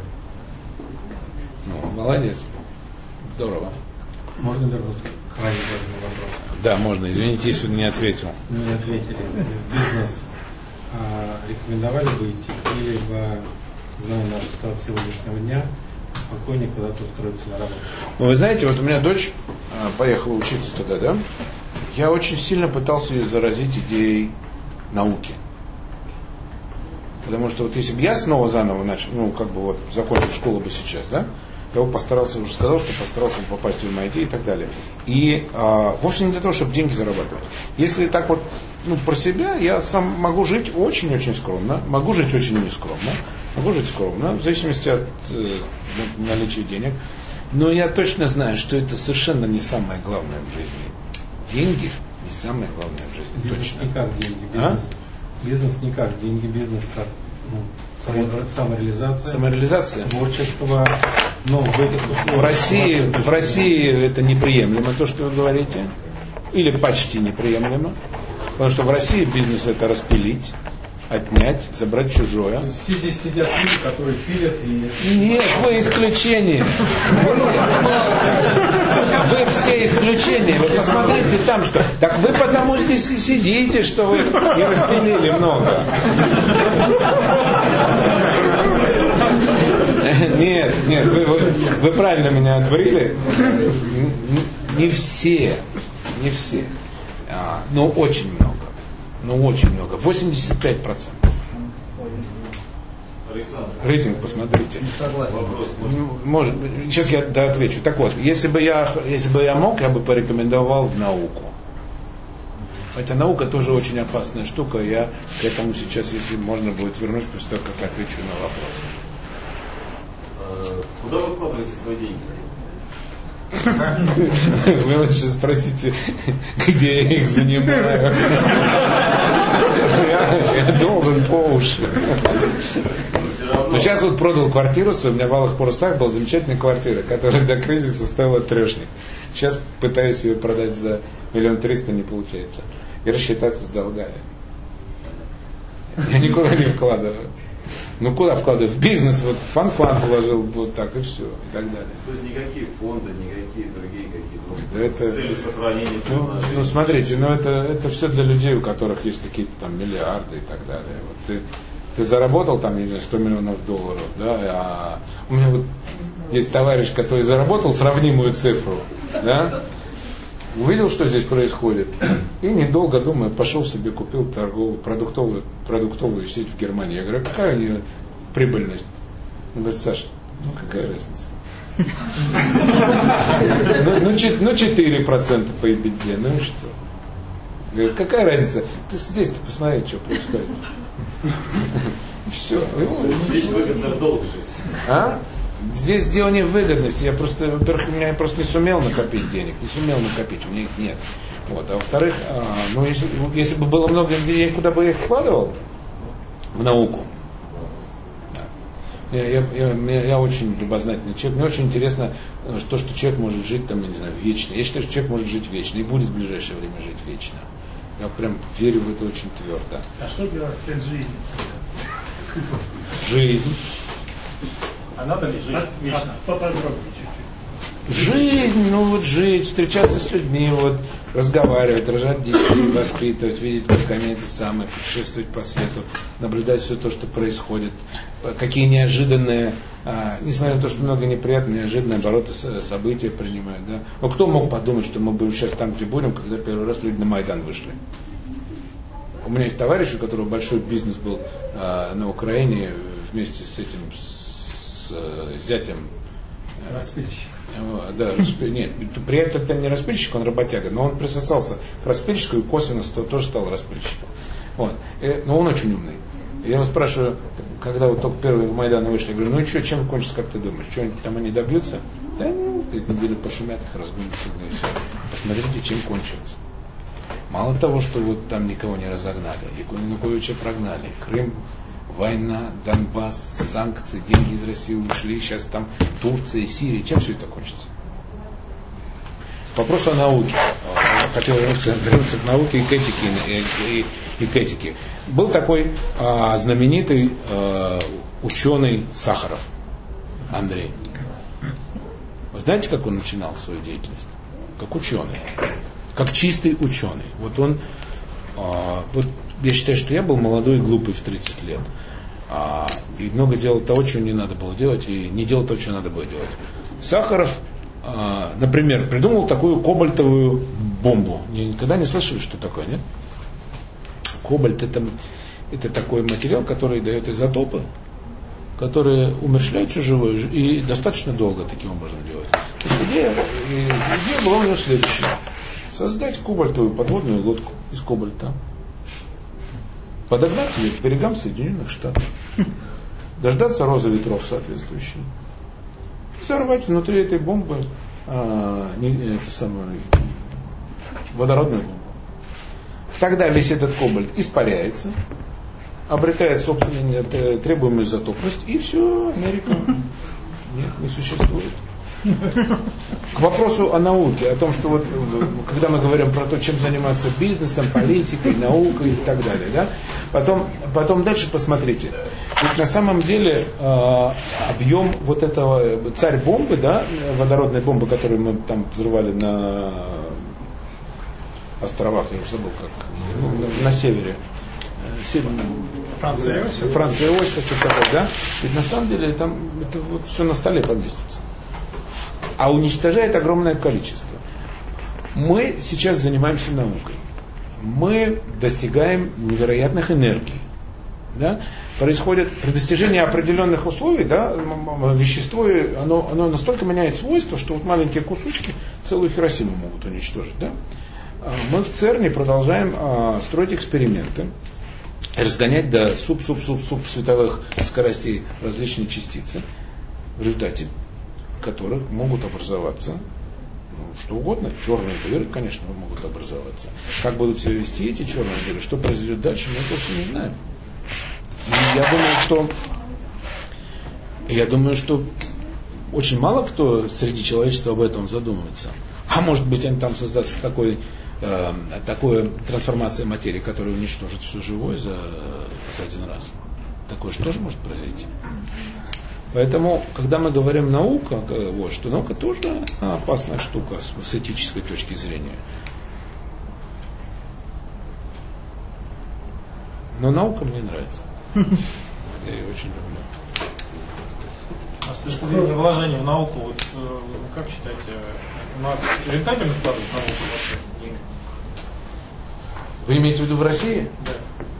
C: Ну, молодец. Здорово.
D: Можно вернуться к ранее заданному вопросу?
C: Да, можно. Извините, если не ответил.
D: Не ответили. Бизнес рекомендовали бы идти, или зная нашу ситуацию сегодняшнего дня, спокойнее куда-то устроиться на работу?
C: Вы знаете, вот у меня дочь поехала учиться туда, да? Я очень сильно пытался ее заразить идеей науки. Потому что вот если бы я снова заново начал, закончил школу бы сейчас, да? Я бы постарался, уже сказал, что постарался попасть в MIT и так далее. И вовсе не для того, чтобы деньги зарабатывать. Если так вот, про себя, я сам могу жить очень-очень скромно, могу жить очень нескромно, могу жить скромно, в зависимости от наличия денег. Но я точно знаю, что это совершенно не самое главное в жизни. Деньги не самое главное в жизни.
D: Бизнес
C: точно.
D: Не как деньги. Бизнес не как деньги. Бизнес как самореализация.
C: Самореализация.
D: Творчество. Но
C: в России это неприемлемо, то, что вы говорите. Или почти неприемлемо. Потому что в России бизнес — это распилить, отнять, забрать чужое.
I: Здесь сидят люди, которые пилят и...
C: Нет, вы исключение. Вы все исключения. Вы посмотрите там, что... Так вы потому здесь и сидите, что вы не распилили много. Нет, вы правильно меня отбрили. Не все. Но очень много. 85%.
L: Александр.
C: Рейтинг посмотрите. Может, сейчас я отвечу. Так вот, если бы я мог, я бы порекомендовал в науку. Хотя наука тоже очень опасная штука. Я к этому сейчас, если можно будет, вернусь после того, как отвечу на вопрос.
L: Куда вы вкладываете свои деньги?
C: Вы лучше спросите, где я их занимаю. Должен по уши. Но сейчас вот продал квартиру, у меня в Алых Парусах была замечательная квартира, которая до кризиса стоила трешник. Сейчас пытаюсь ее продать за 1 300 000, не получается. И рассчитаться с долгами. Я никуда не вкладываю. Ну куда вкладываю? В бизнес, вот в фан-фан вложил, вот так и все, и так далее.
L: То есть никакие фонды, никакие другие какие-то
C: это,
L: с целью сохранения.
C: Ну смотрите, это все для людей, у которых есть какие-то там миллиарды и так далее. Вот ты заработал там, не знаю, $100 миллионов, да, а у меня вот есть товарищ, который заработал сравнимую цифру, да, увидел, что здесь происходит, и недолго думая, пошел себе купил продуктовую сеть в Германии. Я говорю, какая у нее прибыльность? Он говорит, Саша, ну какая разница? Ну 4% по EBITDA, ну и что? Говорит, какая разница? Ты здесь посмотри, что происходит. Все.
L: Здесь выгодно долго жить.
C: А? Здесь дело не в выгодности. Я просто, во-первых, я просто не сумел накопить денег. У меня их нет. Вот. А во-вторых, ну, если бы было много денег, куда бы я их вкладывал? В науку. Да. Я очень любознательный человек. Мне очень интересно, что человек может жить там, я не знаю, вечно. Я считаю, что человек может жить вечно и будет в ближайшее время жить вечно. Я прям верю в это очень твердо.
F: А что для вас цель жизни?
C: Жизнь.
F: А надо ли жить вечно? Поподробнее чуть-чуть.
C: Жизнь, ну вот жить, встречаться с людьми, вот, разговаривать, рожать детей, воспитывать, видеть, как они это самое, путешествовать по свету, наблюдать все то, что происходит, какие неожиданные, несмотря на то, что много неприятных, неожиданные обороты события принимают. Да? Но кто мог подумать, что мы будем сейчас там, где будем, когда первый раз люди на Майдан вышли? У меня есть товарищ, у которого большой бизнес был на Украине вместе с этим, с зятем.
I: Распильщик.
C: Да, нет, при этом это не распильщик, он работяга, но он присосался к распильщику и косвенно тоже стал распильщиком. Вот. Но он очень умный. Я его спрашиваю, когда вот только первые в Майдан вышли, я говорю, ну и что, чем кончится, как ты думаешь? Что-нибудь там они добьются? Да нет, неделю пошумят, их разгонят всегда и все. Посмотрите, чем кончилось. Мало того, что вот там никого не разогнали, Януковича прогнали, Крым, война, Донбасс, санкции, деньги из России ушли, сейчас там Турция, Сирия. Чем все это кончится? Вопрос о науке. Хотел вернуться к науке и к этике. И к этике. Был такой знаменитый ученый Сахаров, Андрей. Вы знаете, как он начинал свою деятельность? Как ученый. Как чистый ученый. Вот он, вот я считаю, что я был молодой и глупый в 30 лет. И много делал того, чего не надо было делать, и не делал того, что надо было делать. Сахаров, например, придумал такую кобальтовую бомбу. Никогда не слышали, что такое, нет? Кобальт это такой материал, который дает изотопы, которые умерщвляют все живое и достаточно долго таким образом делать. Идея была у него следующая. Создать кобальтовую подводную лодку из кобальта. Подогнать ее к берегам Соединенных Штатов. Дождаться розы ветров соответствующие. Взорвать внутри этой бомбы водородную бомбу. Тогда весь этот кобальт испаряется, обретает собственную требуемую изотопность, и все, Америка не существует. К вопросу о науке, о том, что вот, когда мы говорим про то, чем заниматься бизнесом, политикой, наукой и так далее, да, потом дальше посмотрите. Ведь на самом деле объем вот этого царь бомбы, да, водородной бомбы, которую мы там взрывали на островах, я уже забыл как, на севере. Франция Иосифа, что-то такое, да? Ведь на самом деле там это вот все на столе поместится. А уничтожает огромное количество. Мы сейчас занимаемся наукой. Мы достигаем невероятных энергий. Да? Происходит при достижении определенных условий, да, вещество оно настолько меняет свойства, что вот маленькие кусочки целую Хиросиму могут уничтожить. Да? Мы в ЦЕРНе продолжаем строить эксперименты, разгонять до световых скоростей различные частицы, в результате которых могут образоваться что угодно. Черные дыры, конечно, могут образоваться. Как будут себя вести эти черные дыры, что произойдет дальше, мы просто не знаем. Я думаю, что очень мало кто среди человечества об этом задумывается. А может быть, они там создастся такой трансформация материи, которая уничтожит все живое за один раз. Такое же тоже может произойти. Поэтому, когда мы говорим наука, вот, что наука тоже опасная штука с этической точки зрения. Но наука мне нравится. Я ее очень люблю.
G: А с точки зрения вложения в науку, вот, как считаете, у нас рентабельно вкладывать в науку вообще деньги?
C: Вы имеете в виду в России?
G: Да.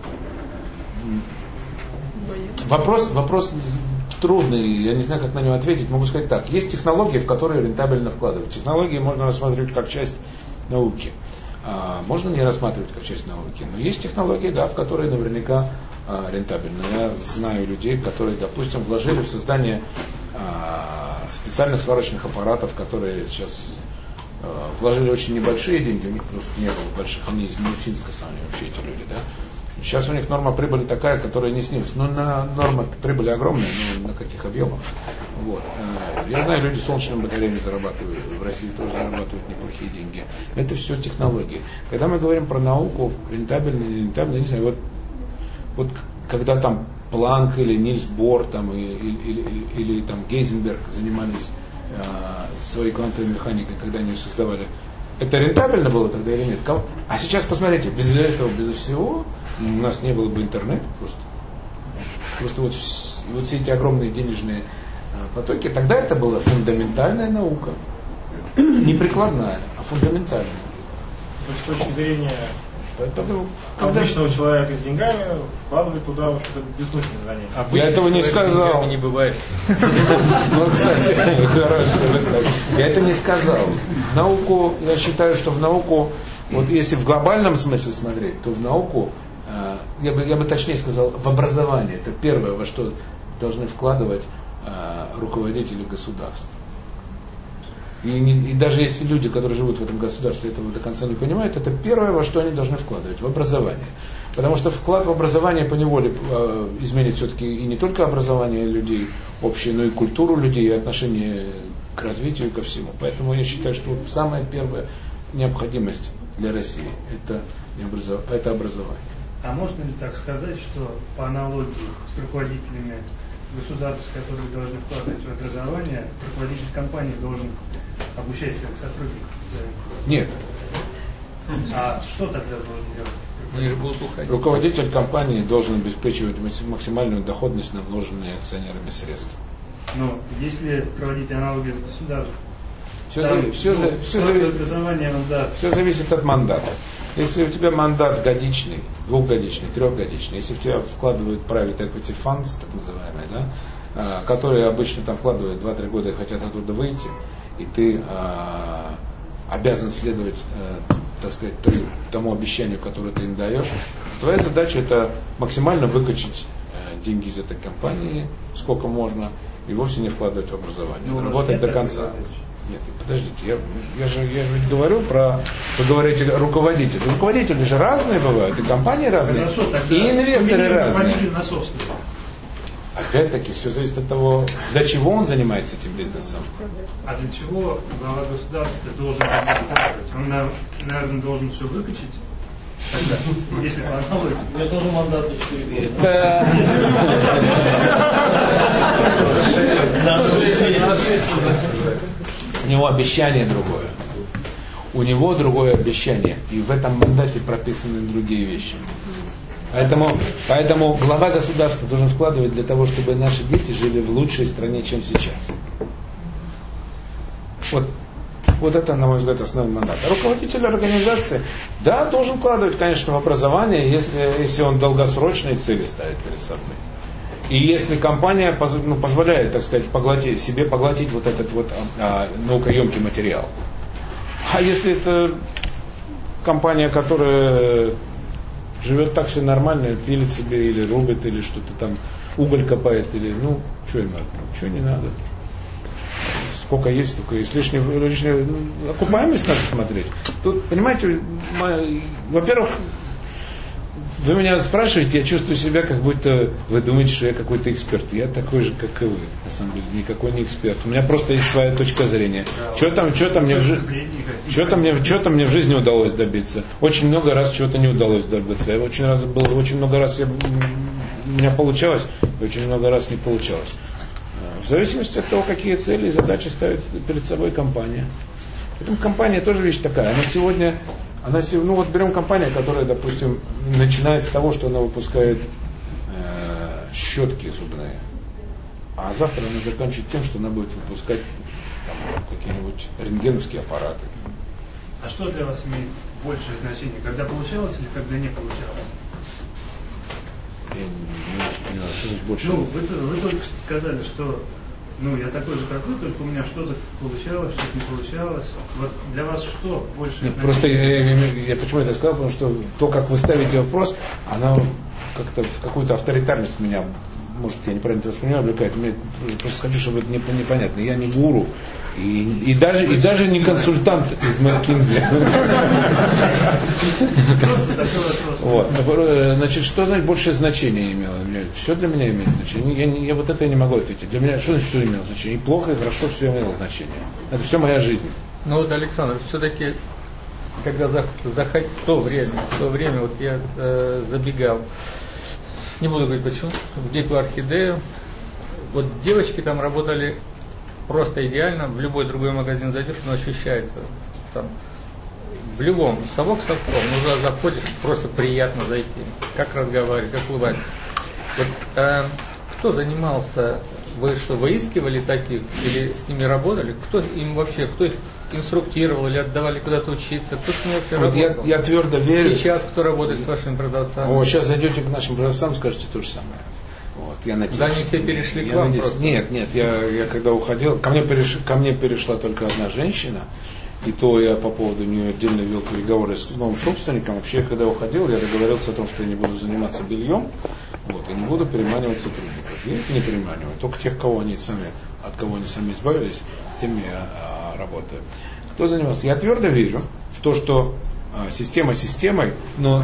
C: Вопрос трудный, я не знаю, как на него ответить. Могу сказать так. Есть технологии, в которые рентабельно вкладывать. Технологии можно рассматривать как часть науки. Можно не рассматривать как часть науки. Но есть технологии, да, в которые наверняка рентабельно. Я знаю людей, которые, допустим, вложили в создание специальных сварочных аппаратов, которые сейчас вложили очень небольшие деньги, у них просто не было больших, они из Минусинска сами вообще эти люди, да. Сейчас у них норма прибыли такая, которая не снилась. Но норма прибыли огромная, но на каких объемах. Вот. Я знаю, люди солнечными батареями зарабатывают, в России тоже зарабатывают неплохие деньги. Это все технологии. Когда мы говорим про науку, рентабельно или нерентабельно, я не знаю, вот когда там Планк или Нильс Бор там, или там Гейзенберг занимались своей квантовой механикой, когда они ее создавали, это рентабельно было тогда или нет? А сейчас посмотрите, без этого, без всего у нас не было бы интернета просто вот все эти огромные денежные потоки, тогда это была фундаментальная наука. Не прикладная, а фундаментальная.
G: То есть с точки зрения обычного человека с деньгами вкладывать туда что-то бессмысленное занятие.
C: Я этого не сказал.
B: Не бывает.
C: Ну, кстати, я это не сказал. Науку, я считаю, что в науку, вот если в глобальном смысле смотреть, то в науку, я бы точнее сказал, в образование. Это первое, во что должны вкладывать руководители государств. И даже если люди, которые живут в этом государстве, этого до конца не понимают, это первое, во что они должны вкладывать, в образование. Потому что вклад в образование поневоле изменит все-таки и не только образование людей общее, но и культуру людей, и отношение к развитию, ко всему. Поэтому я считаю, что самая первая необходимость для России это образование.
F: А можно ли так сказать, что по аналогии с руководителями государств, которые должны вкладывать в образование, руководитель компании должен обучать своих сотрудников?
C: Нет.
F: А что тогда должен делать?
C: Руководитель компании должен обеспечивать максимальную доходность на вложенные акционерами средства.
F: Но если проводить аналогию с государством,
C: все зависит от мандата. Если у тебя мандат годичный, двухгодичный, трехгодичный, если в тебя вкладывают private equity funds, так называемые, да, которые обычно там вкладывают 2-3 года и хотят оттуда выйти, и ты обязан следовать, так сказать, тому обещанию, которое ты им даешь, твоя задача это максимально выкачать деньги из этой компании, сколько можно, и вовсе не вкладывать в образование, работать до конца. Нет, подождите, я же говорю вы говорите руководители. Руководители же разные бывают, и компании разные, хорошо, и инвесторы разные. Опять-таки, все зависит от того, для чего он занимается этим бизнесом.
F: А для чего глава государства должен вкладывать? Он, наверное, должен все выкачать. Тогда, если по аналогии.
H: Я тоже мандат 4 года.
C: У него обещание другое. У него другое обещание. И в этом мандате прописаны другие вещи. Поэтому глава государства должен вкладывать для того, чтобы наши дети жили в лучшей стране, чем сейчас. Вот это, на мой взгляд, основной мандат. А руководитель организации, да, должен вкладывать, конечно, в образование, если он долгосрочные цели ставит перед собой. И если компания позволяет, так сказать, себе поглотить вот этот вот наукоемкий материал. А если это компания, которая живет так все нормально, пилит себе или рубит, или что-то там, уголь копает, или, что им надо? Ничего не надо. Сколько есть, столько есть. Лишняя окупаемость надо смотреть. Тут, понимаете, во-первых, Вы меня спрашиваете, я чувствую себя, как будто вы думаете, что я какой-то эксперт. Я такой же, как и вы, на самом деле, никакой не эксперт. У меня просто есть своя точка зрения. Что-то мне в жизни удалось добиться. Очень много раз чего-то не удалось добиться. Очень много раз у меня получалось, очень много раз не получалось. В зависимости от того, какие цели и задачи ставит перед собой компания. Поэтому компания тоже вещь такая. Ну вот берем компанию, которая, допустим, начинает с того, что она выпускает щетки зубные. А завтра она закончит тем, что она будет выпускать какие-нибудь рентгеновские аппараты.
F: А что для вас имеет большее значение? Когда получалось или когда не получалось?
C: Не знаю, что больше.
F: Вы только что сказали, что я такой же, как вы, только у меня что-то получалось, что-то не получалось. Вот для вас что больше значение?
C: Просто я почему это сказал, потому что то, как вы ставите вопрос, она как-то в какую-то авторитарность меня, может, я неправильно это воспринимаю, облекает. Я просто хочу, чтобы это непонятно. Я не гуру и даже не консультант из McKinsey. Значит, что значит большее значение имело? Все для меня имеет значение. Я вот это не могу ответить. Для меня что значит все имело значение? И плохо, и хорошо все имело значение. Это все моя жизнь.
M: Ну вот, Александр, все-таки, когда в то время вот я забегал, не буду говорить почему, в Дикую Орхидею, вот девочки там работали просто идеально, в любой другой магазин зайдешь, но ощущается там, в любом, совок совком, заходишь, просто приятно зайти, как разговаривать, как улыбаться. Вот, кто занимался, вы что, выискивали таких, или с ними работали, кто их инструктировал, или отдавали куда-то учиться, кто с ними вообще работал?
C: Я твердо верю.
M: Сейчас кто работает с вашими продавцами?
C: Сейчас зайдете к нашим продавцам, скажете то же самое. Я надеюсь.
M: Да, они все перешли к вам просто.
C: Нет, я когда уходил, ко мне перешла только одна женщина, и то я по поводу нее отдельно вел переговоры с новым собственником. Вообще, когда уходил, я договорился о том, что я не буду заниматься бельем, и не буду переманивать сотрудников. Я их не переманиваю, только тех, от кого они сами избавились, с теми я работаю. Кто занимался? Я твердо верю в то, что система системой, но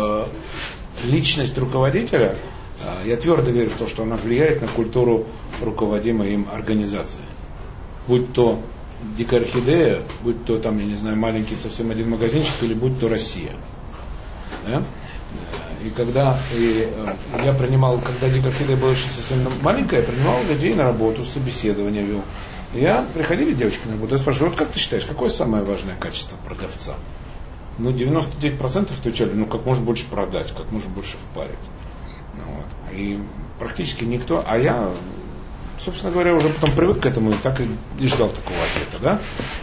C: личность руководителя, я твердо верю в то, что она влияет на культуру руководимой им организации. Будь то Дикая Орхидея, будь то там, я не знаю, маленький совсем один магазинчик, или будь то Россия. Да? И когда Дикая Орхидея была еще совсем маленькая, я принимал людей на работу, собеседование вел. Приходили девочки на работу, я спрашиваю, вот как ты считаешь, какое самое важное качество продавца? 99% отвечали, как можно больше продать, как можно больше впарить. И практически никто, а я, собственно говоря, уже потом привык к этому и так и ждал такого ответа, да?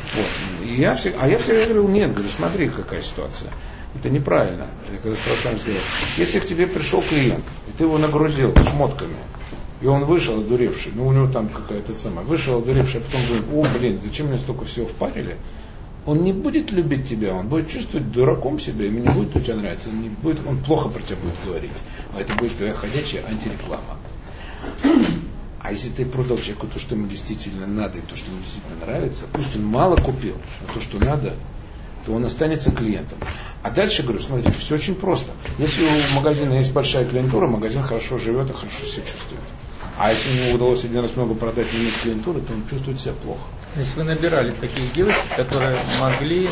C: Я всегда говорил, нет, смотри, какая ситуация. Это неправильно. Я когда сам сказал, если к тебе пришел клиент, и ты его нагрузил шмотками, и он вышел одуревший, у него там какая-то вышел одуревший, а потом говорит, зачем мне столько всего впарили? Он не будет любить тебя, он будет чувствовать дураком себя, ему не будет у тебя нравиться, он плохо про тебя будет говорить. А это будет твоя ходячая антиреклама. А если ты продал человеку то, что ему действительно надо, и то, что ему действительно нравится, пусть он мало купил, но то, что надо, то он останется клиентом. А дальше, говорю, смотрите, все очень просто. Если у магазина есть большая клиентура, магазин хорошо живет и хорошо себя чувствует. А если ему удалось один раз много продать, но нет клиентуры, то он чувствует себя плохо.
M: То есть вы набирали таких девочек, которые могли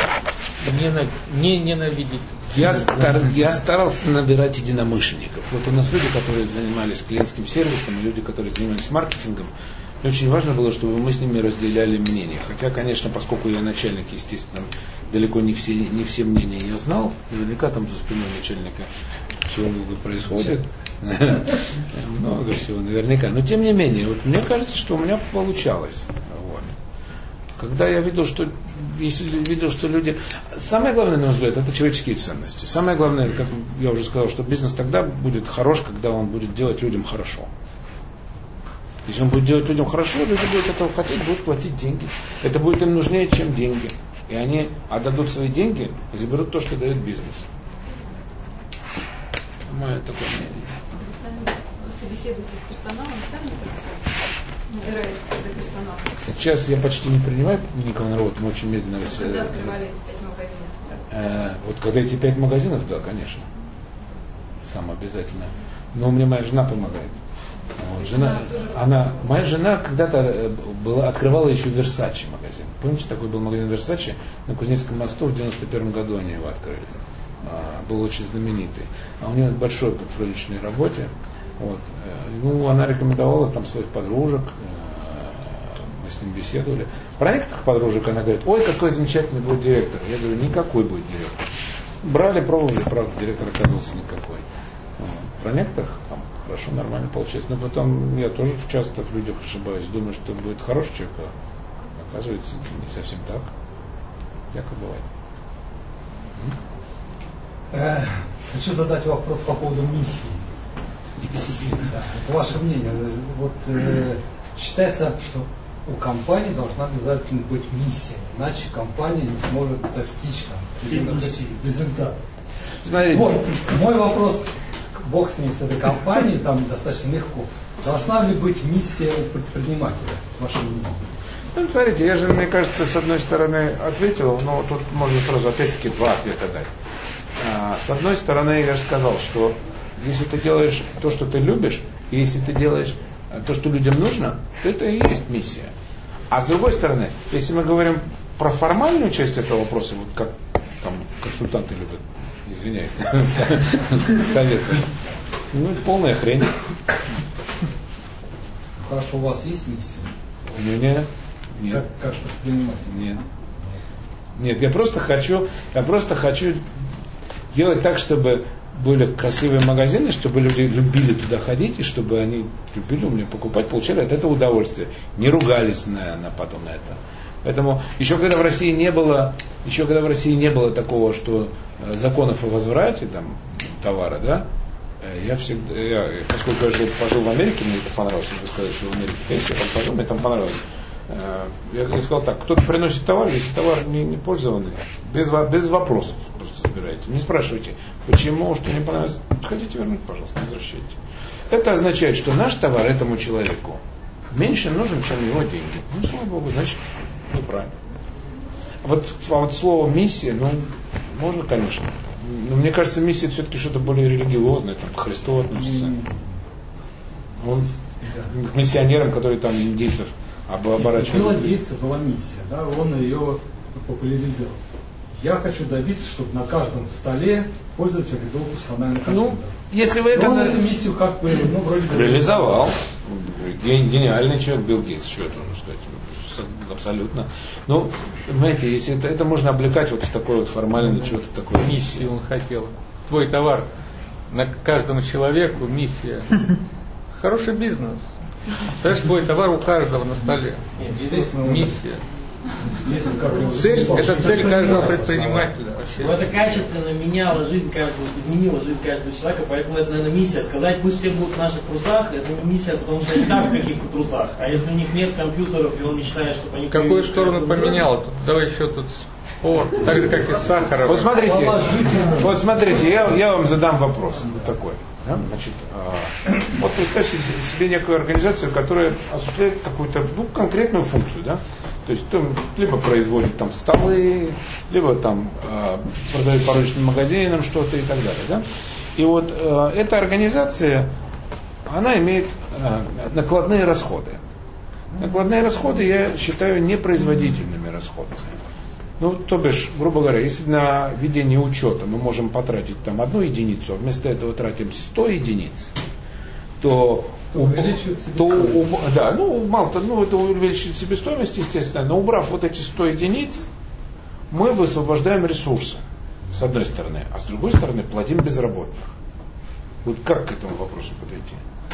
M: не ненавидеть.
C: Я старался набирать единомышленников. Вот у нас люди, которые занимались клиентским сервисом, и люди, которые занимались маркетингом. И очень важно было, чтобы мы с ними разделяли мнения. Хотя, конечно, поскольку я начальник, естественно, далеко не все мнения я знал. Наверняка там за спиной начальника чего-много происходит. Много всего, наверняка. Но тем не менее, мне кажется, что у меня получалось. Когда я видел, что люди... Самое главное, на мой взгляд, это человеческие ценности. Самое главное, как я уже сказал, что бизнес тогда будет хорош, когда он будет делать людям хорошо. Если он будет делать людям хорошо, люди будут этого хотеть, будут платить деньги. Это будет им нужнее, чем деньги. И они отдадут свои деньги и заберут то, что дает бизнес. Мое такое мнение.
K: Вы собеседуете с персоналом, сами набираете персонал?
C: Сейчас я почти не принимаю никого на работу, мы очень медленно
K: Когда открывали эти 5 магазинов?
C: Вот когда эти 5 магазинов, да, конечно. сам обязательно. Но мне моя жена помогает. Вот, моя жена когда-то открывала еще Versace магазин. Помните, такой был магазин Versace на Кузнецком мосту, в 91 году они его открыли. Был очень знаменитый. А у нее большой опыт в рыночной работе. Вот. Ну, она рекомендовала там своих подружек, мы с ним беседовали. Про некоторых подружек она говорит: ой, какой замечательный будет директор. Я говорю: никакой будет директор. Брали, пробовали, правда, директор оказался никакой. Вот. Про некоторых там хорошо, нормально получается. Но потом я тоже часто в людях ошибаюсь, думаю, что будет хороший человек, а оказывается не совсем так. Всякое бывает.
I: Хочу задать вопрос по поводу миссии. Да, это ваше мнение. Вот считается, что у компании должна обязательно быть миссия, иначе компания не сможет достичь результата. Вот, мой вопрос, бог с ней, с этой компанией, там достаточно легко. Должна ли быть миссия у предпринимателя, ваше мнение?
C: Ну, смотрите, я же, мне кажется, с одной стороны ответил, но тут можно сразу опять-таки два ответа дать. С одной стороны, я же сказал, что если ты делаешь то, что ты любишь, и если ты делаешь то, что людям нужно, то это и есть миссия. А с другой стороны, если мы говорим про формальную часть этого вопроса, вот как там консультанты любят, извиняюсь, советовать, ну, это полная хрень.
I: Хорошо, у вас есть миссия?
C: У меня нет.
I: Как предприниматель?
C: Нет. Нет, я просто хочу делать так, чтобы были красивые магазины, чтобы люди любили туда ходить, и чтобы они любили у меня покупать, получали от этого удовольствие. Не ругались потом на это. Поэтому еще когда в России не было такого, что законов о возврате там, товара, да, поскольку я пожил в Америке, мне это понравилось, я сказал, что в Америке, я там пожил, мне там понравилось. Я сказал так: кто-то приносит товар, если товар не пользованный, без вопросов просто забирайте. Не спрашивайте, почему, что не понравилось. Хотите вернуть, пожалуйста, возвращайте. Это означает, что наш товар этому человеку меньше нужен, чем его деньги. Ну, слава Богу, значит, неправильно. А вот слово миссия, можно, конечно. Но мне кажется, миссия это все-таки что-то более религиозное, там, к Христу относится. Он к миссионерам, которые там индейцев оборачивали.
I: Билла Гейтса была миссия, да, он ее популяризировал. Я хочу добиться, чтобы на каждом столе пользователь был персональный компьютер.
C: Если вы
I: он эту миссию как бы, вроде бы
C: реализовал. Гениальный человек Билл Гейтс, что это нужно сказать? Абсолютно. Ну, понимаете, если это можно облекать вот в такой вот формальный чего-то такое.
M: Миссию он хотел. Твой товар на каждому человеку миссия. Хороший бизнес. Знаешь, твой товар у каждого на столе. Миссия. Это цель каждого предпринимателя.
H: Но это качественно изменило жизнь каждого человека, поэтому это, наверное, миссия. Сказать, пусть все будут в наших трусах, это не миссия, потому что они так в каких-то трусах. А если у них нет компьютеров, и он мечтает, чтобы они...
M: Какую сторону поменял? Давай еще тут спор, так же, как и с сахаром.
C: Вот смотрите, я вам задам вопрос вот такой. Да? Значит, вот представьте себе некую организацию, которая осуществляет какую-то конкретную функцию, да? То есть либо производит там столы, либо там продает по рыночным магазинам что-то и так далее, да? И вот эта организация, она имеет накладные расходы. Накладные расходы я считаю непроизводительными расходами. Ну, то бишь, грубо говоря, если на ведение учета мы можем потратить там 1 единицу, а вместо этого тратим 100 единиц, то увеличивает себестоимость. Это увеличивает себестоимость, естественно, но убрав вот эти 100 единиц, мы высвобождаем ресурсы, с одной стороны, а с другой стороны платим безработных. Вот как к этому вопросу подойти?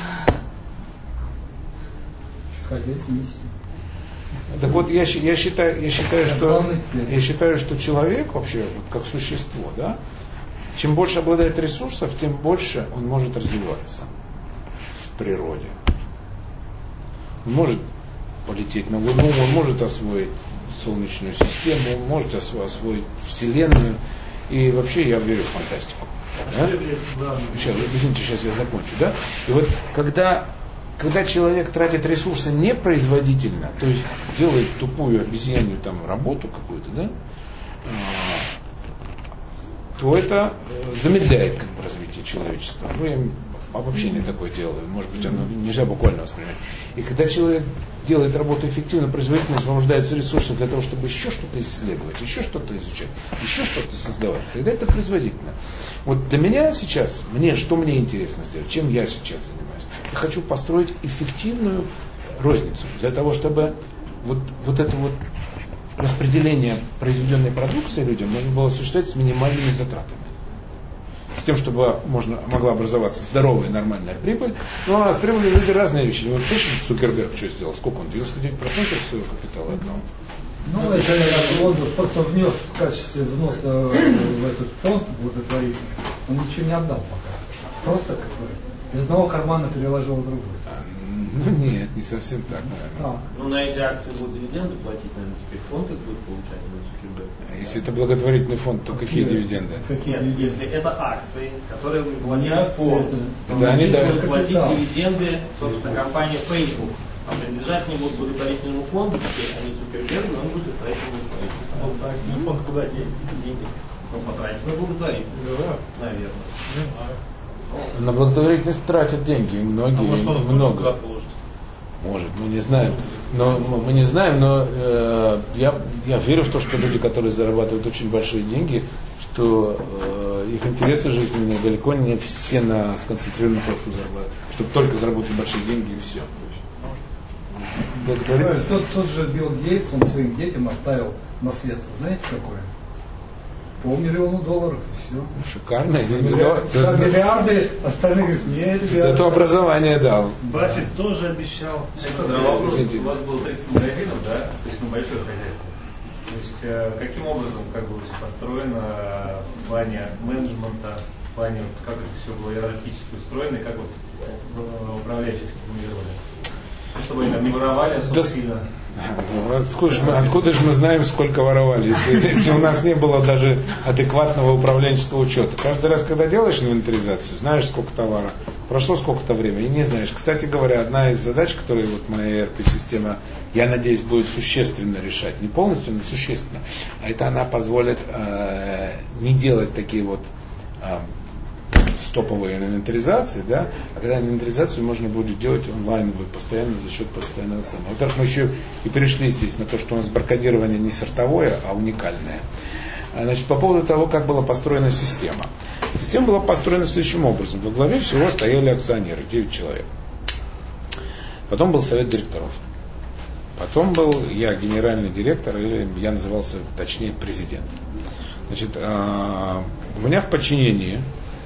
I: Исходя из миссии.
C: Так вот, я считаю, что человек вообще, как существо, да, чем больше обладает ресурсов, тем больше он может развиваться в природе. Он может полететь на Луну, он может освоить Солнечную систему, он может освоить Вселенную. И вообще я верю в фантастику. Да? Сейчас я закончу. Да? И вот когда человек тратит ресурсы непроизводительно, то есть делает тупую обезьянью там работу какую-то, да, то это замедляет как бы, развитие человечества. Ну, я обобщение такое делаю, может быть, оно нельзя буквально воспринимать. И когда человек делает работу эффективно, производительно, освобождается ресурсы для того, чтобы еще что-то исследовать, еще что-то изучать, еще что-то создавать, тогда это производительно. Вот для меня сейчас, что мне интересно сделать, чем я сейчас занимаюсь? Я хочу построить эффективную розницу для того, чтобы вот это вот распределение произведенной продукции людям можно было осуществлять с минимальными затратами. С тем, чтобы могла образоваться здоровая, нормальная прибыль. Ну, а с прибылью люди разные вещи. Вот точно Цукерберг что сделал? Сколько он? 99% своего капитала отдал.
I: Ну, это он просто внес в качестве взноса в этот фонд благотворительный. Он ничего не отдал пока. Просто как бы из одного кармана переложил в другой.
C: Ну нет, не совсем так, наверное.
H: Ну на эти акции будут дивиденды платить, наверное, теперь фонд их будет получать.
C: Если это благотворительный фонд, то какие дивиденды?
H: Нет, если это акции, которые вы платите фонд, то
C: они
H: будут платить дивиденды, собственно, компания Facebook. А принадлежать не будут благотворительному фонду, теперь они Цукербергу, он будет тратить на благотворительный. Ну так, фонд куда деньги? Ну потратить на благотворительность, наверное.
C: На благотворительность тратят деньги, многие, много. Может, мы не знаем. Но я верю в то, что люди, которые зарабатывают очень большие деньги, что их интересы жизненные далеко не все сконцентрированы на том, что зарабатывают. Чтобы только заработать большие деньги и все.
I: Тот же Билл Гейтс, он своим детям оставил наследство. Знаете какое? $500 миллиона и все.
C: Шикарно, извините.
I: Миллиарды, остальные говорят, нет,
C: зато образование дал.
F: Баффет тоже обещал.
E: Александр, вопрос. У вас было 30 магазинов, да? То есть большое хозяйство. То есть каким образом как бы построено в плане менеджмента, в плане как это все было иерархически устроено и как вот управляющих сформулировали? Чтобы они там не воровали особо сильно.
C: Откуда же мы знаем, сколько воровали, если у нас не было даже адекватного управленческого учета. Каждый раз, когда делаешь инвентаризацию, знаешь, сколько товара, прошло сколько-то времени и не знаешь. Кстати говоря, одна из задач, которую вот моя ERP-система, я надеюсь, будет существенно решать, не полностью, но существенно, а это она позволит не делать такие вот стоповые инвентаризации, да, а когда инвентаризацию можно будет делать онлайновую постоянно за счет постоянного цены. Во-первых, мы еще и перешли здесь на то, что у нас бракодирование не сортовое, а уникальное. Значит, по поводу того, как была построена система. Система была построена следующим образом. Во главе всего стояли акционеры, 9 человек. Потом был совет директоров. Потом был я генеральный директор, или я назывался, точнее, президент. Значит, у меня в подчинении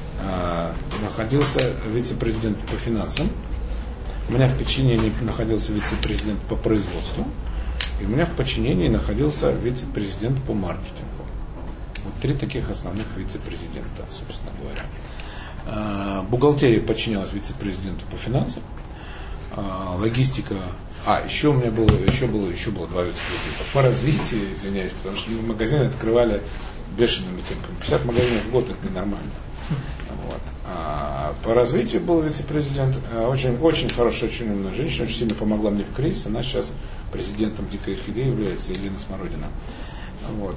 C: находился вице-президент по финансам, у меня в подчинении находился вице-президент по производству, и у меня в подчинении находился вице-президент по маркетингу. Вот 3 таких основных вице-президента, собственно говоря. Бухгалтерия подчинялась вице-президенту по финансам, логистика. Еще у меня было 2 вице-президента по развитию, извиняюсь, потому что магазины открывали бешеными темпами. 50 магазинов в год это ненормально. Вот. По развитию был вице-президент, очень хорошая, очень умная женщина, очень сильно помогла мне в кризис. Она сейчас президентом Дикой Орхидеи является, Елена Смородина. Вот.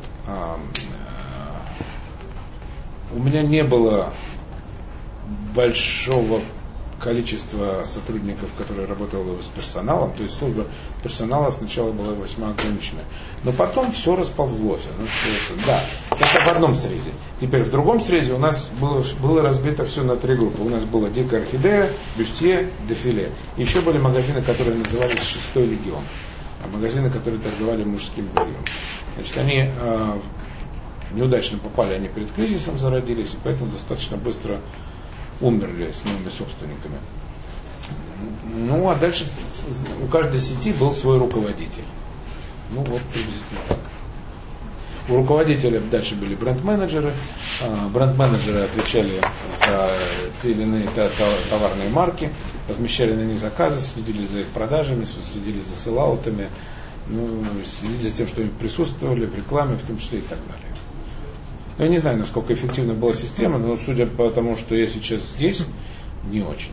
C: У меня не было большого количества сотрудников, которые работали с персоналом, то есть служба персонала сначала была весьма ограниченная. Но потом все расползлось. Да, это в одном срезе. Теперь в другом срезе у нас было разбито все на 3 группы. У нас была Дикая Орхидея, Бюстье, Дефиле. И еще были магазины, которые назывались 6-й легион. Магазины, которые торговали мужским бельем. Значит, они неудачно попали, они перед кризисом зародились, и поэтому достаточно быстро умерли с новыми собственниками. Ну, а дальше у каждой сети был свой руководитель. Ну, вот приблизительно так. У руководителя дальше были бренд-менеджеры. Бренд-менеджеры отвечали за те или иные товарные марки, размещали на них заказы, следили за их продажами, следили за селлаутами, следили за тем, что они присутствовали в рекламе, в том числе и так далее. Я не знаю, насколько эффективна была система, но судя по тому, что я сейчас здесь, не очень.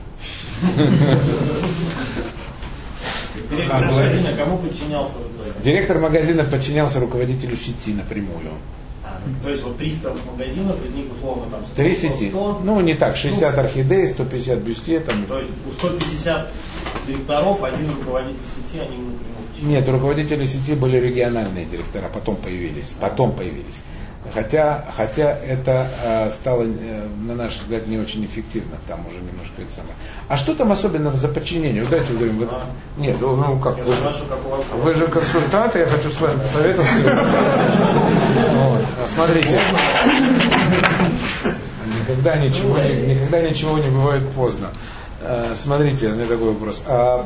H: Директор магазина кому подчинялся в итоге?
C: Директор магазина подчинялся руководителю сети напрямую.
H: То есть вот 300 магазинов, из них условно там 100,
C: 3 сети.
H: 100,
C: Ну, не так, 60 орхидей, 150 бюсте. Там.
H: То есть у 150 директоров, один руководитель сети, они напрямую.
C: Нет, руководители сети были региональные директора, потом появились. Хотя это стало, на наш взгляд, не очень эффективно, там уже немножко это самое. А что там особенного за подчинение? Давайте говорим, вот, нет, ну как, вы же консультанты, я хочу с вами посоветоваться. Смотрите, никогда ничего не бывает поздно. Смотрите, у меня такой вопрос.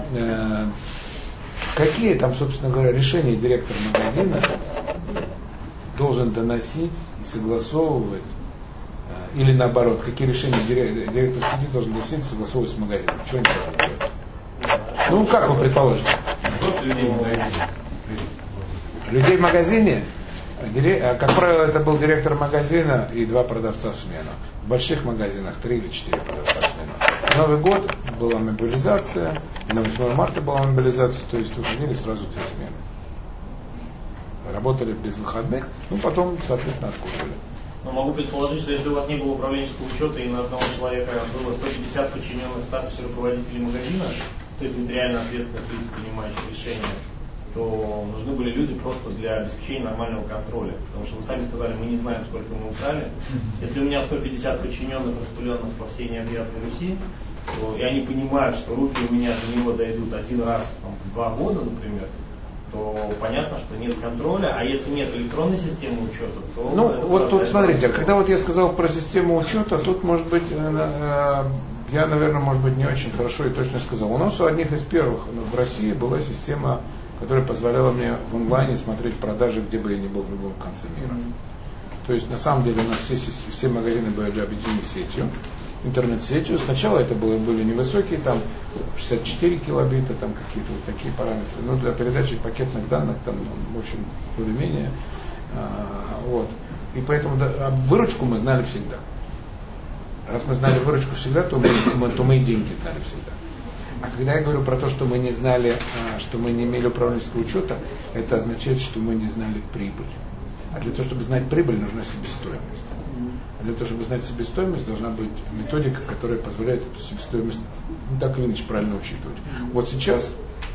C: Какие там, собственно говоря, решения директор магазина должен доносить и согласовывать, или наоборот, какие решения директор сети должен доносить и согласовывать с магазином? Что они должны делать? Ну, как вы предположите? Людей в магазине? Как правило, это был директор магазина и 2 продавца в смену. В больших магазинах 3 или 4 продавца в смену. В Новый год была мобилизация, на 8 марта была мобилизация, то есть выходили сразу 2 смены. Работали без выходных, ну потом, соответственно, откусывали.
H: Но могу предположить, что если у вас не было управленческого учета и на одного человека было 150 подчиненных в статусе руководителей магазина, то есть материально ответственных лиц, принимающих решения, то нужны были люди просто для обеспечения нормального контроля. Потому что вы сами сказали, мы не знаем, сколько мы украли. Если у меня 150 подчиненных, распыленных по всей необъятной Руси, то, и они понимают, что руки у меня до него дойдут один раз в 2 года, например, то понятно, что нет контроля, а если нет электронной системы учета, то...
C: Ну, вот тут смотрите, когда вот я сказал про систему учета, тут, может быть, я, наверное, может быть, не очень хорошо и точно сказал. У нас у одних из первых в России была система, которая позволяла мне в онлайне смотреть продажи, где бы я ни был в любом конце мира. То есть, на самом деле, у нас все магазины были объединены сетью, интернет-сетью. Сначала это были невысокие, там 64 килобита, там какие-то вот такие параметры. Но для передачи пакетных данных там очень более-менее. Вот. И поэтому выручку мы знали всегда. Раз мы знали выручку всегда, то мы и деньги знали всегда. А когда я говорю про то, что мы не знали, что мы не имели управленческого учета, это означает, что мы не знали прибыль. А для того, чтобы знать прибыль, нужна себестоимость. А для того, чтобы знать себестоимость, должна быть методика, которая позволяет эту себестоимость так или иначе правильно учитывать. Вот сейчас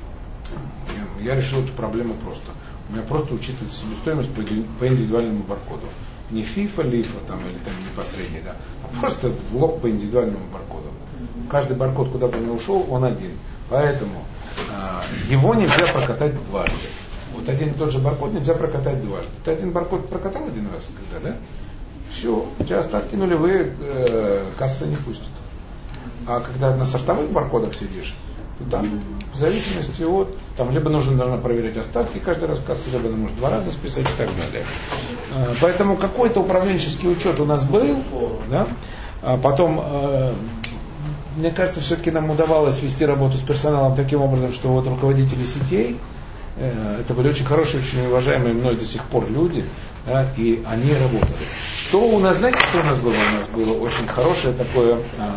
C: я решил эту проблему просто. У меня просто учитывается себестоимость по индивидуальному баркоду. Не FIFA, лифа там, или там не посредний, да, а просто в лоб по индивидуальному баркоду. Каждый баркод, куда бы он ни ушел, он один. Поэтому его нельзя прокатать дважды. Вот один и тот же баркод нельзя прокатать дважды. Ты один баркод прокатал один раз, когда, да? Все, у тебя остатки нулевые, касса не пустит. А когда на сортовых баркодах сидишь, то там в зависимости от, там либо нужно проверять остатки каждый раз в кассе, либо нужно 2 раза списать и так далее. Поэтому какой-то управленческий учет у нас был, да? Потом, мне кажется, все-таки нам удавалось вести работу с персоналом таким образом, что вот руководители сетей, это были очень хорошие, очень уважаемые мной до сих пор люди, да, и они работали. Что у нас, знаете, что у нас было? У нас было очень хорошее такое,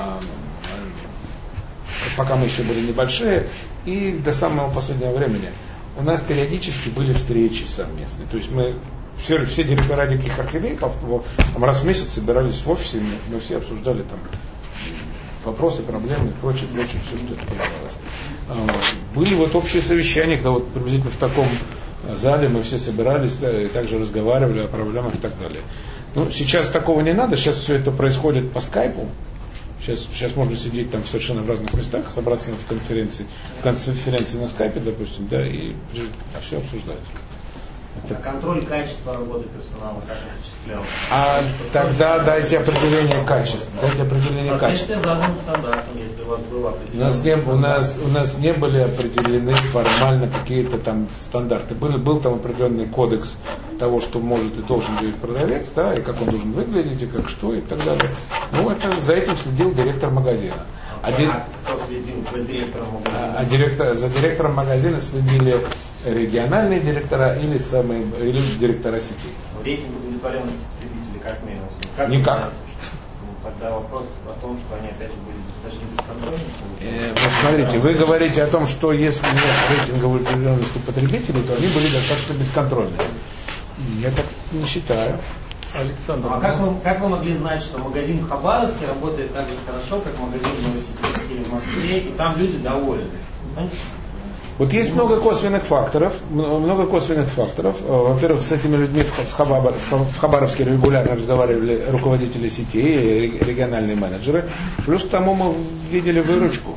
C: пока мы еще были небольшие, и до самого последнего времени. У нас периодически были встречи совместные. То есть мы, все директора диких орхидей раз в месяц собирались в офисе, мы все обсуждали там вопросы, проблемы и прочее, все, что это появилось. Были вот общие совещания, когда вот приблизительно в таком зале мы все собирались, да, и также разговаривали о проблемах и так далее. Ну, сейчас такого не надо, сейчас все это происходит по скайпу. Сейчас можно сидеть там совершенно в разных местах, собраться в конференции на скайпе, допустим, да, и все обсуждать.
H: А контроль качества работы персонала как осуществлялся?
C: А тогда дайте определение качества.
H: Заданным стандартом, если у вас было определение.
C: У нас не были определены формально какие-то там стандарты. Был там определенный кодекс того, что может и должен делать продавец, да, и как он должен выглядеть, и как что, и так далее. Ну, за этим следил директор магазина.
H: Кто следил за директором магазина?
C: За директором магазина следили региональные директора или директора сетей.
H: Рейтинг удовлетворенности потребителей как мерился?
C: Никак.
H: Тогда вопрос о том, что они опять же были достаточно бесконтрольны.
C: Смотрите, вы говорите о том, что если нет рейтинга удовлетворенности потребителей, то они были достаточно бесконтрольны. Я так не считаю.
M: Александр.
H: А как вы могли знать, что магазин в Хабаровске работает так же хорошо, как магазин в Новосибирске или в Москве, и там люди довольны?
C: Вот есть много косвенных факторов. Во-первых, с этими людьми в Хабаровске регулярно разговаривали руководители сетей и региональные менеджеры. Плюс к тому мы видели выручку.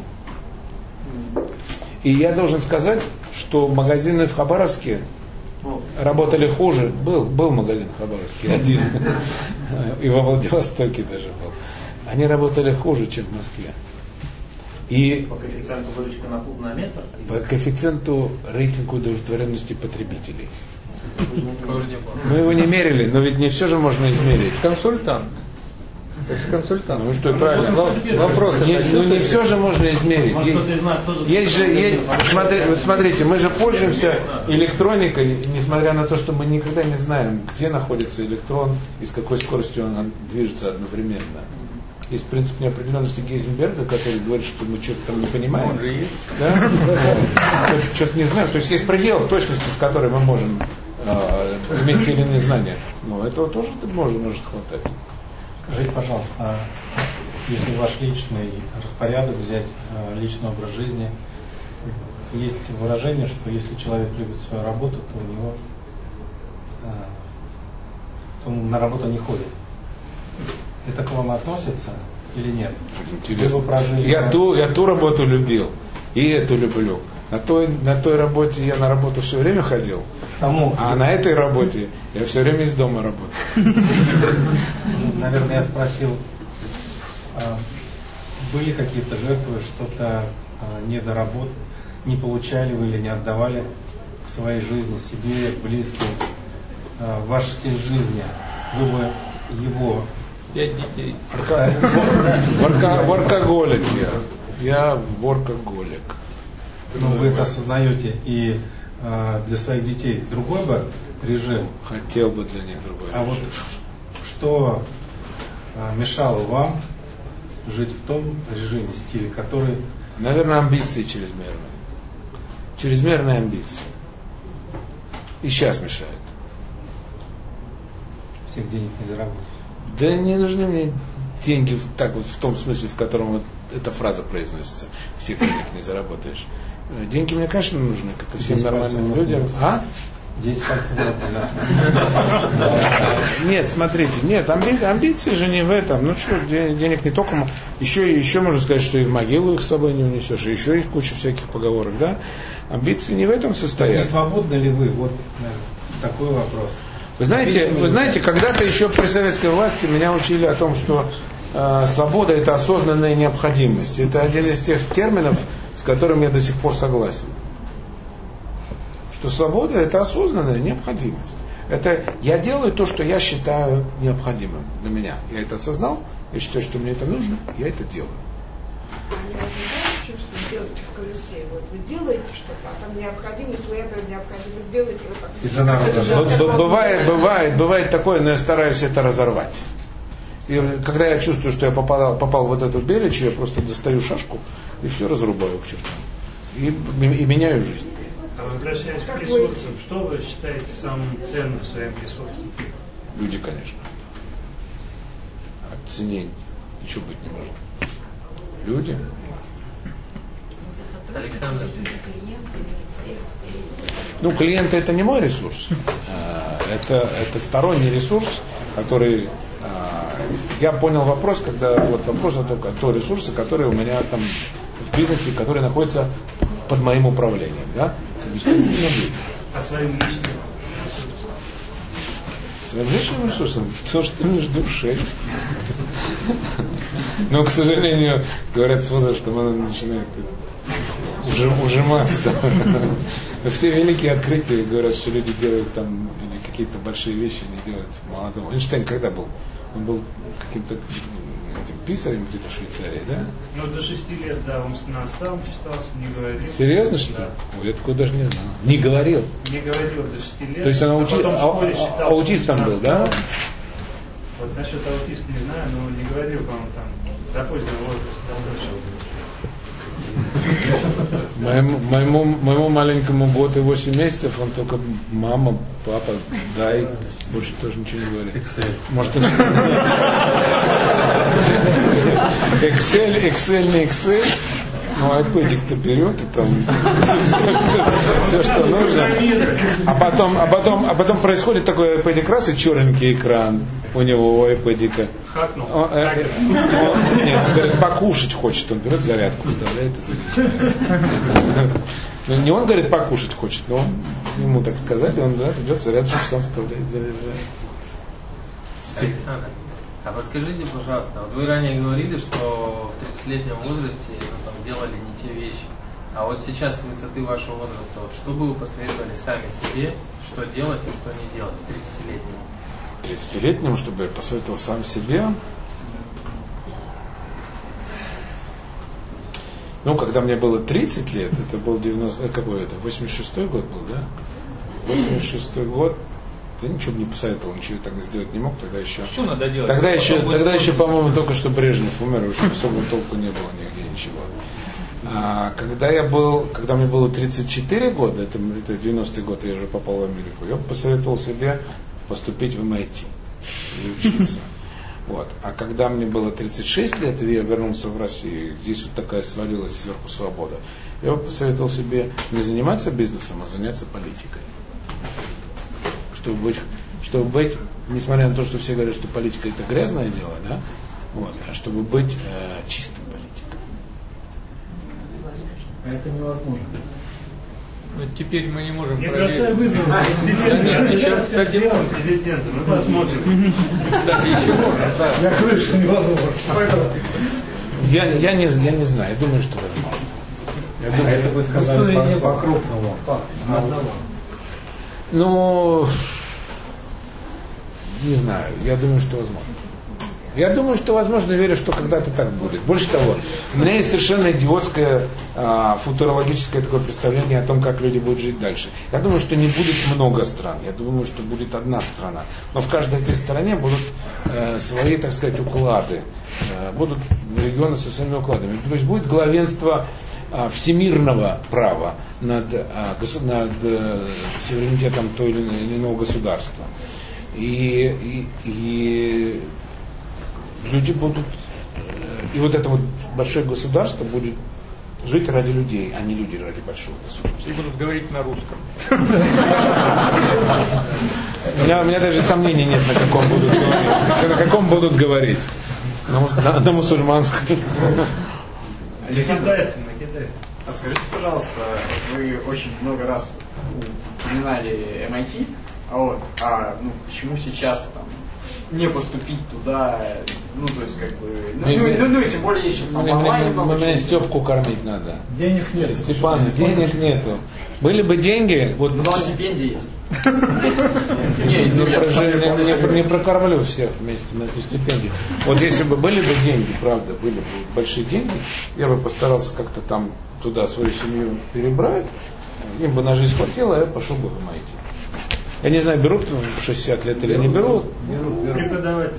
C: И я должен сказать, что магазины в Хабаровске работали хуже. Был магазин в Хабаровске один. И во Владивостоке даже был. Они работали хуже, чем в Москве. И
H: по коэффициенту выручка на метр?
C: По коэффициенту рейтинга удовлетворенности потребителей. Мы его не мерили, но ведь не все же можно измерить.
M: Консультант. Это же консультант.
C: Ну что, правильно.
M: Вопрос.
C: Не все же можно измерить. Есть же, смотрите, мы же пользуемся электроникой, несмотря на то, что мы никогда не знаем, где находится электрон и с какой скоростью он движется одновременно. Есть принцип неопределенности Гейзенберга, который говорит, что мы что-то там не понимаем. Да? Что-то не знаем. То есть есть предел точности, с которой мы можем иметь те или иные знания. Но этого тоже может хватать.
D: Скажите, пожалуйста, если ваш личный распорядок взять, личный образ жизни, есть выражение, что если человек любит свою работу, то у него то он на работу не ходит. Это к вам относится или нет?
C: Я ту работу любил, и эту люблю. На той работе я на работу все время ходил, а на этой работе я все время из дома работаю.
D: Наверное, я спросил, были какие-то жертвы, что-то недоработ, не получали вы или не отдавали в своей жизни себе, близким, ваш стиль жизни, вы бы его...
M: 5 детей.
C: Воркоголик я воркоголик.
D: Но вы это осознаете, и для своих детей другой бы режим?
C: Хотел бы для них другой режим.
D: А вот что мешало вам жить в том режиме, стиле, который...
C: Наверное, амбиции чрезмерные. Чрезмерные амбиции. И сейчас мешает.
D: Всех денег не заработать.
C: Да не нужны мне деньги так вот в том смысле, в котором вот эта фраза произносится. Всех денег не заработаешь. Деньги мне, конечно, нужны, как и всем нормальным людям.
D: 10 пальцев.
C: Нет, смотрите, амбиции же не в этом. Ну что, денег не только. Еще можно сказать, что и в могилу их с собой не унесешь. И еще есть куча всяких поговорок, да? Амбиции не в этом состоят.
D: Не свободны ли вы? Вот такой вопрос.
C: Вы знаете, когда-то еще при советской власти меня учили о том, что свобода — это осознанная необходимость. Это один из тех терминов, с которым я до сих пор согласен. Что свобода — это осознанная необходимость. Это я делаю то, что я считаю необходимым для меня. Я это осознал, я считаю, что мне это нужно, я это делаю.
K: Что делаете в колесе? Вот вы делаете что-то, а там необходимость, вы это необходимость делаете.
C: Бывает такое, но я стараюсь это разорвать. И когда я чувствую, что я попал в вот эту беличью, я просто достаю шашку и все разрубаю к черту. И меняю жизнь.
F: А возвращаясь к ресурсам, что вы считаете самым ценным в своем ресурсе?
C: Люди, конечно. От цене ничего быть не может. Люди.
M: Александр.
C: Клиенты — это не мой ресурс. Это сторонний ресурс, который... Я понял вопрос, когда вопрос о том ресурсе, которые у меня там в бизнесе, которые находятся под моим управлением. Да?
F: А своим личным?
C: Своим личным ресурсом? То, что между ушей. Но, к сожалению, говорят, с возрастом она начинает ужиматься. Все великие открытия говорят, что люди делают там какие-то большие вещи, не делают молодого. Эйнштейн когда был? Он был каким-то писарем где-то в Швейцарии, да?
F: До 6 лет, да, он наставом считался, не говорил.
C: Серьезно, что ли? Я такого даже не знал. Не говорил?
F: Не говорил до 6 лет.
C: То есть он аутистом был, да?
F: Вот насчет аутиста не знаю, но не говорил, по-моему, там до позднего возраста.
C: Моему маленькому год и 8 месяцев, он только мама, папа, дай, больше тоже ничего не говорит. Может, Excel, не Excel. Ну, iPad-ик-то берет, и там все, что нужно. А потом происходит такой iPad-ик раз, и черненький экран у него, у iPad-ика. Он говорит, покушать хочет. Он берет зарядку, вставляет и заряжает. Ну, не он говорит, покушать хочет, но ему так сказали, он идет зарядку, сам вставляет, заряжает.
N: А подскажите, пожалуйста, вот вы ранее говорили, что в 30-летнем возрасте там, делали не те вещи. А вот сейчас с высоты вашего возраста, вот, что бы вы посоветовали сами себе, что делать и что не делать 30-летнему?
C: 30-летнему, чтобы я посоветовал сам себе? Ну, когда мне было 30 лет, это был 86-й год был, да? 86-й год. Ты ничего бы не посоветовал, ничего так сделать не мог, тогда еще.
M: Все надо делать.
C: Тогда еще, по-моему, только что Брежнев умер, уже особого толку не было нигде ничего. Когда мне было 34 года, это 90-й год, я уже попал в Америку, я посоветовал себе поступить в MIT и учиться. Вот. А когда мне было 36 лет, и я вернулся в Россию, здесь вот такая свалилась сверху свобода, я посоветовал себе не заниматься бизнесом, а заняться политикой. Чтобы быть, несмотря на то, что все говорят, что политика это грязное дело, да, вот, а чтобы быть чистым политиком.
I: Это невозможно.
M: Вот теперь мы не можем
F: Я бросаю вызов
M: сейчас, кстати,
F: президента. Мы посмотрим.
I: Я говорю, что невозможно.
C: Я не знаю, я думаю, что возможно.
I: Я думаю, это вы сказали по-крупному.
C: Ну, не знаю, я думаю, что возможно. Я думаю, что возможно, верю, что когда-то так будет. Больше того, у меня есть совершенно идиотское футурологическое такое представление о том, как люди будут жить дальше. Я думаю, что не будет много стран. Я думаю, что будет одна страна. Но в каждой этой стране будут свои, так сказать, уклады. Будут регионы со своими укладами. То есть будет главенство всемирного права над суверенитетом того или иного государства. И люди будут, и вот это вот большое государство будет жить ради людей, а не люди ради большого государства.
M: И будут говорить на русском.
C: У меня даже сомнений нет, на каком будут говорить. На мусульманском.
F: На китайском.
O: А скажите, пожалуйста, вы очень много раз упоминали MIT, почему сейчас там не поступить туда, то есть как бы, и тем более еще там онлайн.
C: Мне Степку кормить надо.
I: Денег нет.
C: Степан, денег нету. Были бы деньги, вот.
O: Но стипендии есть.
C: Не прокормлю всех вместе на эту стипендию. Вот если бы были бы деньги, правда, были бы большие деньги, я бы постарался как-то там туда свою семью перебрать, им бы на жизнь хватило, а я пошел бы в MIT. Я не знаю, берут в 60 лет или не берут.
F: Берут. Преподаватель.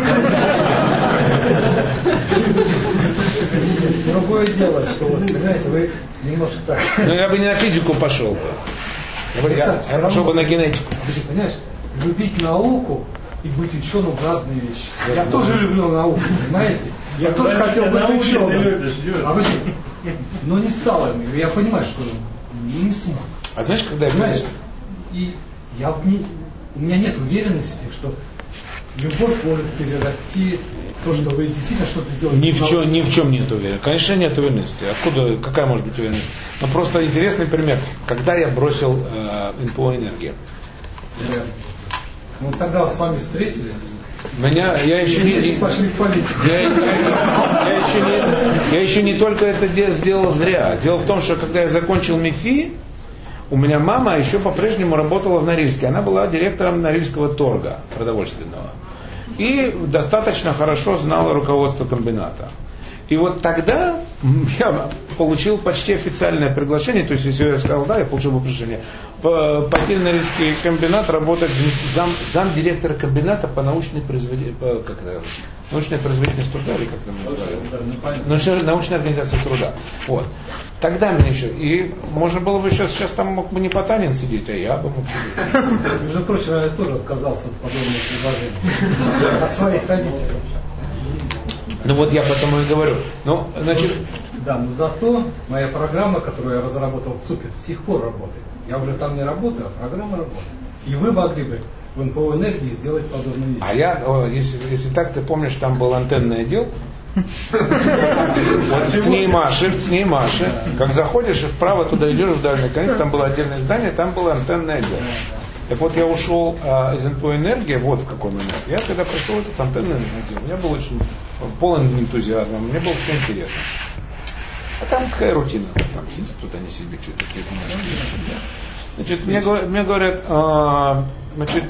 I: Другое дело, что вот, понимаете, вы немножко так.
C: Ну я бы не на физику пошел бы. Я пошел бы на генетику.
I: Понимаешь, любить науку и быть ученым в разные вещи. Я тоже люблю науку, понимаете? Я тоже хотел быть ученым. Но не стал. Я понимаю, что не смог.
C: А знаешь, когда я
I: понимаешь, и у меня нет уверенности, что любовь может перерасти то, что вы действительно что-то сделаете.
C: Ни в чем нет уверенности. Конечно, нет уверенности. Какая может быть уверенность? Но просто интересный пример. Когда я бросил НПО «Энергия».
I: Ну тогда с вами встретились.
C: Я еще не только это сделал зря. Дело в том, что когда я закончил МИФИ, у меня мама еще по-прежнему работала в Норильске. Она была директором Норильского торга продовольственного. И достаточно хорошо знала руководство комбината. И вот тогда я получил почти официальное приглашение, то есть если я сказал, да, я получил бы приглашение, пойти в Норильский комбинат, работать замдиректора комбината по научной производительности труда, или как это называется? Научная организация труда. Вот. Тогда мне еще. И можно было бы сейчас там мог бы не Потанин сидеть, а я бы мог сидеть.
I: Между прочим, я тоже отказался от подобных предложений. От своих родителей.
C: Ну вот я потому и говорю. Ну, значит...
I: Да, но зато моя программа, которую я разработал в ЦУПе, до сих пор работает. Я уже там не работаю, а программа работает. И вы могли бы в НПО «Энергии» сделать подобную вещь.
C: А я, если так, ты помнишь, там был антенный отдел? Вот в Цнеймаше, как заходишь и вправо туда идешь в дальний конец, там было отдельное здание, там был антенный отдел. Так вот я ушел из НПО «Энергия», вот в какой момент. Я когда пришел в этот антенный отдел, у меня был очень полон энтузиазма, мне было все интересно. А там какая рутина, там сидят, тут они себе что-то какие-то бумажки. Значит, мне говорят, значит,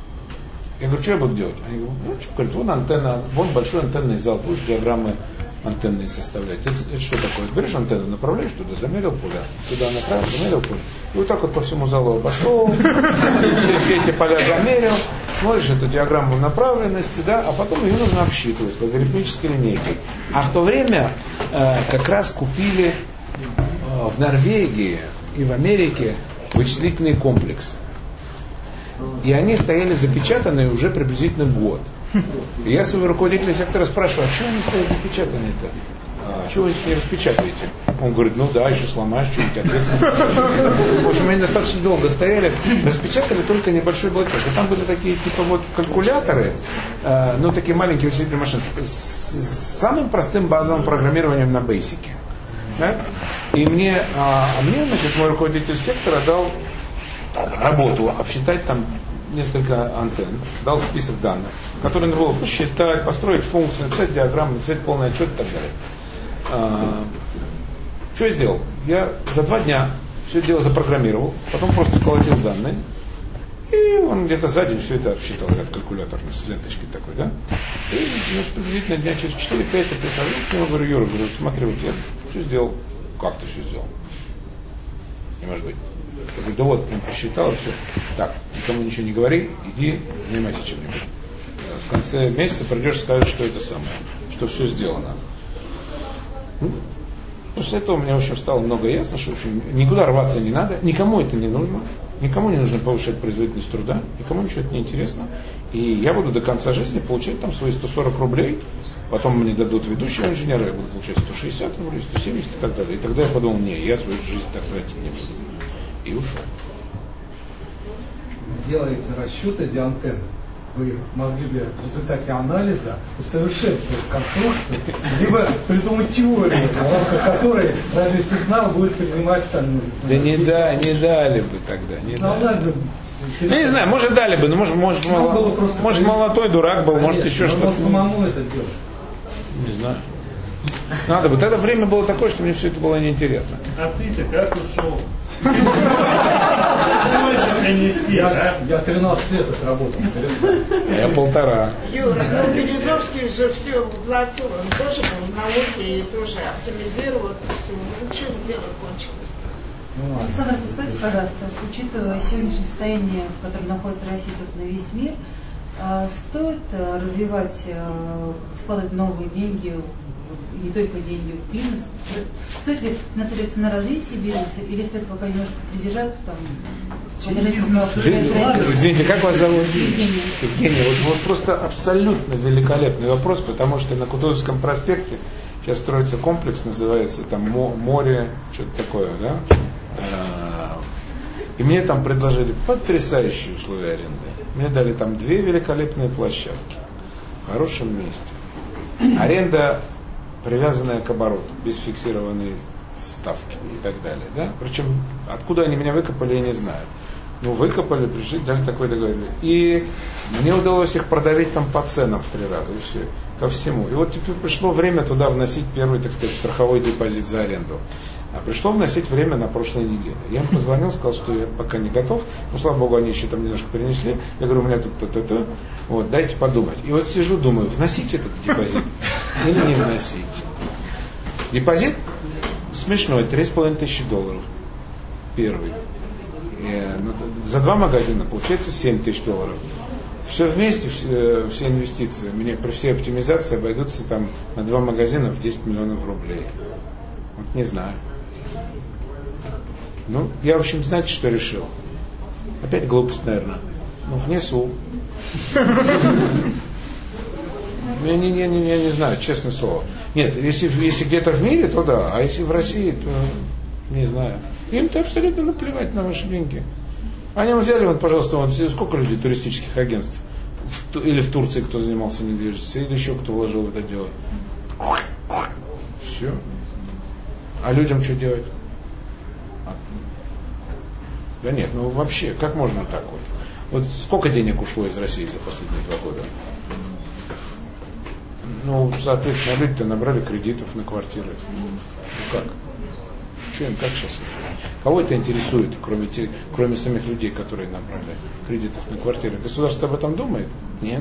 C: я говорю, что я буду делать? Они говорят, ну что, говорят, вон антенна, вон большой антенный зал, будешь диаграммы антенные составлять. Это что такое? Берешь антенну, направляешь туда, замерил поле, туда направил, замерил поле. И вот так вот по всему залу обошел, все эти поля замерил, смотришь эту диаграмму направленности, да, а потом ее нужно обсчитывать логарифмической линейкой. А в то время как раз купили в Норвегии и в Америке вычислительные комплексы. И они стояли запечатанные уже приблизительно год. И я своего руководителя сектора спрашиваю, а что они стоят запечатанные-то? А что вы их не распечатаете? Он говорит, ну да, еще сломаешь что-нибудь, ответственность. В общем, они достаточно долго стояли, распечатали только небольшой блочок. И там были такие типа вот калькуляторы, ну такие маленькие вычислительные машины с самым простым базовым программированием на Basic. Да? И мне, значит, мой руководитель сектора дал работу обсчитать там несколько антенн, дал список данных, которые надо было посчитать, построить функции, написать диаграмму, написать полный отчет и так далее. Что я сделал? Я за 2 дня все это дело запрограммировал, потом просто сколотил данные, и он где-то за день все это обсчитал, этот калькулятор с ленточкой такой, да? И, значит, приблизительно дня через 4-5 я прихожу к нему, говорю, Юра, смотри, вот я все сделал. Как ты все сделал? Не может быть. Я говорю, да вот, он посчитал, все. Так, никому ничего не говори, иди, занимайся чем-нибудь. В конце месяца придешь и скажешь, что это самое, что все сделано. После этого у меня, в общем, стало много ясно, что, в общем, никуда рваться не надо, никому это не нужно, никому не нужно повышать производительность труда, никому ничего это не интересно. И я буду до конца жизни получать там свои 140 рублей, потом мне дадут ведущего инженера, я буду получать 160 рублей, 170 и так далее. И тогда я подумал, не, я свою жизнь так тратить не буду. И ушел.
I: Делаете расчеты для антенн. Вы могли бы в результате анализа усовершенствовать конструкцию, либо придумать теорию, в рамках которой радиосигнал будет принимать там...
C: Да не дали бы тогда, не дали. Я не знаю, может дали бы, но может молодой дурак был, может еще что-то.
I: Самому это делать.
C: Не знаю. Надо бы. Тогда время было такое, что мне все это было неинтересно.
F: А ты-то как ушел?
I: Я 13 лет отработал.
C: Я 1,5.
K: Юра, ну Березовский же все воплотил, он тоже был в науке и тоже оптимизировал это все. Ну что дело кончилось?
P: Александр, скажите, пожалуйста, учитывая сегодняшнее состояние, в котором находится Россия, собственно, весь мир, стоит развивать, вкладывать новые деньги, не только деньги в бизнес? Стоит ли нацелиться на развитие бизнеса или стоит пока немножко придержаться там?
C: Извините, как вас зовут? Евгений. Вот просто абсолютно великолепный вопрос, потому что на Кутузовском проспекте сейчас строится комплекс, называется там море, что-то такое, да? И мне там предложили потрясающие условия аренды. Мне дали там 2 великолепные площадки в хорошем месте. Аренда привязанная к обороту, без фиксированной ставки и так далее. Да? Причем откуда они меня выкопали, я не знаю. Ну, выкопали, пришли, дали такой договорились. И мне удалось их продавить там по ценам в 3 раза, и все, ко всему. И вот теперь пришло время туда вносить первый, так сказать, страховой депозит за аренду. А пришло вносить время на прошлой неделе. Я им позвонил, сказал, что я пока не готов. Ну, слава богу, они еще там немножко перенесли. Я говорю, у меня тут то-то-то. Вот, дайте подумать. И вот сижу, думаю, вносить этот депозит или не вносить. Депозит смешной, $3500. Первый. За 2 магазина получается $7000. Все вместе, все инвестиции, мне при всей оптимизации обойдутся там на 2 магазина в 10 миллионов рублей. Вот не знаю. Ну, я, в общем, знаете, что решил? Опять глупость, наверное. Ну, внесу. Я не знаю, честное слово. Нет, если где-то в мире, то да. А если в России, то не знаю. Им-то абсолютно наплевать на ваши деньги. Они взяли, вот, пожалуйста, вот, сколько людей туристических агентств? Или в Турции кто занимался недвижимостью, или еще кто вложил в это дело. Все. А людям что делать? Да нет, ну вообще, как можно так вот? Вот сколько денег ушло из России за последние 2 года? Ну, соответственно, люди-то набрали кредитов на квартиры. Ну как? Что им так сейчас? Кого это интересует, кроме самих людей, которые набрали кредитов на квартиры? Государство об этом думает? Нет.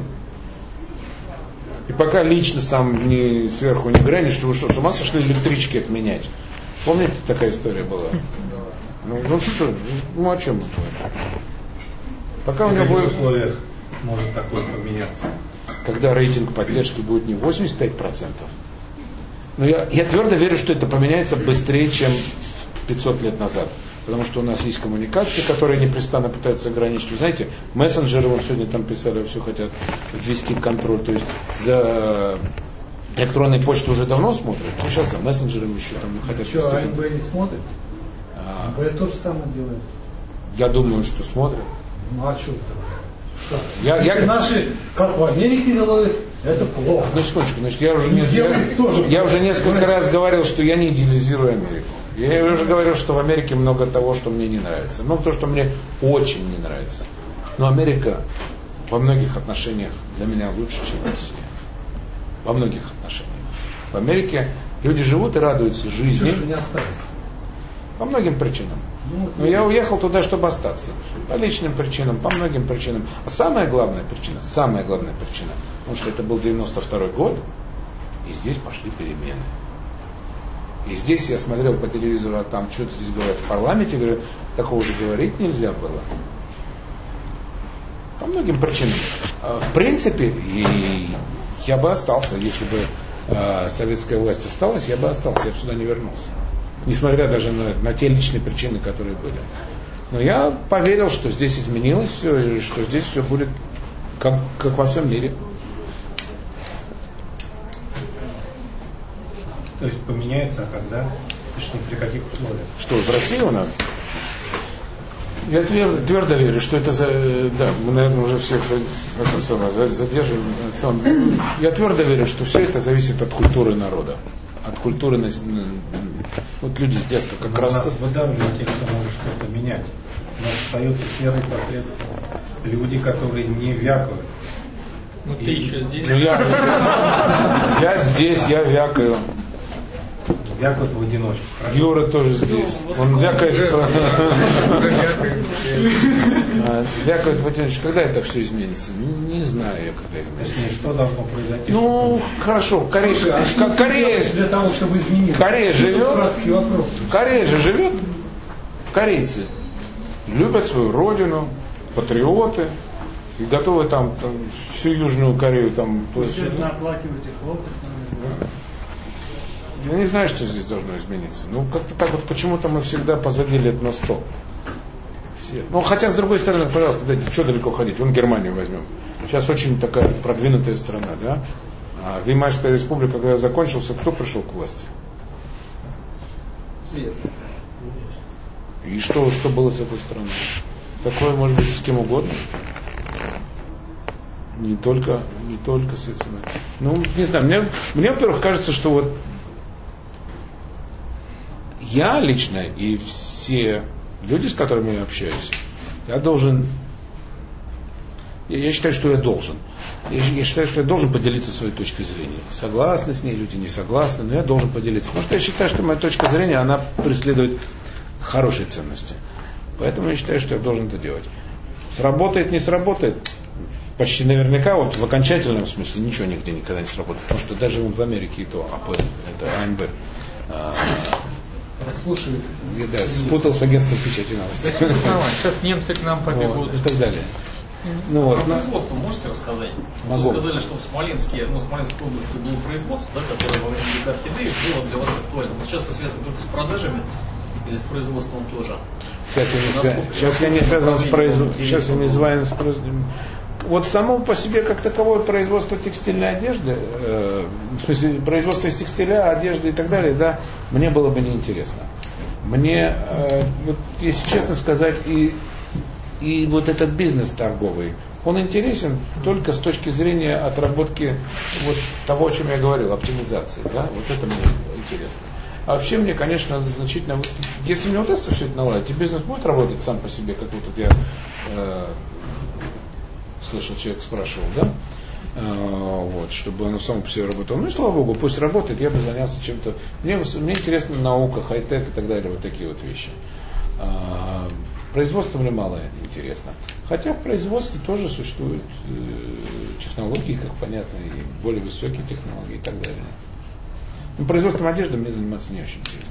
C: И пока лично сам сверху не грянешь, что вы что, с ума сошли электрички отменять? Помните, такая история была? Ну что, ну о чем? Пока у него будет...
D: В условиях может такое поменяться?
C: Когда рейтинг поддержки будет не 85%. Но я твердо верю, что это поменяется быстрее, чем 500 лет назад. Потому что у нас есть коммуникации, которые непрестанно пытаются ограничить. Вы знаете, мессенджеры, вот сегодня там писали, все хотят ввести контроль. То есть за электронной почтой уже давно смотрят, а сейчас за мессенджерами еще там хотят ввести контроль.
I: АНБ не смотрит? АНБ то же самое делает.
C: Я думаю, что смотрят.
I: Ну а что это? Если наши, как в Америке делают, это плохо.
C: Ну, секундочку, значит, я уже несколько раз говорил, что я не идеализирую Америку. Я уже говорил, что в Америке много того, что мне не нравится. Много того, что мне очень не нравится. Но Америка во многих отношениях для меня лучше, чем Россия. Во многих отношениях. В Америке люди живут и радуются жизни.
I: Чего же не остались?
C: По многим причинам. Но я уехал туда, чтобы остаться. По личным причинам, по многим причинам. А самая главная причина, потому что это был 92-й год, и здесь пошли перемены. И здесь я смотрел по телевизору, а там что-то здесь говорят в парламенте, говорю, такого же говорить нельзя было. По многим причинам. В принципе, и я бы остался, если бы советская власть осталась, я бы остался, я бы сюда не вернулся. Несмотря даже на те личные причины, которые были. Но я поверил, что здесь изменилось все, и что здесь все будет как во всем мире.
D: То есть поменяется, а когда? Точнее, при каких условиях?
C: Что, в России у нас? Я твердо верю, что это да, мы, наверное, уже всех задерживаем. Я твердо верю, что все это зависит от культуры народа. От культуры, вот люди с детства как раз...
D: Нас выдавливают те, кто может что-то менять. У нас остаются серые посредственно. Люди, которые не вякают.
M: Ну ты еще здесь?
C: Ну, я здесь, я вякаю.
D: Вякают в одиночку.
C: Юра тоже здесь. Он вякает. Вякает в одиночку. Когда это все изменится? Не знаю я, когда изменится.
D: Что должно произойти?
C: Ну, хорошо. Корея
I: для того, чтобы измениться.
C: Корея живет. Корея же живет. Корейцы любят свою родину, патриоты. И готовы там всю Южную Корею там...
F: Оплакивать и хлопать.
C: Я не знаю, что здесь должно измениться. Ну, как-то так вот почему-то мы всегда позади лет на 100. Все. Ну, хотя, с другой стороны, пожалуйста, дайте, что далеко ходить? Вон Германию возьмем. Сейчас очень такая продвинутая страна, да? А Веймарская республика, когда закончился, кто пришел к власти?
N: Советская.
C: И что было с этой страной? Такое может быть с кем угодно. Не только с этим. Ну, не знаю, мне, во-первых, кажется, что вот я лично и все люди, с которыми я общаюсь, я считаю, что я должен. Я считаю, что я должен поделиться своей точкой зрения. Согласны с ней, люди не согласны, но я должен поделиться. Потому что я считаю, что моя точка зрения, она преследует хорошие ценности. Поэтому я считаю, что я должен это делать. Сработает, не сработает. Почти наверняка, вот в окончательном смысле ничего нигде никогда не сработает. Потому что даже вот в Америке и то АП, это АНБ.
I: Расслушали.
C: Да, спутал с агентством печати новостей.
M: Сейчас немцы к нам побегут.
C: И так далее. Ну, вот.
Q: Производство можете рассказать?
C: Могу.
Q: Вы сказали, что в Смоленской области было производство, да, которое во время Орхидеи было для вас актуально. Но сейчас это связано только с продажами. Или с производством тоже?
C: Сейчас я не связан с производством. Сейчас я не связан с производством. Вот само по себе, как таковое производство текстильной одежды, в смысле производство из текстиля, одежды и так далее, да, мне было бы неинтересно. Мне, вот, если честно сказать, и вот этот бизнес торговый, он интересен только с точки зрения отработки вот того, о чем я говорил, оптимизации. Да? Вот это мне интересно. А вообще мне, конечно, значительно... Если мне удастся все это наладить, и бизнес будет работать сам по себе, как вот тут я слышал, человек спрашивал, да? Вот, чтобы оно само по себе работало. Ну и слава богу, пусть работает, я бы занялся чем-то. Мне интересна наука, хай-тек и так далее, вот такие вот вещи. Производство мне мало интересно. Хотя в производстве тоже существуют технологии, как понятно, и более высокие технологии и так далее. Но производством одежды мне заниматься не очень интересно.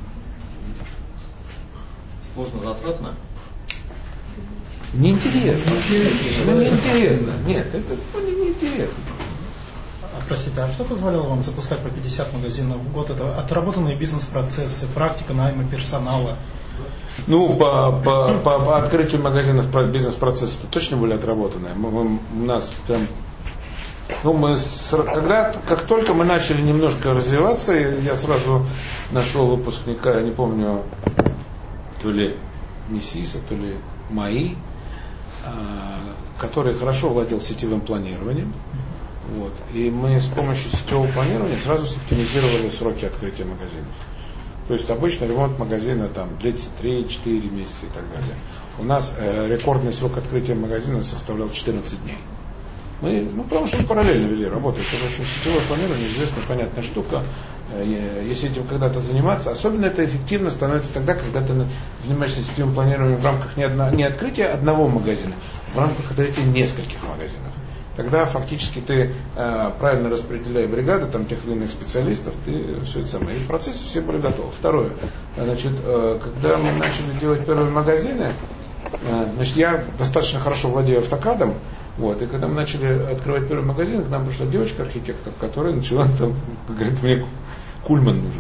Q: Сложно, затратно?
C: Неинтересно. Ну, неинтересно. Нет, это неинтересно.
R: Простите, а что позволило вам запускать по 50 магазинов в год? Это отработанные бизнес-процессы, практика найма персонала?
C: Ну, по открытию магазинов бизнес-процессы точно были отработаны. У нас прям... Ну, как только мы начали немножко развиваться, я сразу нашел выпускника, я не помню, то ли Мессиса, то ли МАИ, который хорошо владел сетевым планированием. Вот. И мы с помощью сетевого планирования сразу соптимизировали сроки открытия магазинов. То есть обычно ремонт магазина там длится 3-4 месяца и так далее. У нас рекордный срок открытия магазина составлял 14 дней. Потому что мы параллельно вели работу. Потому что сетевое планирование известная, понятная штука. Если этим когда-то заниматься, особенно это эффективно становится тогда, когда ты занимаешься сетевым планированием в рамках не открытия одного магазина, а в рамках открытия нескольких магазинов. Тогда фактически ты, правильно распределяя бригады, там, тех или иных специалистов, ты все это самое. И в процессе все были готовы. Второе. Значит, когда мы начали делать первые магазины, значит, я достаточно хорошо владею автокадом. Вот, и когда мы начали открывать первый магазин, к нам пришла девочка-архитектор, которая начала там, говорит, мне Кульман нужен.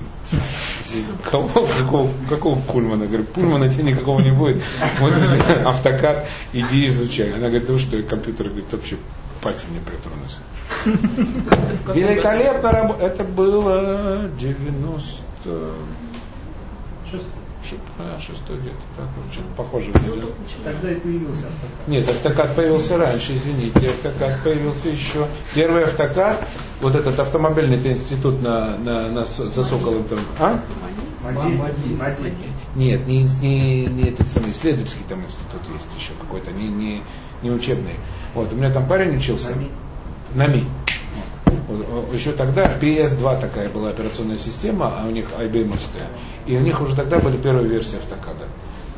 C: Какого Кульмана? Говорю, Пульмана тебе никакого не будет. Вот тебе автокад, иди изучай. Она говорит, да что, компьютер, говорит, вообще пальцем не притронулся. Великолепно работа. Это было 96-й где-то, так, что-то похоже.
F: Тогда и появился автокад.
C: Нет, автокад появился раньше, извините. Автокад появился еще. Первый автокад, вот этот автомобильный институт за Соколом там. А? Нет, не этот самый исследовательский там институт есть еще какой-то, не учебный. Вот, у меня там парень учился. НАМИ. Еще тогда PS2 такая была операционная система, а у них IBM-овская. И у них уже тогда были первые версии автокада.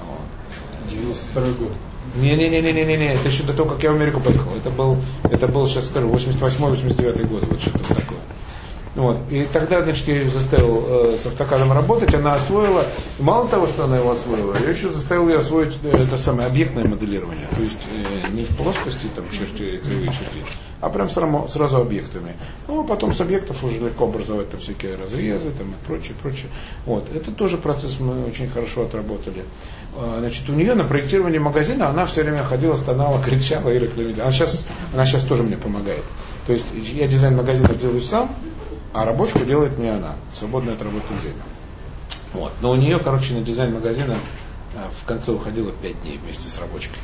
J: 92 год.
C: Не, это еще до того, как я в Америку поехал. Это был, сейчас скажу, 88-89 год, вот что-то такое. Вот. И тогда, значит, я ее заставил с автокадом работать, она освоила. И мало того, что она его освоила, я еще заставил ее освоить это самое объектное моделирование. То есть не в плоскости там черти, кривые черти, а прям сразу объектами. Ну, а потом с объектов уже легко образовать там всякие разрезы там, и прочее. Вот. Это тоже процесс мы очень хорошо отработали. Значит, у нее на проектировании магазина она все время ходила, стонала, кричала и рекламировала. Она сейчас тоже мне помогает. То есть я дизайн магазинов делаю сам, а рабочку делает мне она, в свободное от работы время. Вот. Но у нее, короче, на дизайн магазина в конце уходило 5 дней вместе с рабочкой.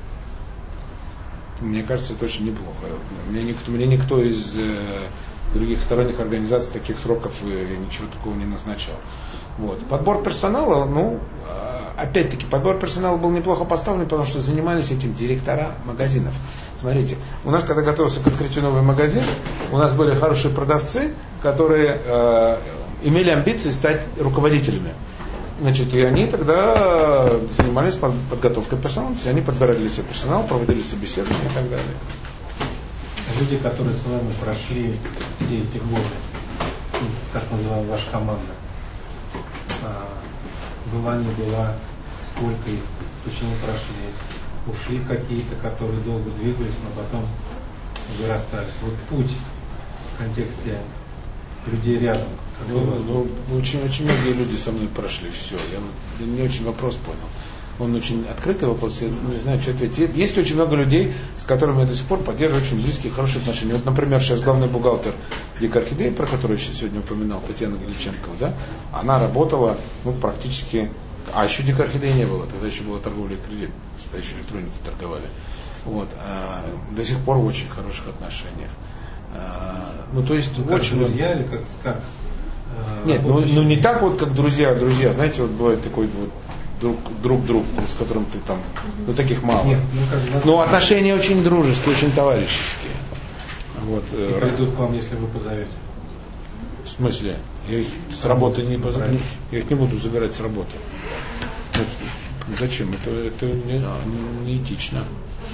C: Мне кажется, это очень неплохо. Мне никто из других сторонних организаций таких сроков ничего такого не назначал. Вот. Подбор персонала, опять-таки, подбор персонала был неплохо поставлен, потому что занимались этим директора магазинов. Смотрите, у нас, когда готовился к открытию новый магазин, у нас были хорошие продавцы, которые имели амбиции стать руководителями. Значит, и они тогда занимались подготовкой персонала, они подбирали себе персонал, проводили собеседования и так далее.
D: Люди, которые с вами прошли все эти годы, так называемая ваша команда, была, не была, сколько их, почему прошли, ушли какие-то, которые долго двигались, но потом вы расстались. Вот путь в контексте людей рядом?
C: Очень многие люди со мной прошли все. Я не очень вопрос понял. Он очень открытый вопрос, я не знаю, что ответить. Есть очень много людей, с которыми я до сих пор поддерживаю очень близкие, хорошие отношения. Вот, например, сейчас главный бухгалтер Дикой Орхидеи, про которую я сегодня упоминал, Татьяна Гличенкова, да, она работала практически... А еще Дикой Орхидеи не было, тогда еще была торговля и кредит, тогда еще электроники торговали. Вот, до сих пор в очень хороших отношениях. То есть
D: как
C: очень...
D: друзья или как
C: Нет, не так вот, как друзья, знаете, вот бывает такой вот друг другу, с которым ты там, таких мало.
D: Нет,
C: но отношения очень дружеские, очень товарищеские. Вот.
D: И придут к вам, если вы позовете.
C: В смысле? Я их с работы не позову. Я их не буду забирать с работы. Зачем? Это не этично.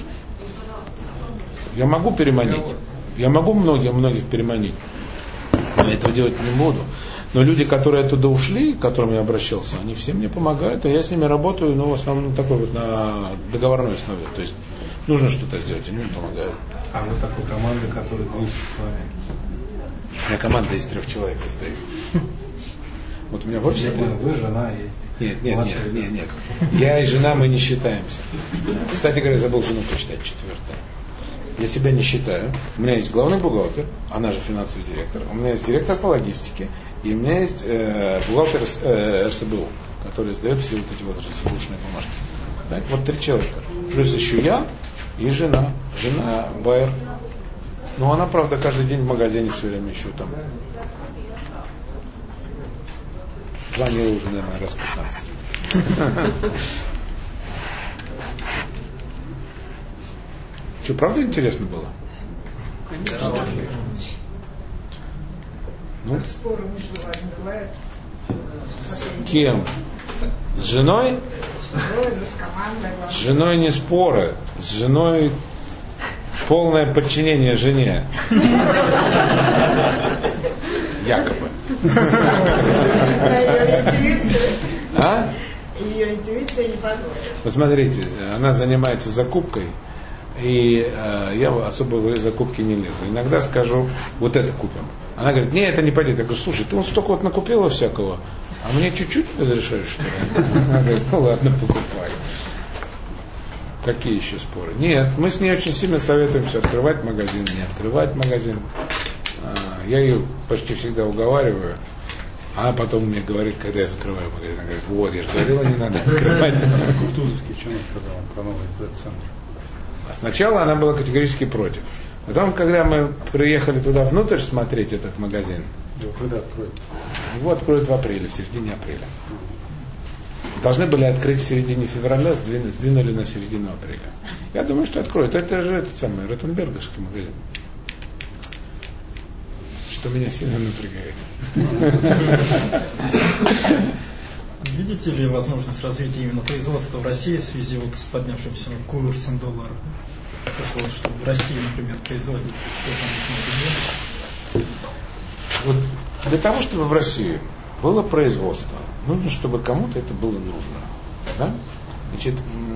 C: Я могу переманить. Я могу многих переманить. Но я этого делать не буду. Но люди, которые оттуда ушли, к которым я обращался, они все мне помогают, и я с ними работаю, в основном такой вот на договорной основе. То есть нужно что-то сделать, они мне помогают.
D: А вы такой команды, которая движется с вами?
C: У меня команда из 3 человек состоит. Вот у меня в офисе...
D: Вы, жена и...
C: Нет. Я и жена, мы не считаемся. Кстати говоря, забыл жену посчитать, 4-я. Я себя не считаю. У меня есть главный бухгалтер, она же финансовый директор. У меня есть директор по логистике. И у меня есть бухгалтер РСБУ, который сдает все вот эти вот РСБУшные бумажки. Так, вот 3 человека. Плюс еще я и жена. Жена байер. Но она, правда, каждый день в магазине все время еще там. Звонила уже, наверное, раз 15. Что, правда интересно было?
K: Конечно. Споры между вами бывают?
C: С кем? С женой? С женой не споры. С женой полное подчинение жене. Якобы.
K: Ее интуиция не подводит.
C: Посмотрите, она занимается закупкой. И я особо в закупки не лезу. Иногда скажу, вот это купим. Она говорит, не, это не пойдет. Я говорю, слушай, ты столько вот накупила всякого, а мне чуть-чуть разрешаешь, что ли? Она говорит, ну ладно, покупай. Какие еще споры? Нет, мы с ней очень сильно советуемся открывать магазин, не открывать магазин. Я ее почти всегда уговариваю. А потом мне говорит, когда я закрываю магазин, она говорит, вот, я же говорила, не надо открывать.
J: Кутузовский, что она сказала про новый центр?
C: А сначала она была категорически против. Потом, когда мы приехали туда внутрь смотреть этот магазин,
J: его когда откроют?
C: Его откроют в апреле, в середине апреля. Должны были открыть в середине февраля, сдвинули на середину апреля. Я думаю, что откроют. Это же этот самый Ротенберговский магазин. Что меня сильно напрягает.
R: Видите ли возможность развития именно производства в России в связи вот с поднявшимся курсом доллара? Чтобы в России, например, производить
C: вот для того, чтобы в России было производство, нужно, чтобы кому-то это было нужно. Да? Значит,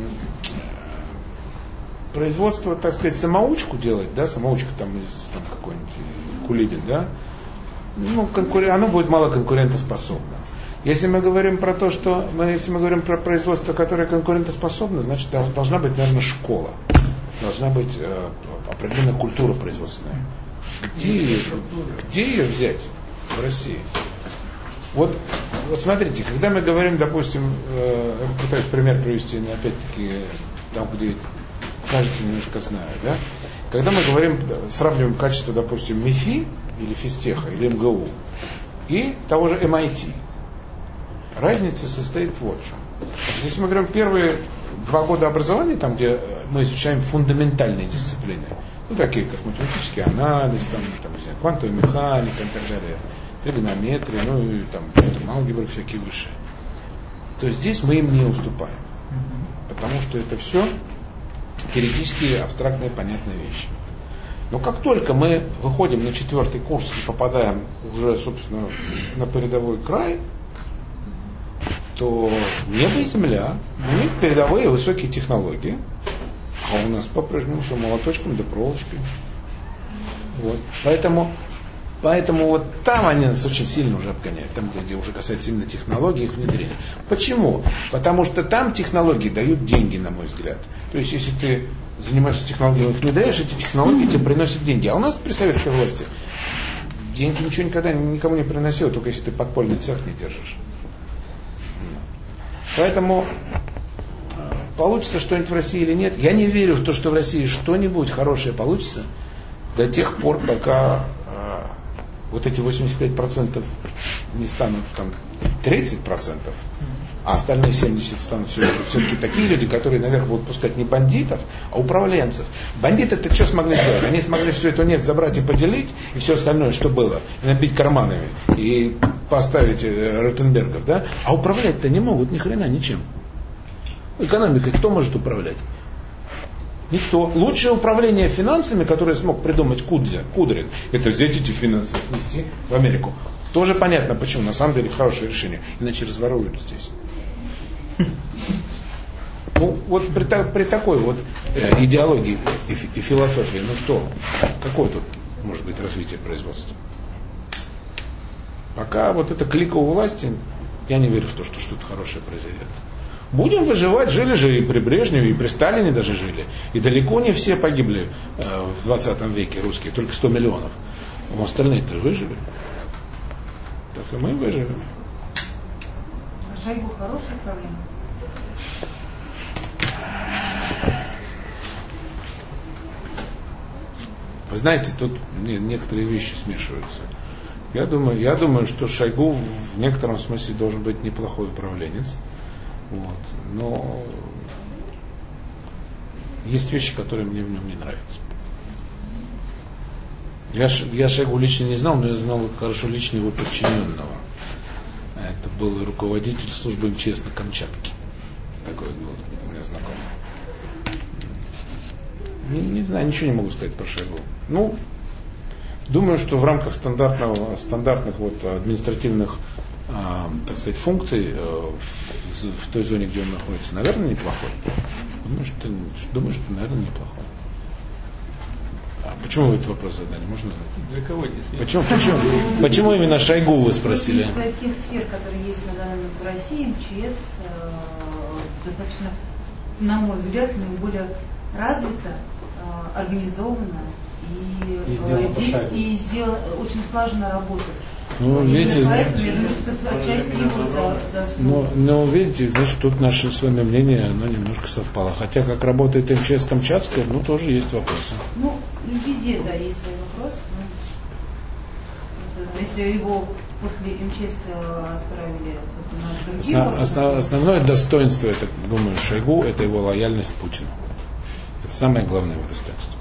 C: производство, так сказать, самоучку делать, да, самоучка там из какой-нибудь Кулибин, да, оно будет мало конкурентоспособно. Если мы говорим про то, что если мы говорим про производство, которое конкурентоспособно, значит должна быть, наверное, школа, должна быть определенная культура производственная. Где ее взять в России? Вот смотрите, когда мы говорим, допустим, я пытаюсь пример привести, опять-таки, там, где кажется, немножко знаю, да? Когда мы говорим, сравниваем качество, допустим, МИФИ или Физтеха, или МГУ и того же MIT, разница состоит вот в чем. Если мы говорим первые 2 года образования, там, где мы изучаем фундаментальные дисциплины, такие как математический анализ, квантовая механика и так далее, тригонометрия, и там алгебры всякие высшие, то здесь мы им не уступаем. Потому что это все теоретические, абстрактные, понятные вещи. Но как только мы выходим на 4-й курс и попадаем уже, собственно, на передовой край, то небо и земля, у них передовые высокие технологии, а у нас по-прежнему все молоточком да проволочкой. Вот. Поэтому Поэтому вот там они нас очень сильно уже обгоняют, там, где уже касается именно технологий и их внедрения. Почему? Потому что там технологии дают деньги, на мой взгляд. То есть, если ты занимаешься технологией, их внедряешь, эти технологии тебе приносят деньги. А у нас при советской власти деньги ничего никогда никому не приносило, только если ты подпольный цех не держишь. Поэтому получится что-нибудь в России или нет. Я не верю в то, что в России что-нибудь хорошее получится до тех пор, пока вот эти 85% не станут там 30%, а остальные 70% станут все-таки такие люди, которые наверх будут пускать не бандитов, а управленцев. Бандиты-то что смогли сделать? Они смогли всю эту нефть забрать и поделить, и все остальное, что было, и набить карманами, и поставить Ротенбергов, да? А управлять-то не могут ни хрена ничем. Экономикой кто может управлять? Никто. Лучшее управление финансами, которое смог придумать Кудрин, это взять эти финансы и отнести в Америку. Тоже понятно, почему. На самом деле хорошее решение. Иначе разворуют здесь. Ну, вот при такой вот идеологии и философии, ну что, какое тут может быть развитие производства? Пока вот это клика у власти, я не верю в то, что что-то хорошее произойдет. Будем выживать, жили же и при Брежневе, и при Сталине даже жили. И далеко не все погибли в 20 веке русские, только 100 миллионов. Но остальные-то выжили. Так и мы выживем.
P: Шойгу хорошая проблема.
C: Вы знаете, тут некоторые вещи смешиваются. Я думаю, что Шойгу в некотором смысле должен быть неплохой управленец. Вот. Но есть вещи, которые мне в нем не нравятся. Я Шойгу лично не знал, но я знал хорошо лично его подчиненного. Это был руководитель службы МЧС на Камчатке. Такой был у меня знакомый. Не знаю, ничего не могу сказать про Шойгу. Ну, думаю, что в рамках стандартных вот административных, так сказать, функций в той зоне, где он находится, наверное, неплохой. Думаю, что наверное, неплохой. А почему вы этот вопрос задали? Можно знать?
M: Для кого здесь?
C: Почему именно Шойгу вы спросили?
P: Из тех сфер, которые есть на данный момент в России, МЧС достаточно, на мой взгляд, наиболее развита, организована и очень слаженно работает.
C: Ну, видите,
P: но
C: видите, значит, тут наше с вами мнение, оно немножко совпало. Хотя, как работает МЧС Камчатская, ну, тоже есть вопросы.
P: Ну, везде, да, есть свои вопросы. Если его после МЧС отправили на другие
C: основное достоинство, я так думаю, Шойгу, это его лояльность Путину. Это самое главное его достоинство.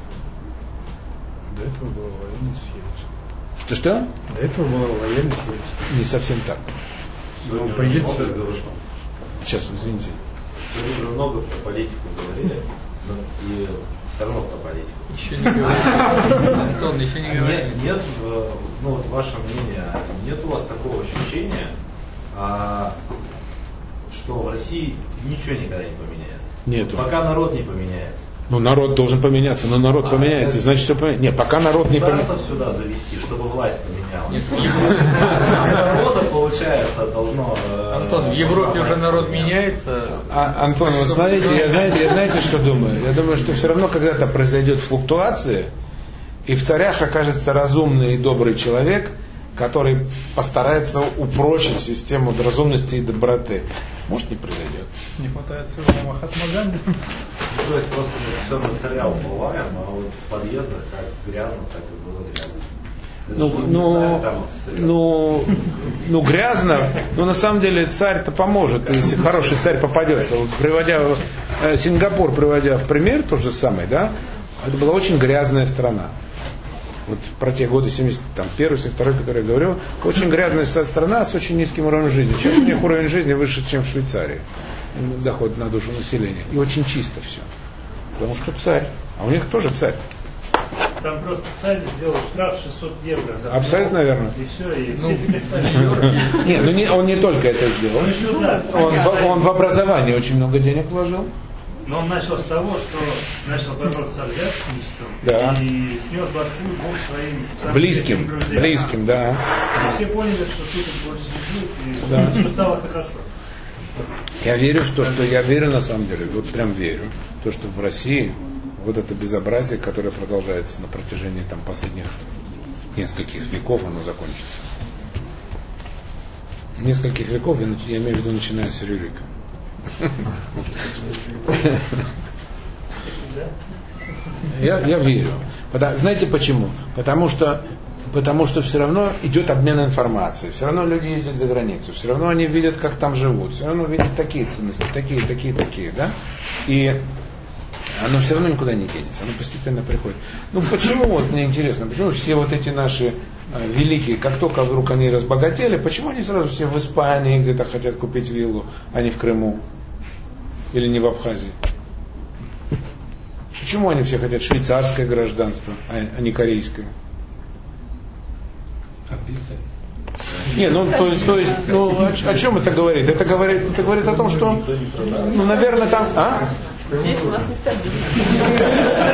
J: До этого была лояльность Ельцину.
C: Что?
J: До этого была лояльность Ельцину.
C: Не совсем так.
J: Ну, по Ельцину.
C: Сейчас, извините.
L: Вы уже много про политику говорили, и все равно про политику.
M: Еще не говорили. Антон, еще не говорили.
L: Нет, ну вот ваше мнение, нет у вас такого ощущения, что в России ничего никогда не поменяется?
C: Нет.
L: Пока народ не поменяется.
C: Ну, народ должен поменяться, но народ поменяется, значит, все поменяется. Нет, пока народ не поменяется.
L: Сюда завести, чтобы власть поменялась. Народа, получается, должно...
M: Антон, в Европе уже народ меняется.
C: Антон, вы знаете, я знаете, что думаю? Я думаю, что все равно когда-то произойдет флуктуация, и в царях окажется разумный и добрый человек, который постарается упрочить систему разумности и доброты. Может, не произойдет.
R: Не хватает своего Махатма Ганди.
L: То есть просто мы все на царя уплываем, а вот в подъездах как грязно, так и было грязно.
C: Грязно, но на самом деле царь-то поможет, если хороший царь попадется. Вот Сингапур приводя в пример, тот же самый, да, это была очень грязная страна. Вот про те годы 71, 72, которые я говорю, очень грязная страна с очень низким уровнем жизни. Чем у них уровень жизни выше, чем в Швейцарии. Доход на душу населения. И очень чисто все. Потому что царь. А у них тоже царь.
F: Там просто царь сделал штраф 600 евро за
C: абсолютно верно.
F: И все, и все теперь стали.
C: Нет, он не только это сделал. Он в образование очень много денег вложил.
F: Но он начал с того, что начал бороться с взяточничеством
C: Да.
F: и снес башку двум своим самым
C: Близким,
F: друзьям.
C: близким, да.
F: И все поняли, что Шутин больше не жив, и
C: Да.
F: ему стало хорошо.
C: Я верю в то, что я верю на самом деле, вот прям верю, то, что в России вот это безобразие, которое продолжается на протяжении там последних нескольких веков, оно закончится. Нескольких веков, я имею в виду, начиная с Рюрика. Я верю. Знаете почему? Потому что все равно идет обмен информацией, все равно люди ездят за границу, все равно они видят, как там живут, все равно видят такие ценности, такие, да? И оно все равно никуда не денется, оно постепенно приходит. Ну почему, вот мне интересно, почему все вот эти наши великие, как только вдруг они разбогатели, почему они сразу все в Испании где-то хотят купить виллу, а не в Крыму? Или не в Абхазии? Почему они все хотят швейцарское гражданство, а не корейское? Не, ну то есть, ну о чем это говорит? Это говорит о том, что, ну, наверное, там,
S: Здесь у нас нестабильно.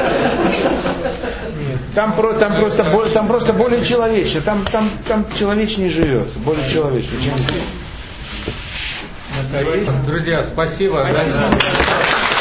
C: Там просто более человечно, там человечнее живется, более человечно, чем здесь.
M: Друзья, спасибо.